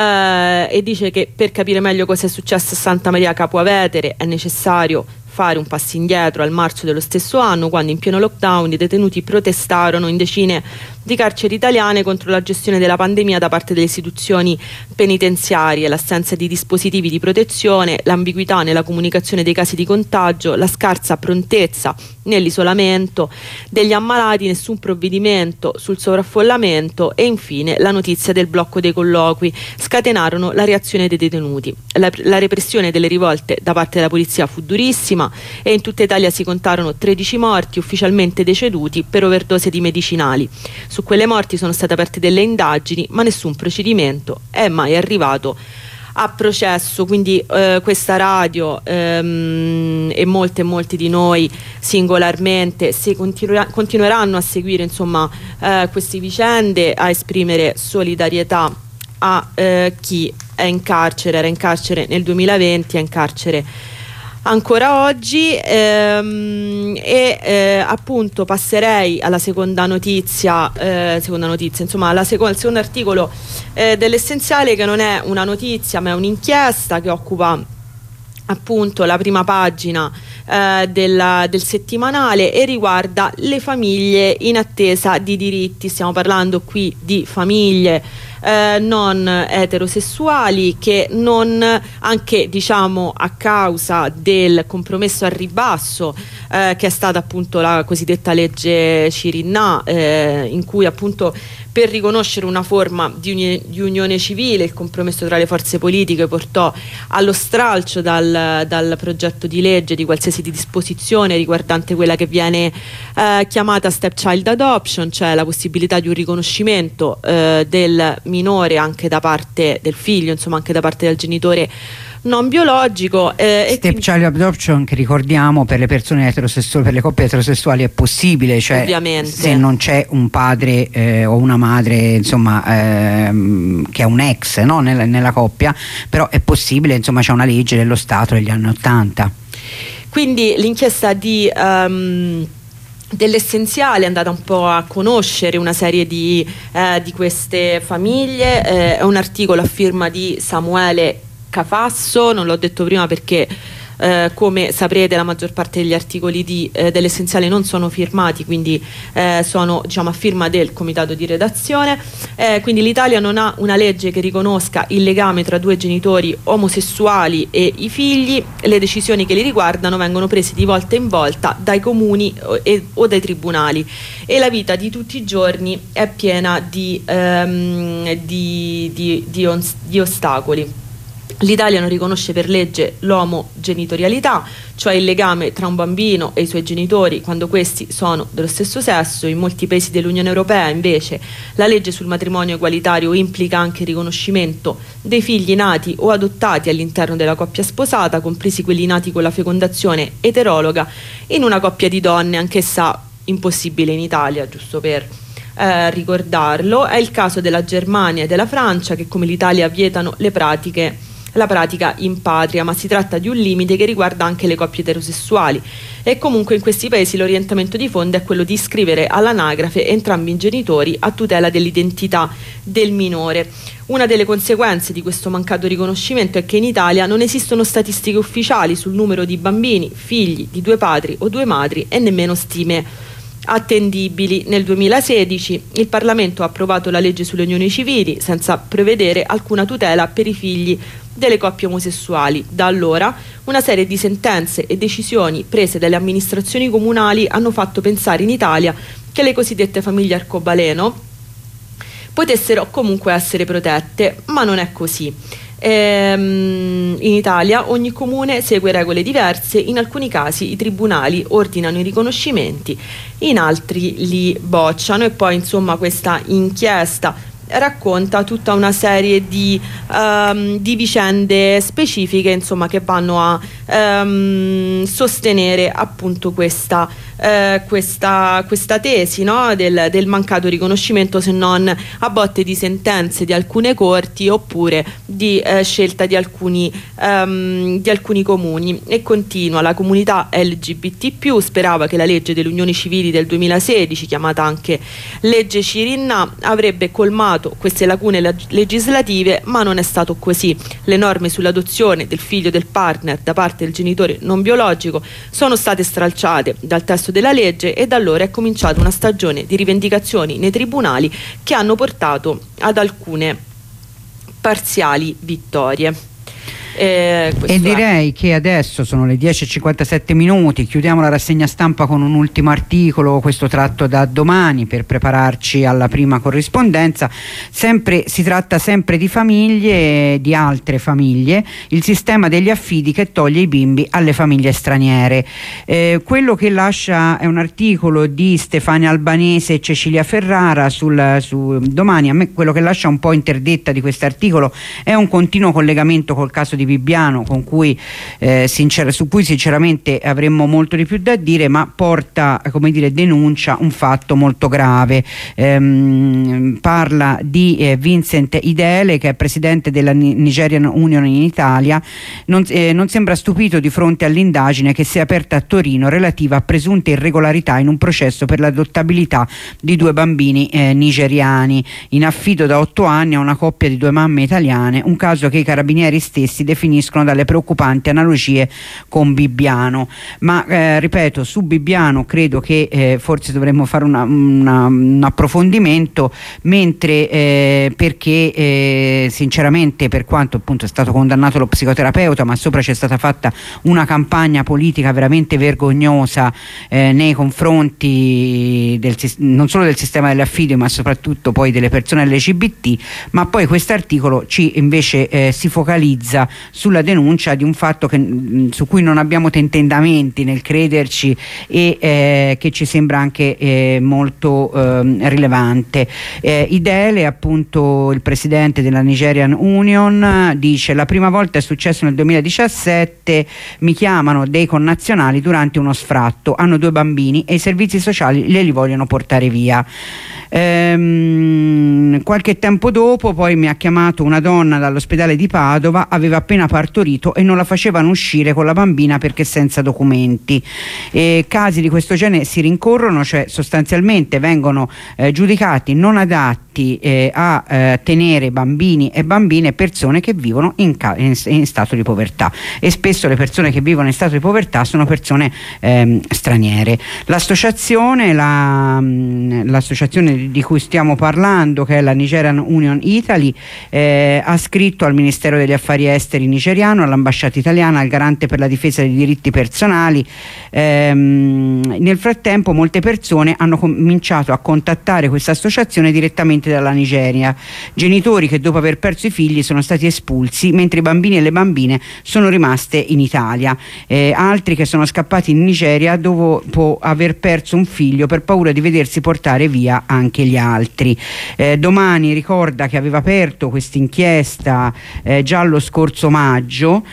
eh, e dice che per capire meglio cosa è successo a Santa Maria Capua Vetere è necessario fare un passo indietro al marzo dello stesso anno, quando in pieno lockdown i detenuti protestarono in decine di carceri italiane contro la gestione della pandemia da parte delle istituzioni penitenziarie, l'assenza di dispositivi di protezione, l'ambiguità nella comunicazione dei casi di contagio, la scarsa prontezza nell'isolamento degli ammalati, nessun provvedimento sul sovraffollamento e infine la notizia del blocco dei colloqui scatenarono la reazione dei detenuti. La, la repressione delle rivolte da parte della polizia fu durissima e in tutta Italia si contarono tredici morti ufficialmente deceduti per overdose di medicinali. Su quelle morti sono state aperte delle indagini, ma nessun procedimento è mai arrivato a processo. Quindi eh, questa radio ehm, e molte e molti di noi singolarmente se continua- continueranno a seguire insomma eh, queste vicende, a esprimere solidarietà a eh, chi è in carcere, era in carcere nel duemilaventi, è in carcere ancora oggi ehm, e eh, appunto passerei alla seconda notizia, eh, seconda notizia insomma alla seconda, al secondo articolo eh, dell'Essenziale, che non è una notizia ma è un'inchiesta che occupa appunto la prima pagina eh, della, del settimanale e riguarda le famiglie in attesa di diritti. Stiamo parlando qui di famiglie eh, non eterosessuali che non, anche diciamo a causa del compromesso al ribasso eh, che è stata appunto la cosiddetta legge Cirinnà, eh, in cui appunto per riconoscere una forma di, uni- di unione civile il compromesso tra le forze politiche portò allo stralcio dal, dal progetto di legge di qualsiasi disposizione riguardante quella che viene eh, chiamata stepchild adoption, cioè la possibilità di un riconoscimento eh, del minore anche da parte del figlio, insomma anche da parte del genitore non biologico. Eh, Step quindi, child adoption, che ricordiamo per le persone eterosessuali, per le coppie eterosessuali è possibile, cioè ovviamente, se non c'è un padre eh, o una madre, insomma, ehm, che è un ex, no, nella, nella coppia, però è possibile, insomma, c'è una legge dello Stato degli anni Ottanta. Quindi l'inchiesta di um, dell'Essenziale è andata un po' a conoscere una serie di, eh, di queste famiglie. Eh, è un articolo a firma di Samuele Cafasso, non l'ho detto prima perché eh, come saprete la maggior parte degli articoli di, eh, dell'Essenziale non sono firmati, quindi eh, sono, diciamo, a firma del comitato di redazione. Eh, quindi l'Italia non ha una legge che riconosca il legame tra due genitori omosessuali e i figli. Le decisioni che li riguardano vengono prese di volta in volta dai comuni o, e, o dai tribunali, e la vita di tutti i giorni è piena di, ehm, di, di, di, ons- di ostacoli. L'Italia non riconosce per legge l'omogenitorialità, cioè il legame tra un bambino e i suoi genitori quando questi sono dello stesso sesso. In molti paesi dell'Unione Europea invece la legge sul matrimonio egualitario implica anche il riconoscimento dei figli nati o adottati all'interno della coppia sposata, compresi quelli nati con la fecondazione eterologa in una coppia di donne, anch'essa impossibile in Italia, giusto per eh, ricordarlo. È il caso della Germania e della Francia, che come l'Italia vietano le pratiche la pratica in patria, ma si tratta di un limite che riguarda anche le coppie eterosessuali, e comunque in questi paesi l'orientamento di fondo è quello di iscrivere all'anagrafe entrambi i genitori a tutela dell'identità del minore. Una delle conseguenze di questo mancato riconoscimento è che in Italia non esistono statistiche ufficiali sul numero di bambini, figli di due padri o due madri, e nemmeno stime attendibili. Nel duemilasedici il Parlamento ha approvato la legge sulle unioni civili senza prevedere alcuna tutela per i figli delle coppie omosessuali. Da allora una serie di sentenze e decisioni prese dalle amministrazioni comunali hanno fatto pensare in Italia che le cosiddette famiglie arcobaleno potessero comunque essere protette, ma non è così. Ehm, in Italia ogni comune segue regole diverse, in alcuni casi i tribunali ordinano i riconoscimenti, in altri li bocciano, e poi insomma questa inchiesta racconta tutta una serie di, um, di vicende specifiche, insomma, che vanno a um, sostenere appunto questa, uh, questa, questa tesi, no? del, del mancato riconoscimento, se non a botte di sentenze di alcune corti oppure di uh, scelta di alcuni, um, di alcuni comuni. E continua: la comunità L G B T più sperava che la legge delle unioni civili del duemilasedici, chiamata anche legge Cirinna, avrebbe colmato queste lacune legislative, ma non è stato così. Le norme sull'adozione del figlio del partner da parte del genitore non biologico sono state stralciate dal testo della legge, e da allora è cominciata una stagione di rivendicazioni nei tribunali che hanno portato ad alcune parziali vittorie. Eh, e direi è. che adesso sono le dieci e cinquantasette minuti, chiudiamo la rassegna stampa con un ultimo articolo, questo tratto da Domani, per prepararci alla prima corrispondenza. Sempre, si tratta sempre di famiglie, di altre famiglie, il sistema degli affidi che toglie i bimbi alle famiglie straniere. Eh, quello che lascia è un articolo di Stefania Albanese e Cecilia Ferrara sul, su Domani. A me quello che lascia un po' interdetta di questo articolo è un continuo collegamento col caso di Bibbiano, con cui, eh, sincer- su cui sinceramente avremmo molto di più da dire, ma porta, come dire, denuncia un fatto molto grave. Ehm, parla di eh, Vincent Idele, che è presidente della Nigerian Union in Italia. Non, eh, non sembra stupito di fronte all'indagine che si è aperta a Torino relativa a presunte irregolarità in un processo per l'adottabilità di due bambini eh, nigeriani in affido da otto anni a una coppia di due mamme italiane, un caso che i carabinieri stessi definiscono dalle preoccupanti analogie con Bibbiano. Ma eh, ripeto, su Bibbiano credo che eh, forse dovremmo fare una, una, un approfondimento, mentre eh, perché eh, sinceramente, per quanto appunto è stato condannato lo psicoterapeuta, ma sopra c'è stata fatta una campagna politica veramente vergognosa eh, nei confronti del, non solo del sistema delle affidi, ma soprattutto poi delle persone L G B T. Ma poi quest'articolo ci invece eh, si focalizza sulla denuncia di un fatto che, mh, su cui non abbiamo tentennamenti nel crederci e eh, che ci sembra anche eh, molto eh, rilevante. Eh, Idele, appunto il presidente della Nigerian Union, dice: la prima volta è successo nel duemiladiciassette, mi chiamano dei connazionali durante uno sfratto, hanno due bambini e i servizi sociali le li vogliono portare via. Ehm, qualche tempo dopo poi mi ha chiamato una donna dall'ospedale di Padova, aveva appena partorito e non la facevano uscire con la bambina perché senza documenti. E casi di questo genere si rincorrono, cioè sostanzialmente vengono eh, giudicati non adatti eh, a eh, tenere bambini e bambine persone che vivono in, in, in stato di povertà, e spesso le persone che vivono in stato di povertà sono persone ehm, straniere. L'associazione, la, l'associazione di cui stiamo parlando, che è la Nigerian Union Italy, eh, ha scritto al Ministero degli Affari Esteri nigeriano, all'ambasciata italiana, al garante per la difesa dei diritti personali. Ehm, nel frattempo molte persone hanno cominciato a contattare questa associazione direttamente dalla Nigeria, genitori che dopo aver perso i figli sono stati espulsi, mentre i bambini e le bambine sono rimaste in Italia, eh, altri che sono scappati in Nigeria dopo aver perso un figlio per paura di vedersi portare via anche gli altri. Eh, Domani ricorda che aveva aperto questa inchiesta eh, già lo scorso maggio,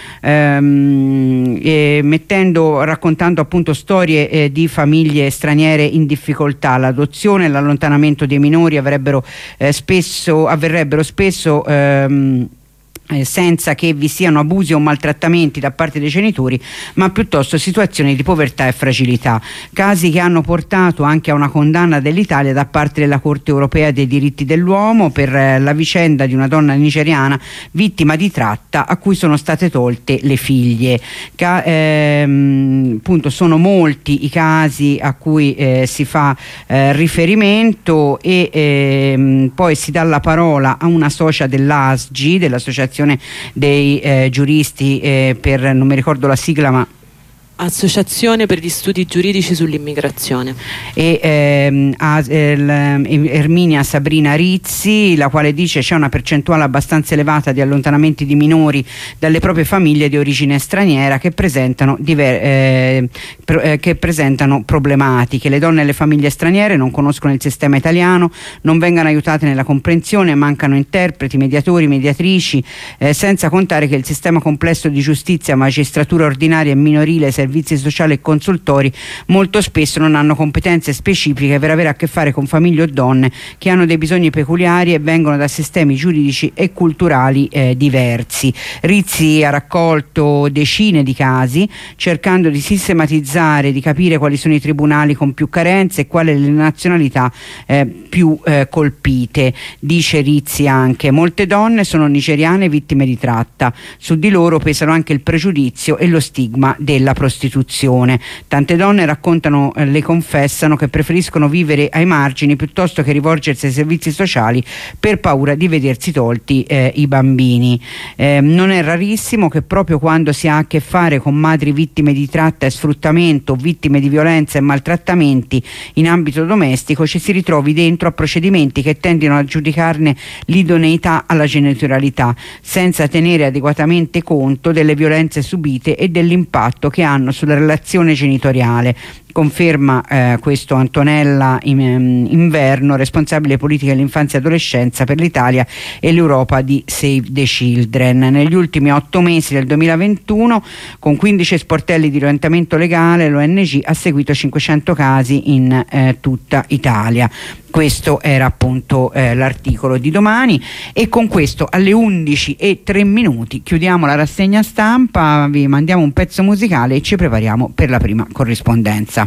ehm, e mettendo, raccontando appunto storie eh, di famiglie straniere in difficoltà. L'adozione e l'allontanamento dei minori avrebbero eh, spesso, avverrebbero spesso ehm, Eh, senza che vi siano abusi o maltrattamenti da parte dei genitori, ma piuttosto situazioni di povertà e fragilità, casi che hanno portato anche a una condanna dell'Italia da parte della Corte Europea dei diritti dell'uomo per eh, la vicenda di una donna nigeriana vittima di tratta a cui sono state tolte le figlie. Ca- ehm, appunto sono molti i casi a cui eh, si fa eh, riferimento, e ehm, poi si dà la parola a una socia dell'A S G, dell'Associazione dei eh, giuristi eh, per, non mi ricordo la sigla, ma Associazione per gli studi giuridici sull'immigrazione, e ehm, a, eh, Erminia Sabrina Rizzi, la quale dice c'è una percentuale abbastanza elevata di allontanamenti di minori dalle proprie famiglie di origine straniera che presentano, diver- eh, pro- eh, che presentano problematiche. Le donne e le famiglie straniere non conoscono il sistema italiano, non vengono aiutate nella comprensione, mancano interpreti, mediatori, mediatrici, eh, senza contare che il sistema complesso di giustizia, magistratura ordinaria e minorile, servizi sociali e consultori molto spesso non hanno competenze specifiche per avere a che fare con famiglie o donne che hanno dei bisogni peculiari e vengono da sistemi giuridici e culturali eh, diversi. Rizzi ha raccolto decine di casi cercando di sistematizzare, di capire quali sono i tribunali con più carenze e quali le nazionalità eh, più eh, colpite. Dice Rizzi anche: molte donne sono nigeriane vittime di tratta, su di loro pesano anche il pregiudizio e lo stigma della prostituzione. Tante donne raccontano, eh, le confessano che preferiscono vivere ai margini piuttosto che rivolgersi ai servizi sociali per paura di vedersi tolti eh, i bambini. Eh, non è rarissimo che proprio quando si ha a che fare con madri vittime di tratta e sfruttamento, vittime di violenza e maltrattamenti in ambito domestico, ci si ritrovi dentro a procedimenti che tendono a giudicarne l'idoneità alla genitorialità, senza tenere adeguatamente conto delle violenze subite e dell'impatto che hanno sulla relazione genitoriale. Conferma eh, questo Antonella Inverno, responsabile politica dell'infanzia e adolescenza per l'Italia e l'Europa di Save the Children. Negli ultimi otto mesi del duemilaventuno, con quindici sportelli di orientamento legale, l'O N G ha seguito cinquecento casi in eh, tutta Italia. Questo era appunto eh, l'articolo di domani, e con questo alle undici e tre minuti chiudiamo la rassegna stampa, vi mandiamo un pezzo musicale e ci prepariamo per la prima corrispondenza.